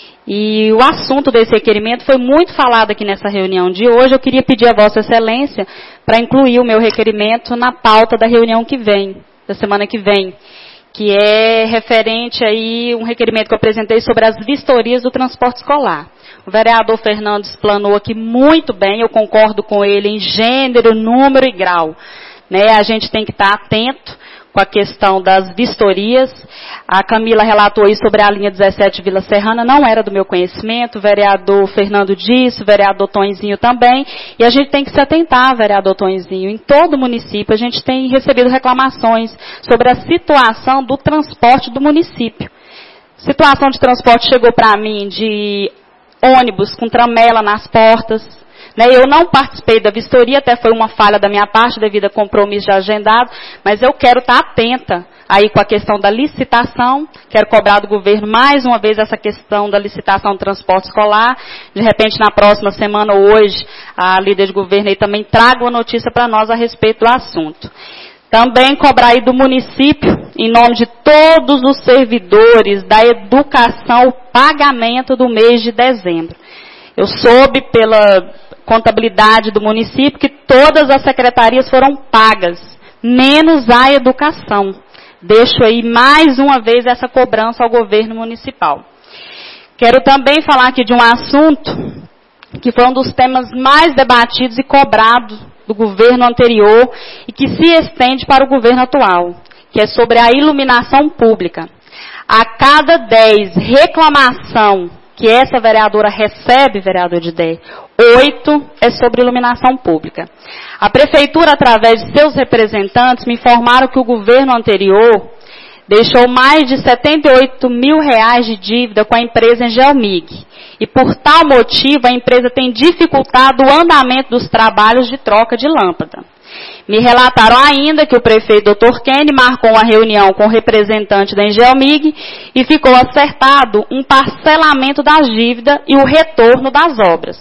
e o assunto desse requerimento foi muito falado aqui nessa reunião de hoje. Eu queria pedir a vossa excelência para incluir o meu requerimento na pauta da reunião que vem, da semana que vem, que é referente aí um requerimento que eu apresentei sobre as vistorias do transporte escolar. O vereador Fernando explanou aqui muito bem, eu concordo com ele em gênero, número e grau. Né? A gente tem que estar atento com a questão das vistorias. A Camila relatou aí sobre a linha dezessete Vila Serrana, não era do meu conhecimento, o vereador Fernando disse, o vereador Tonzinho também, e a gente tem que se atentar, vereador Tonzinho, em todo o município a gente tem recebido reclamações sobre a situação do transporte do município. Situação de transporte chegou para mim de ônibus com tramela nas portas. Eu não participei da vistoria, até foi uma falha da minha parte, devido a compromisso já agendado, mas eu quero estar atenta aí com a questão da licitação, quero cobrar do governo mais uma vez essa questão da licitação do transporte escolar. De repente, na próxima semana ou hoje, a líder de governo aí também traga uma notícia para nós a respeito do assunto. Também cobrar aí do município, em nome de todos os servidores da educação, o pagamento do mês de dezembro. Eu soube pela contabilidade do município que todas as secretarias foram pagas, menos a educação. Deixo aí mais uma vez essa cobrança ao governo municipal. Quero também falar aqui de um assunto que foi um dos temas mais debatidos e cobrados do governo anterior e que se estende para o governo atual, que é sobre a iluminação pública. A cada dez reclamação que essa vereadora recebe, vereador de ideia, oito é sobre iluminação pública. A prefeitura, através de seus representantes, me informaram que o governo anterior deixou mais de setenta e oito mil reais de dívida com a empresa Engelmig. E por tal motivo, a empresa tem dificultado o andamento dos trabalhos de troca de lâmpada. Me relataram ainda que o prefeito doutor Kenny marcou uma reunião com o representante da Engelmig e ficou acertado um parcelamento das dívidas e o retorno das obras.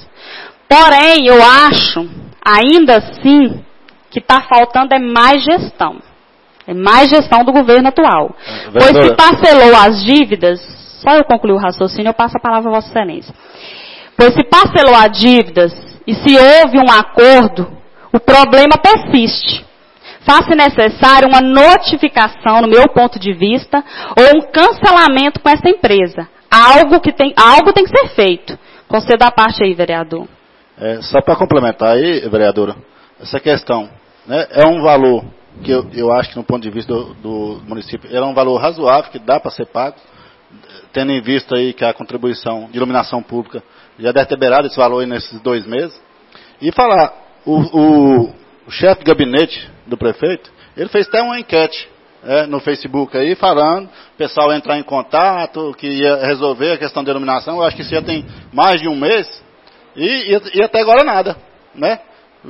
Porém, eu acho, ainda assim, que está faltando é mais gestão. É mais gestão do governo atual. É, pois se parcelou as dívidas, só eu concluir o raciocínio, eu passo a palavra a Vossa Excelência. Pois se parcelou as dívidas e se houve um acordo, o problema persiste. Faz-se necessário uma notificação, no meu ponto de vista, ou um cancelamento com essa empresa. Algo, que tem, algo tem que ser feito. Conceda a parte aí, vereador. É, só para complementar aí, vereadora, essa questão, né, é um valor que eu, eu acho que, no ponto de vista do, do município, é um valor razoável, que dá para ser pago, tendo em vista aí que a contribuição de iluminação pública já deve ter beirado esse valor aí nesses dois meses. E falar, o, o, o chefe de gabinete do prefeito, ele fez até uma enquete é, no Facebook aí, falando, o pessoal entrar em contato, que ia resolver a questão da iluminação. Eu acho que isso já tem mais de um mês, e, e, e até agora nada, né?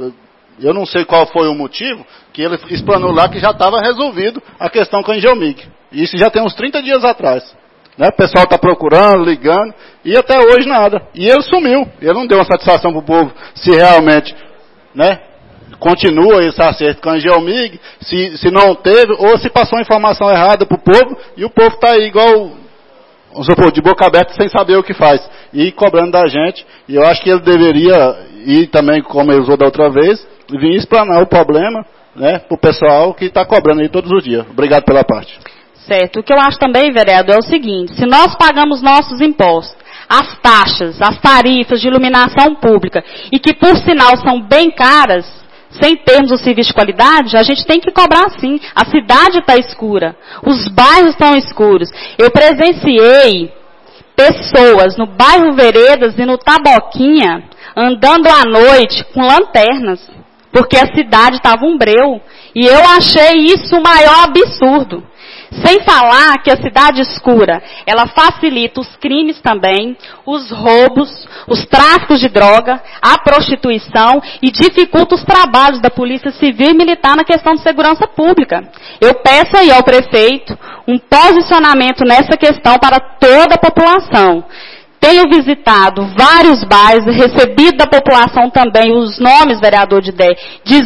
Eu não sei qual foi o motivo, que ele explanou lá que já estava resolvido a questão com a Engelmig. Isso já tem uns trinta dias atrás. Né? O pessoal está procurando, ligando, e até hoje nada. E ele sumiu. Ele não deu uma satisfação para o povo se realmente, né, continua esse acerto com a Engelmig, se, se não teve, ou se passou informação errada para o povo, e o povo está aí igual, vamos supor, de boca aberta, sem saber o que faz. E cobrando da gente. E eu acho que ele deveria ir também, como ele usou da outra vez, vir explanar o problema, né, para o pessoal que está cobrando aí todos os dias. Obrigado pela parte. Certo. O que eu acho também, vereador, é o seguinte: se nós pagamos nossos impostos, as taxas, as tarifas de iluminação pública, e que por sinal são bem caras, sem termos o serviço de qualidade, a gente tem que cobrar sim. A cidade está escura, os bairros estão escuros. Eu presenciei pessoas no bairro Veredas e no Taboquinha andando à noite com lanternas, porque a cidade estava um breu. E eu achei isso o maior absurdo. Sem falar que a cidade escura, ela facilita os crimes também, os roubos, os tráficos de droga, a prostituição e dificulta os trabalhos da Polícia Civil e Militar na questão de segurança pública. Eu peço aí ao prefeito um posicionamento nessa questão para toda a população. Tenho visitado vários bairros, recebido da população também os nomes, vereador de Dé,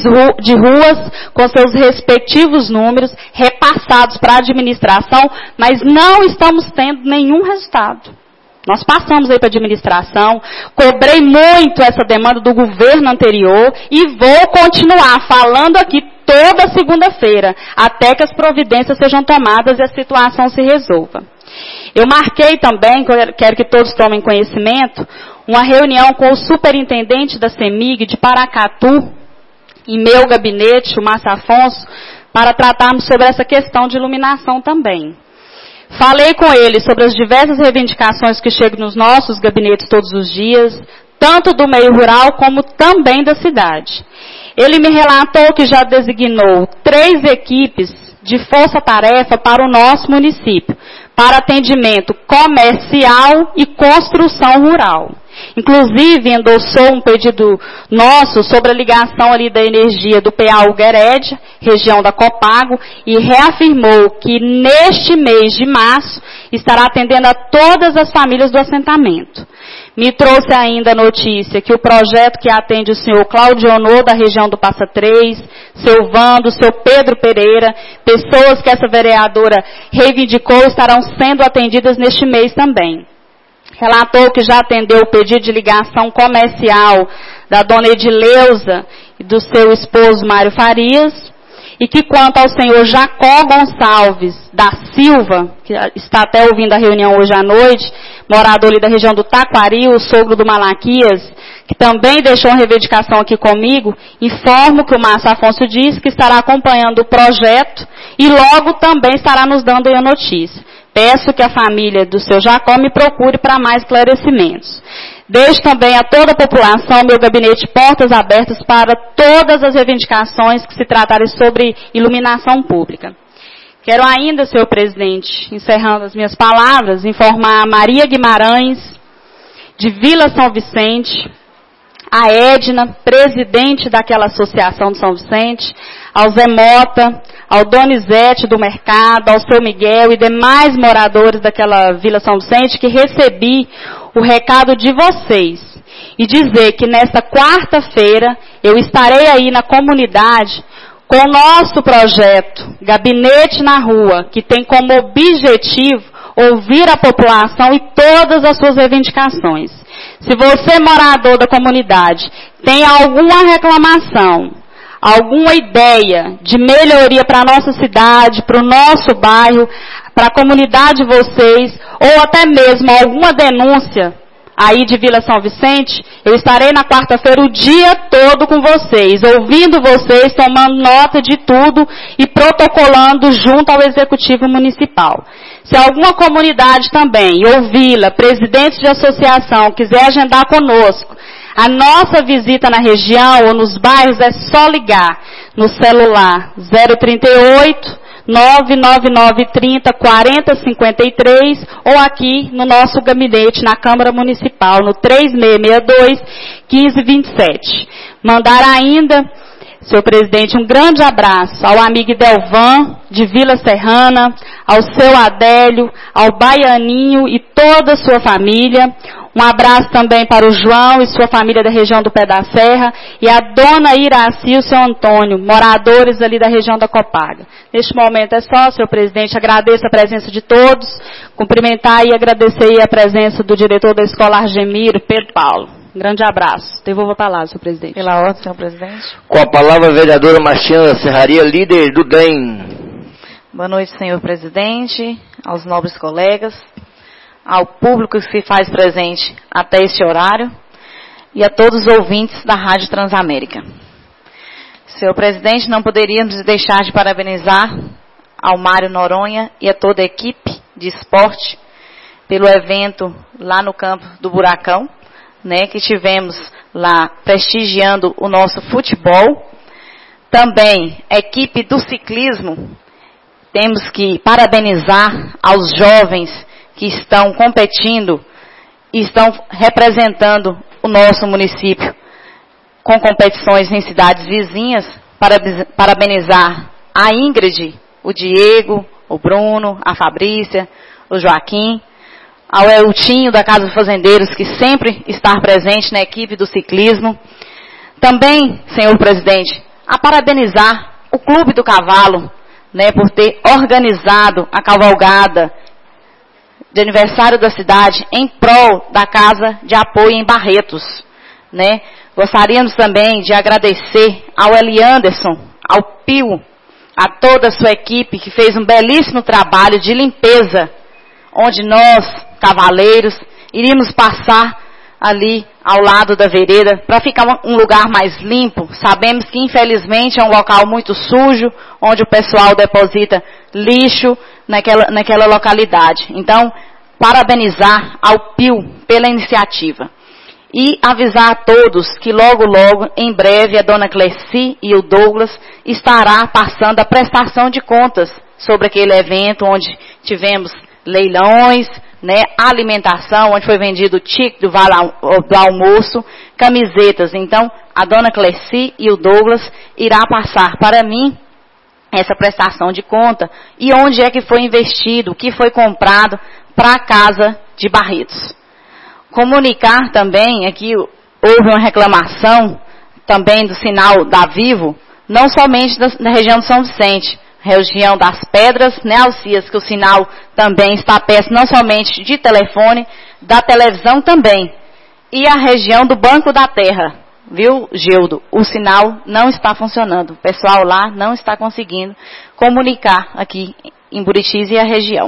de ruas com seus respectivos números, repassados para a administração, mas não estamos tendo nenhum resultado. Nós passamos aí para a administração, cobrei muito essa demanda do governo anterior e vou continuar falando aqui toda segunda-feira, até que as providências sejam tomadas e a situação se resolva. Eu marquei também, quero que todos tomem conhecimento, uma reunião com o superintendente da CEMIG de Paracatu, em meu gabinete, o Márcio Afonso, para tratarmos sobre essa questão de iluminação também. Falei com ele sobre as diversas reivindicações que chegam nos nossos gabinetes todos os dias, tanto do meio rural como também da cidade. Ele me relatou que já designou três equipes de força-tarefa para o nosso município, para atendimento comercial e construção rural. Inclusive, endossou um pedido nosso sobre a ligação ali da energia do P A Uguerédia, região da Copago, e reafirmou que neste mês de março estará atendendo a todas as famílias do assentamento. Me trouxe ainda a notícia que o projeto que atende o senhor Cláudio Honor, da região do Passa Três, seu Vando, seu Pedro Pereira, pessoas que essa vereadora reivindicou, estarão sendo atendidas neste mês também. Relatou que já atendeu o pedido de ligação comercial da dona Edileuza e do seu esposo Mário Farias, e que quanto ao senhor Jacó Gonçalves da Silva, que está até ouvindo a reunião hoje à noite, morador ali da região do Taquari, o sogro do Malaquias, que também deixou uma reivindicação aqui comigo, informo que o Márcio Afonso disse que estará acompanhando o projeto e logo também estará nos dando aí a notícia. Peço que a família do seu Jacó me procure para mais esclarecimentos. Deixo também a toda a população meu gabinete portas abertas para todas as reivindicações que se tratarem sobre iluminação pública. Quero ainda, senhor presidente, encerrando as minhas palavras, informar a Maria Guimarães, de Vila São Vicente, a Edna, presidente daquela associação de São Vicente, ao Zé Mota, ao Donizete do Mercado, ao seu Miguel e demais moradores daquela Vila São Vicente, que recebi o recado de vocês. E dizer que nesta quarta-feira eu estarei aí na comunidade com o nosso projeto Gabinete na Rua, que tem como objetivo ouvir a população e todas as suas reivindicações. Se você, morador da comunidade, tem alguma reclamação, alguma ideia de melhoria para a nossa cidade, para o nosso bairro, para a comunidade de vocês, ou até mesmo alguma denúncia aí de Vila São Vicente, eu estarei na quarta-feira o dia todo com vocês, ouvindo vocês, tomando nota de tudo e protocolando junto ao Executivo Municipal. Se alguma comunidade também, ou vila, presidente de associação, quiser agendar conosco a nossa visita na região ou nos bairros, é só ligar no celular zero trinta e oito, nove nove nove trinta, quarenta cinquenta e três ou aqui no nosso gabinete na Câmara Municipal, no três seis seis dois, quinze vinte e sete. Mandar ainda, senhor presidente, um grande abraço ao amigo Delvan, de Vila Serrana, ao seu Adélio, ao Baianinho e toda a sua família. Um abraço também para o João e sua família da região do Pé da Serra e a dona Iraci e o seu Antônio, moradores ali da região da Copaga. Neste momento é só, senhor presidente, agradeço a presença de todos, cumprimentar e agradecer a presença do diretor da Escola Argemiro, Pedro Paulo. Um grande abraço. Devolvo a palavra, senhor presidente. Pela ordem, senhor presidente. Com a palavra, a vereadora Martina Serraria, líder do D E M. Boa noite, senhor presidente, aos nobres colegas, ao público que se faz presente até este horário e a todos os ouvintes da Rádio Transamérica. Senhor presidente, não poderíamos deixar de parabenizar ao Mário Noronha e a toda a equipe de esporte pelo evento lá no campo do Buracão, né, que tivemos lá prestigiando o nosso futebol. Também a equipe do ciclismo, temos que parabenizar aos jovens que estão competindo e estão representando o nosso município com competições em cidades vizinhas, parabenizar a Ingrid, o Diego, o Bruno, a Fabrícia, o Joaquim, ao Eltinho da Casa dos Fazendeiros, que sempre está presente na equipe do ciclismo. Também, senhor presidente, a parabenizar o Clube do Cavalo, né, por ter organizado a cavalgada de aniversário da cidade em prol da Casa de Apoio em Barretos, né. Gostaríamos também de agradecer ao Eli Anderson, ao Pio, a toda a sua equipe que fez um belíssimo trabalho de limpeza, onde nós, cavaleiros, iríamos passar ali ao lado da vereda para ficar um lugar mais limpo. Sabemos que infelizmente é um local muito sujo, onde o pessoal deposita lixo naquela, naquela localidade. Então, parabenizar ao Pio pela iniciativa. E avisar a todos que logo, logo, em breve, a dona Cleci e o Douglas estará passando a prestação de contas sobre aquele evento onde tivemos leilões, né, alimentação, onde foi vendido o ticket do, do almoço, camisetas. Então, a dona Cleci e o Douglas irá passar para mim essa prestação de conta e onde é que foi investido, o que foi comprado para a Casa de Barretos. Comunicar também, aqui houve uma reclamação também do sinal da Vivo, não somente da, da região de São Vicente, região das Pedras, né, Alcias, que o sinal também está péssimo, não somente de telefone, da televisão também. E a região do Banco da Terra, viu, Gildo? O sinal não está funcionando. O pessoal lá não está conseguindo comunicar aqui em Buritis e a região.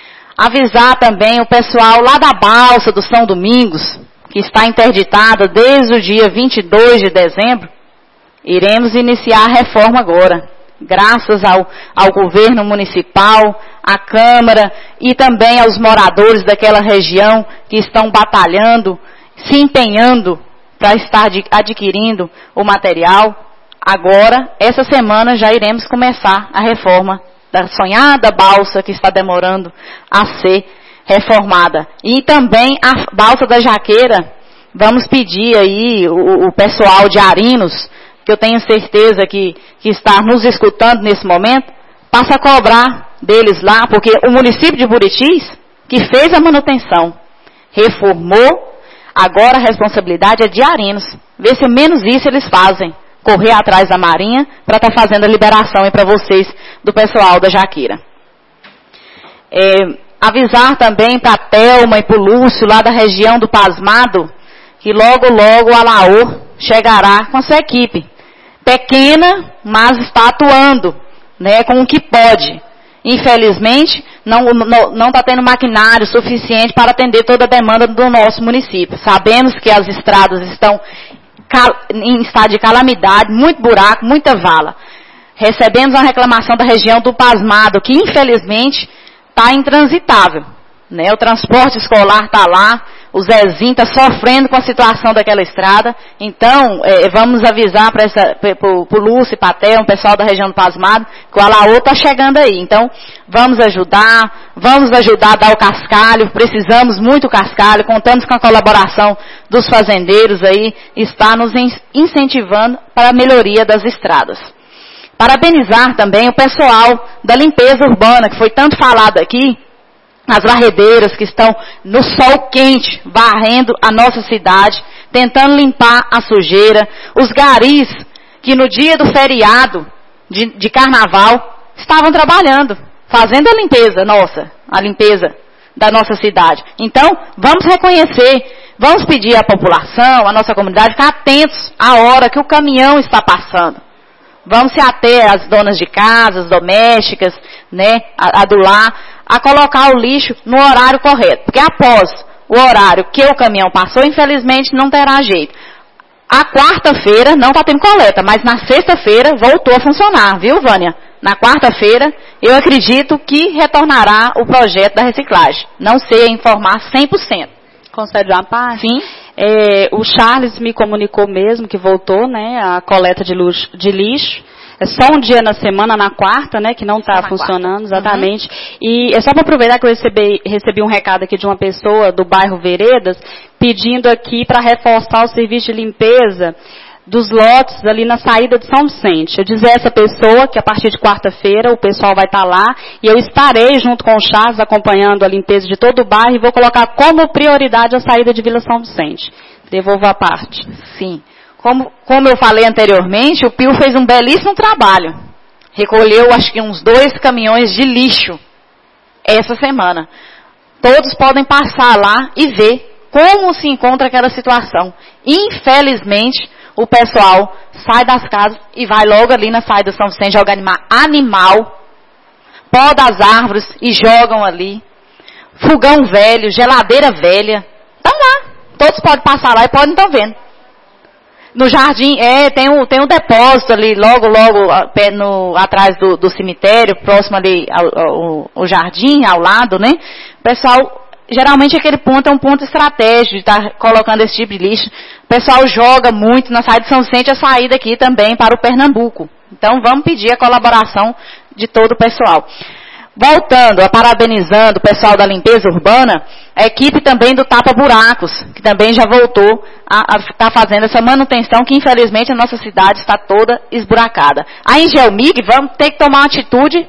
Avisar também o pessoal lá da Balsa do São Domingos, que está interditada desde o dia vinte e dois de dezembro, iremos iniciar a reforma agora. Graças ao, ao governo municipal, à Câmara e também aos moradores daquela região que estão batalhando, se empenhando para estar adquirindo o material. Agora, essa semana, já iremos começar a reforma da sonhada balsa que está demorando a ser reformada. E também a balsa da Jaqueira, vamos pedir aí o, o pessoal de Arinos, que eu tenho certeza que, que está nos escutando nesse momento, passa a cobrar deles lá, porque o município de Buritis, que fez a manutenção, reformou, agora a responsabilidade é de Arinos. Vê se menos isso eles fazem, correr atrás da Marinha para estar tá fazendo a liberação aí para vocês do pessoal da Jaqueira. É, avisar também para a Thelma e para o Lúcio, lá da região do Pasmado, que logo, logo o Alaor chegará com a sua equipe. Pequena, mas está atuando, né, com o que pode. Infelizmente, não está tendo maquinário suficiente para atender toda a demanda do nosso município. Sabemos que as estradas estão em estado de calamidade, muito buraco, muita vala. Recebemos uma reclamação da região do Pasmado, que infelizmente está intransitável, né? O transporte escolar está lá, O Zezinho está sofrendo com a situação daquela estrada. Então, é, vamos avisar para o Lúcio e Paté, o pessoal da região do Pasmado, que o Alaô está chegando aí. Então, vamos ajudar, vamos ajudar a dar o cascalho. Precisamos muito cascalho, contamos com a colaboração dos fazendeiros aí, está nos incentivando para a melhoria das estradas. Parabenizar também o pessoal da limpeza urbana, que foi tanto falado aqui, as varredeiras que estão no sol quente, varrendo a nossa cidade, tentando limpar a sujeira, os garis que no dia do feriado de, de carnaval estavam trabalhando, fazendo a limpeza nossa, a limpeza da nossa cidade. Então, vamos reconhecer, vamos pedir à população, à nossa comunidade, ficar atentos à hora que o caminhão está passando. Vamos se ater às donas de casas, domésticas, né, a, a do lar, a colocar o lixo no horário correto. Porque após o horário que o caminhão passou, infelizmente não terá jeito. A quarta-feira não está tendo coleta, mas na sexta-feira voltou a funcionar, viu, Vânia? Na quarta-feira, eu acredito que retornará o projeto da reciclagem. Não sei informar cem por cento. Concede uma parte? Sim. É, o Charles me comunicou mesmo que voltou, né, a coleta de, luxo, de lixo. É só um dia na semana, na quarta, né, que não está funcionando, quarta. Exatamente. Uhum. E é só para aproveitar que eu recebi, recebi um recado aqui de uma pessoa do bairro Veredas, pedindo aqui para reforçar o serviço de limpeza dos lotes ali na saída de São Vicente. Eu dizer a essa pessoa que a partir de quarta-feira o pessoal vai estar lá e eu estarei junto com o Charles acompanhando a limpeza de todo o bairro e vou colocar como prioridade a saída de Vila São Vicente. Devolvo a parte. Sim. Como, como eu falei anteriormente, o Pio fez um belíssimo trabalho. Recolheu, acho que uns dois caminhões de lixo essa semana. Todos podem passar lá e ver como se encontra aquela situação. Infelizmente, o pessoal sai das casas e vai logo ali na saída de São Vicente jogar animal, poda as árvores e jogam ali. Fogão velho, geladeira velha. Estão lá. Todos podem passar lá e podem estar vendo. No jardim, é, tem um, tem um depósito ali, logo, logo, no, atrás do, do cemitério, próximo ali ao, ao, ao jardim, ao lado, né? O pessoal, geralmente aquele ponto é um ponto estratégico de estar colocando esse tipo de lixo. O pessoal joga muito na saída de São Vicente, a saída aqui também para o Pernambuco. Então, vamos pedir a colaboração de todo o pessoal. Voltando, a parabenizando o pessoal da limpeza urbana, a equipe também do Tapa Buracos, que também já voltou a estar fazendo essa manutenção, que infelizmente a nossa cidade está toda esburacada. A Engelmig, vamos ter que tomar uma atitude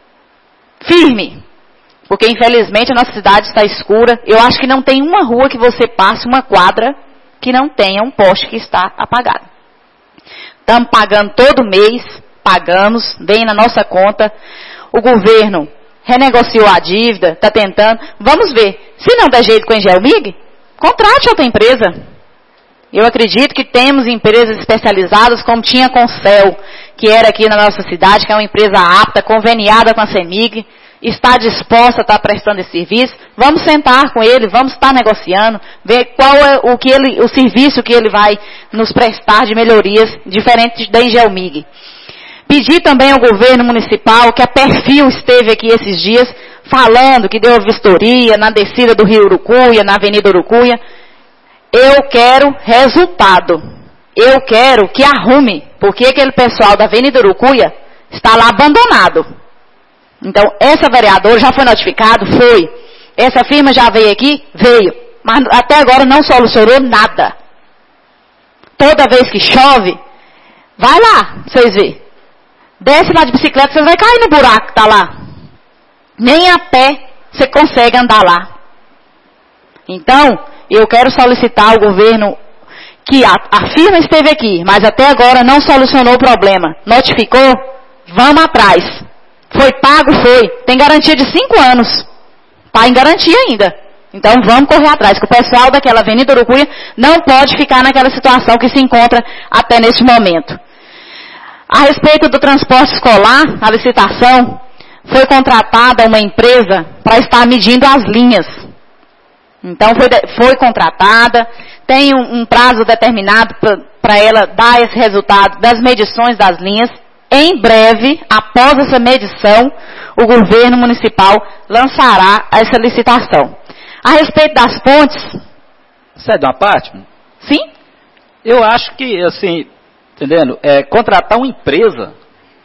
firme, porque infelizmente a nossa cidade está escura. Eu acho que não tem uma rua que você passe, uma quadra, que não tenha um poste que está apagado. Estamos pagando todo mês, pagamos, vem na nossa conta. O governo renegociou a dívida, está tentando. Vamos ver. Se não der jeito com a Engelmig, contrate outra empresa. Eu acredito que temos empresas especializadas, como tinha a Concel, que era aqui na nossa cidade, que é uma empresa apta, conveniada com a CEMIG, está disposta a estar prestando esse serviço. Vamos sentar com ele, vamos estar negociando, ver qual é o, que ele, o serviço que ele vai nos prestar de melhorias, diferente da Engelmig. Pedi também ao governo municipal, que a Perfil esteve aqui esses dias, falando que deu vistoria na descida do Rio Urucuia, na Avenida Urucuia. Eu quero resultado. Eu quero que arrume, porque aquele pessoal da Avenida Urucuia está lá abandonado. Então, essa vereadora já foi notificado? Foi. Essa firma já veio aqui? Veio. Mas até agora não solucionou nada. Toda vez que chove, vai lá, vocês verem. Desce lá de bicicleta, você vai cair no buraco que está lá. Nem a pé você consegue andar lá. Então, eu quero solicitar ao governo que a, a firma esteve aqui, mas até agora não solucionou o problema. Notificou? Vamos atrás. Foi pago? Foi. Tem garantia de cinco anos. Está em garantia ainda. Então vamos correr atrás, que o pessoal daquela Avenida Urucuia não pode ficar naquela situação que se encontra até neste momento. A respeito do transporte escolar, a licitação, foi contratada uma empresa para estar medindo as linhas. Então foi, foi contratada, tem um, um prazo determinado para ela dar esse resultado das medições das linhas. Em breve, após essa medição, o governo municipal lançará essa licitação. A respeito das pontes, Cede uma parte? Sim. Eu acho que, assim, entendendo? É, contratar uma empresa,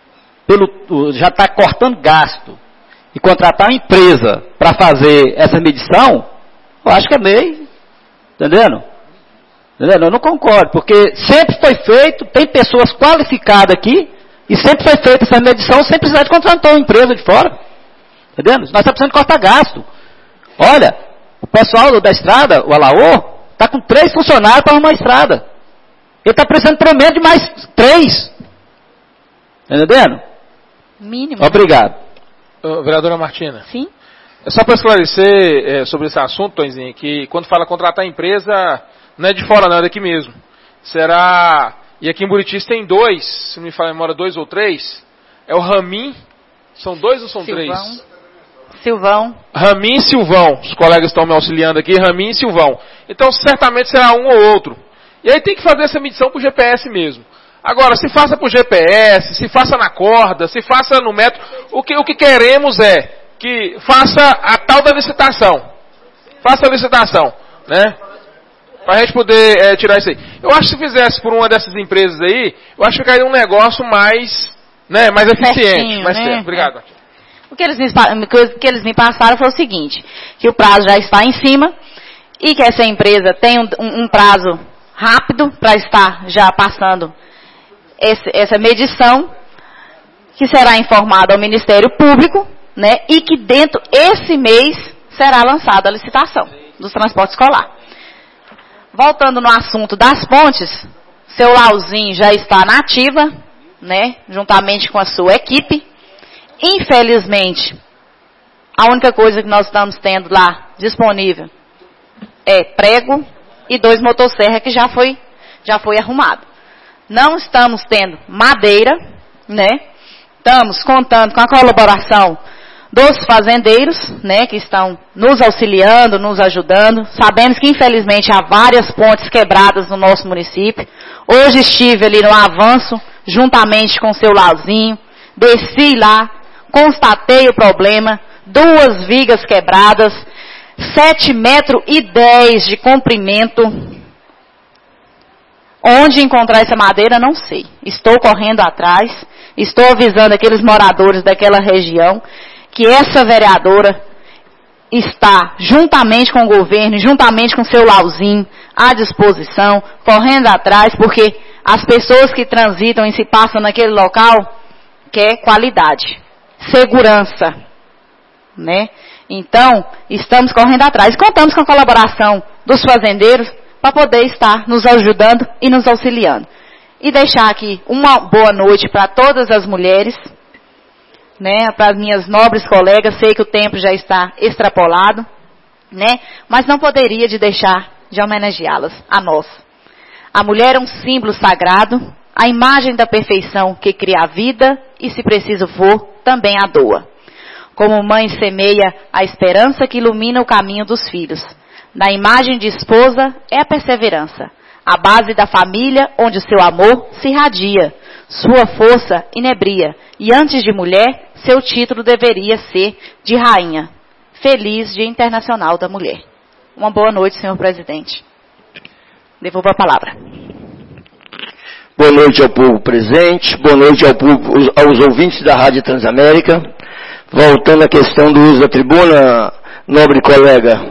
pelo, já está cortando gasto, e contratar uma empresa para fazer essa medição, eu acho que é meio, entendendo? Entendendo? Eu não concordo, porque sempre foi feito, tem pessoas qualificadas aqui, e sempre foi feita essa medição sem precisar de contratar uma empresa de fora. Entendendo? Nós estamos precisando cortar gasto. Olha, o pessoal da estrada, o Alaô, está com três funcionários para arrumar a estrada. Ele está precisando pelo menos de mais três. Entendendo? Mínimo. Obrigado. Uh, vereadora Martina. Sim. É só para esclarecer é, sobre esse assunto, Tonzinho, que quando fala contratar empresa, não é de fora, não, é daqui mesmo. Será... E aqui em Buritis tem dois, se não me fala a memória, dois ou três. É o Ramin. São dois ou são Silvão. três? Silvão. Ramin e Silvão. Os colegas estão me auxiliando aqui. Ramin e Silvão. Então, certamente será um ou outro. E aí tem que fazer essa medição por G P S mesmo. Agora, se faça por G P S, se faça na corda, se faça no metro. O que, o que queremos é que faça a tal da licitação. Faça a licitação, né? Para a gente poder é, tirar isso aí. Eu acho que se fizesse por uma dessas empresas aí, eu acho que ficaria um negócio mais, né, mais eficiente. Certinho, mais né? tempo. Obrigado. O que, eles me, o que eles me passaram foi o seguinte, que o prazo já está em cima e que essa empresa tem um, um prazo rápido para estar já passando esse, essa medição, que será informada ao Ministério Público, né, e que dentro esse mês será lançada a licitação do transporte escolar. Voltando no assunto das pontes, seu Lauzinho já está na ativa, né, juntamente com a sua equipe. Infelizmente, a única coisa que nós estamos tendo lá disponível é prego e dois motosserra que já foi, já foi arrumado. Não estamos tendo madeira, né? Estamos contando com a colaboração dos fazendeiros, né, que estão nos auxiliando, nos ajudando. Sabemos que, infelizmente, há várias pontes quebradas no nosso município. Hoje estive ali no Avanço, juntamente com o seu Lauzinho. Desci lá, constatei o problema. Duas vigas quebradas, sete metros e dez de comprimento. Onde encontrar essa madeira, não sei. Estou correndo atrás, estou avisando aqueles moradores daquela região que essa vereadora está, juntamente com o governo, juntamente com o seu Lauzinho, à disposição, correndo atrás, porque as pessoas que transitam e se passam naquele local querem qualidade, segurança, né? Então, estamos correndo atrás. Contamos com a colaboração dos fazendeiros para poder estar nos ajudando e nos auxiliando. E deixar aqui uma boa noite para todas as mulheres, né, para as minhas nobres colegas. Sei que o tempo já está extrapolado, né, mas não poderia de deixar de homenageá-las, a nós. A mulher é um símbolo sagrado, a imagem da perfeição que cria a vida e, se preciso for, também a doa. Como mãe semeia a esperança que ilumina o caminho dos filhos. Na imagem de esposa é a perseverança, a base da família onde seu amor se irradia, sua força inebria, e antes de mulher, seu título deveria ser de rainha. Feliz Dia Internacional da Mulher. Uma boa noite, senhor presidente. Devolvo a palavra. Boa noite ao povo presente, boa noite ao povo, aos ouvintes da Rádio Transamérica. Voltando à questão do uso da tribuna, nobre colega,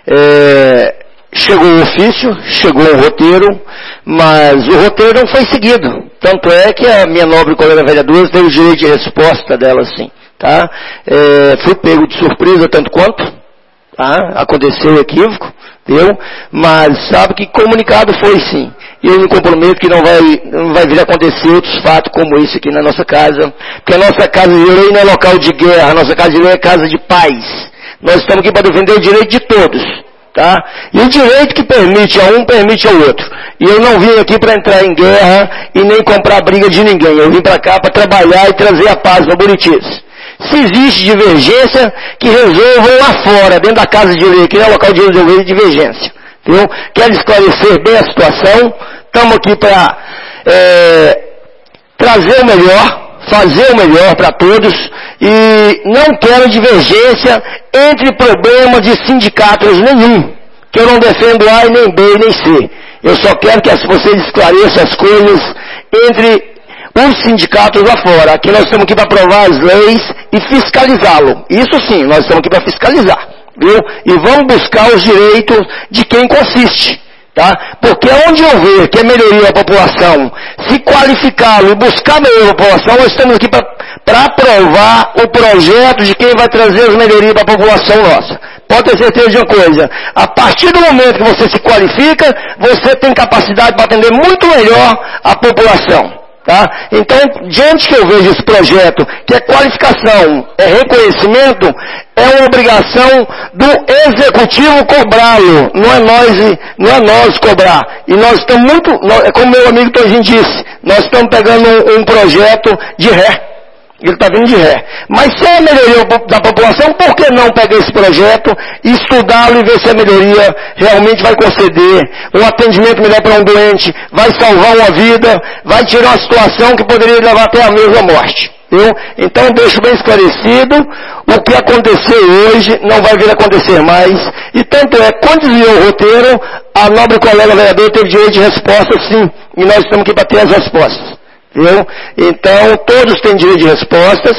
é, chegou o ofício, chegou o roteiro, mas o roteiro não foi seguido. Tanto é que a minha nobre colega vereadora teve o direito de resposta dela, sim. Tá? É, fui pego de surpresa tanto quanto, tá? Aconteceu o equívoco, viu? Mas sabe que comunicado foi sim. E eu me comprometo que não vai, não vai vir a acontecer outros fatos como esse aqui na nossa casa, porque a nossa casa de lei não é local de guerra, a nossa casa de lei é casa de paz. Nós estamos aqui para defender o direito de todos, tá? E o direito que permite a um, permite ao outro. E eu não vim aqui para entrar em guerra e nem comprar briga de ninguém. Eu vim para cá para trabalhar e trazer a paz no Buritis. Se existe divergência, que resolvam lá fora, dentro da casa de lei, que não é local de resolver divergência. Entendeu? Quero esclarecer bem a situação. Estamos aqui para é, trazer o melhor, fazer o melhor para todos. E não quero divergência entre problemas de sindicatos nenhum. que eu não defendo A e nem B e nem C. Eu só quero que vocês esclareçam as coisas entre os sindicatos lá fora. Aqui nós estamos aqui para aprovar as leis e fiscalizá-lo. Isso sim, nós estamos aqui para fiscalizar. Viu? E vamos buscar os direitos de quem consiste. Tá? Porque onde eu ver que é melhoria da população, se qualificá-lo e buscar melhoria da população, nós estamos aqui para aprovar o projeto de quem vai trazer as melhorias para a população nossa. Pode ter certeza de uma coisa, a partir do momento que você se qualifica, você tem capacidade para atender muito melhor a população. Tá? Então, diante que eu vejo esse projeto, que é qualificação, é reconhecimento, é uma obrigação do executivo cobrá-lo, não é nós, não é nós cobrar. E nós estamos muito, é como meu amigo Toginho disse, nós estamos pegando um, um projeto de ré. Ele está vindo de ré. Mas se é a melhoria da população, por que não pegar esse projeto, estudá-lo e ver se a melhoria realmente vai conceder um atendimento melhor para um doente, vai salvar uma vida, vai tirar uma situação que poderia levar até a mesma morte. Viu? Então deixo bem esclarecido, o que aconteceu hoje não vai vir a acontecer mais. E tanto é, quando desviou o roteiro, a nobre colega vereadora teve direito de resposta sim. E nós estamos aqui para ter as respostas. Viu? Então, todos têm direito de respostas,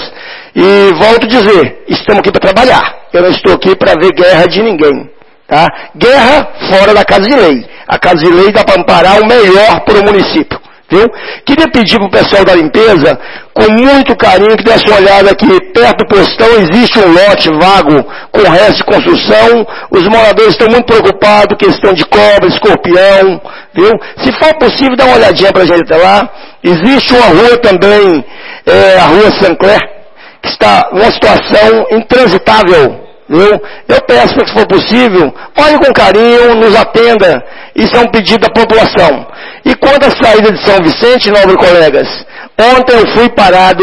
e volto a dizer, estamos aqui para trabalhar. Eu não estou aqui para ver guerra de ninguém. Tá? Guerra fora da Casa de Lei. A Casa de Lei dá para amparar o melhor para o município. Viu? Queria pedir para o pessoal da limpeza, com muito carinho, que desse uma olhada aqui, perto do postão existe um lote vago com resto de construção, os moradores estão muito preocupados, questão de cobra, escorpião, viu? Se for possível, dá uma olhadinha para a gente até lá. Existe uma rua também, é, a rua Sancler, que está numa situação intransitável, viu? Eu peço para que, se for possível, olhe com carinho, nos atenda. Isso é um pedido da população. E quanto à saída de São Vicente, nobres colegas, ontem eu fui parado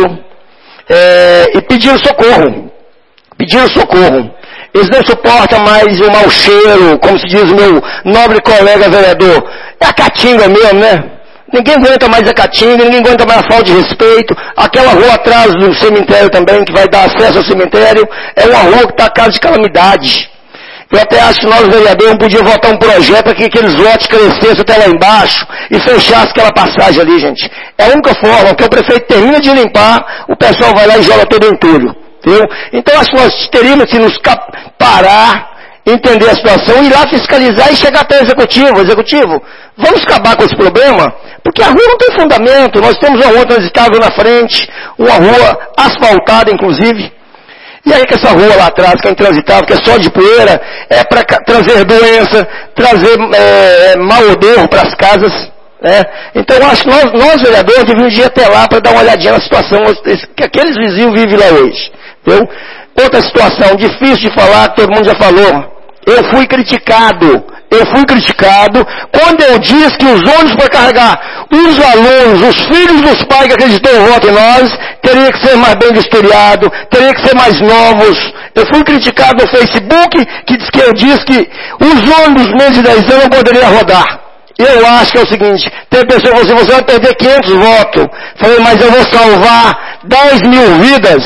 é, e pediram socorro. Pediram socorro. Eles não suportam mais o mau cheiro, como se diz o meu nobre colega vereador. É a caatinga mesmo, né? Ninguém aguenta mais a caatinga, ninguém aguenta mais a falta de respeito. Aquela rua atrás do cemitério também, que vai dar acesso ao cemitério, é uma rua que está a casa de calamidade. Eu até acho que nós, vereadores, podíamos votar um projeto para que aqueles lotes crescessem até lá embaixo e fechassem aquela passagem ali, gente. É a única forma, que o prefeito termina de limpar, o pessoal vai lá e joga todo o entulho. Viu? Então acho que nós teríamos que nos parar, entender a situação, ir lá fiscalizar e chegar até o executivo. Executivo, vamos acabar com esse problema? Porque a rua não tem fundamento. Nós temos uma rua transitável na frente, uma rua asfaltada, inclusive. E aí que essa rua lá atrás, que é intransitável, que é só de poeira, é para trazer doença, trazer é, mau odor para as casas. Né? Então eu acho que nós, nós vereadores, devíamos ir até lá para dar uma olhadinha na situação que aqueles vizinhos vivem lá hoje. Viu? Outra situação, difícil de falar, que todo mundo já falou. Eu fui criticado, eu fui criticado quando eu disse que os ônibus para carregar os alunos, os filhos dos pais que acreditou no voto em nós, teria que ser mais bem vistoriado, teria que ser mais novos. Eu fui criticado no Facebook, que, diz que eu disse que os ônibus menos de dez anos não poderiam rodar. Eu acho que é o seguinte, tem pessoa que falou assim, você vai perder quinhentos votos. Falei, mas eu vou salvar dez mil vidas.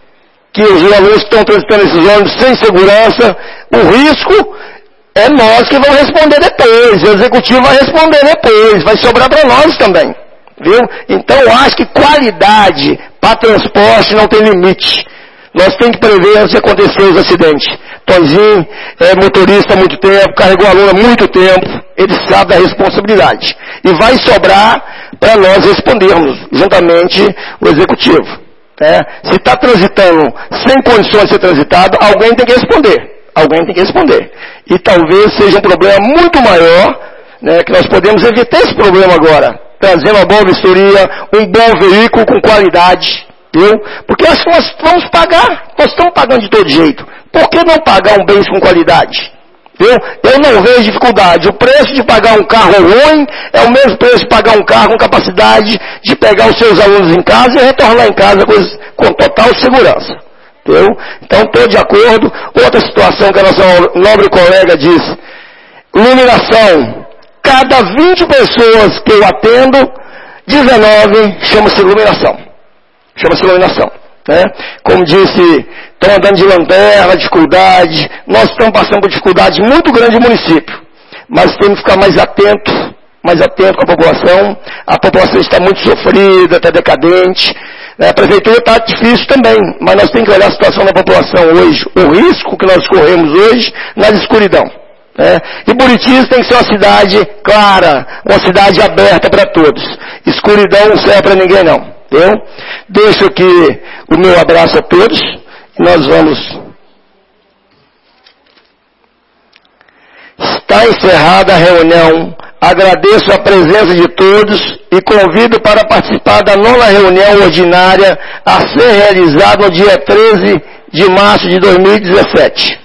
Que os alunos estão transitando esses ônibus sem segurança, o risco é nós que vamos responder depois, o executivo vai responder depois, vai sobrar para nós também, viu? Então eu acho que qualidade para transporte não tem limite. Nós temos que prever antes de acontecer os acidentes. Tonzinho é motorista há muito tempo, carregou aluno há muito tempo, ele sabe da responsabilidade. E vai sobrar para nós respondermos, juntamente o executivo. É, se está transitando sem condições de ser transitado, alguém tem que responder. Alguém tem que responder. E talvez seja um problema muito maior, né, que nós podemos evitar esse problema agora. Trazendo uma boa vistoria, um bom veículo com qualidade. Viu? Porque acho que nós vamos pagar, nós estamos pagando de todo jeito. Por que não pagar um bem com qualidade? Viu? Eu não vejo dificuldade. O preço de pagar um carro ruim é o mesmo preço de pagar um carro com capacidade de pegar os seus alunos em casa e retornar em casa com, com total segurança. Viu? Então estou de acordo. Outra situação que a nossa nobre colega disse, iluminação. Cada vinte pessoas que eu atendo, dezenove chama-se iluminação. Chama-se iluminação. Né? Como disse estão andando de lanterna, dificuldade. Nós estamos passando por dificuldade muito grande no município. Mas temos que ficar mais atentos, mais atento com a população. A população está muito sofrida, está decadente. A prefeitura está difícil também, mas nós temos que olhar a situação da população hoje, o risco que nós corremos hoje na escuridão. Né? E Buritis tem que ser uma cidade clara, uma cidade aberta para todos. Escuridão não serve para ninguém não. Entendeu? Deixo aqui o meu abraço a todos. E nós vamos... Está encerrada a reunião. Agradeço a presença de todos e convido para participar da nona reunião ordinária a ser realizada no dia treze de março de dois mil e dezessete.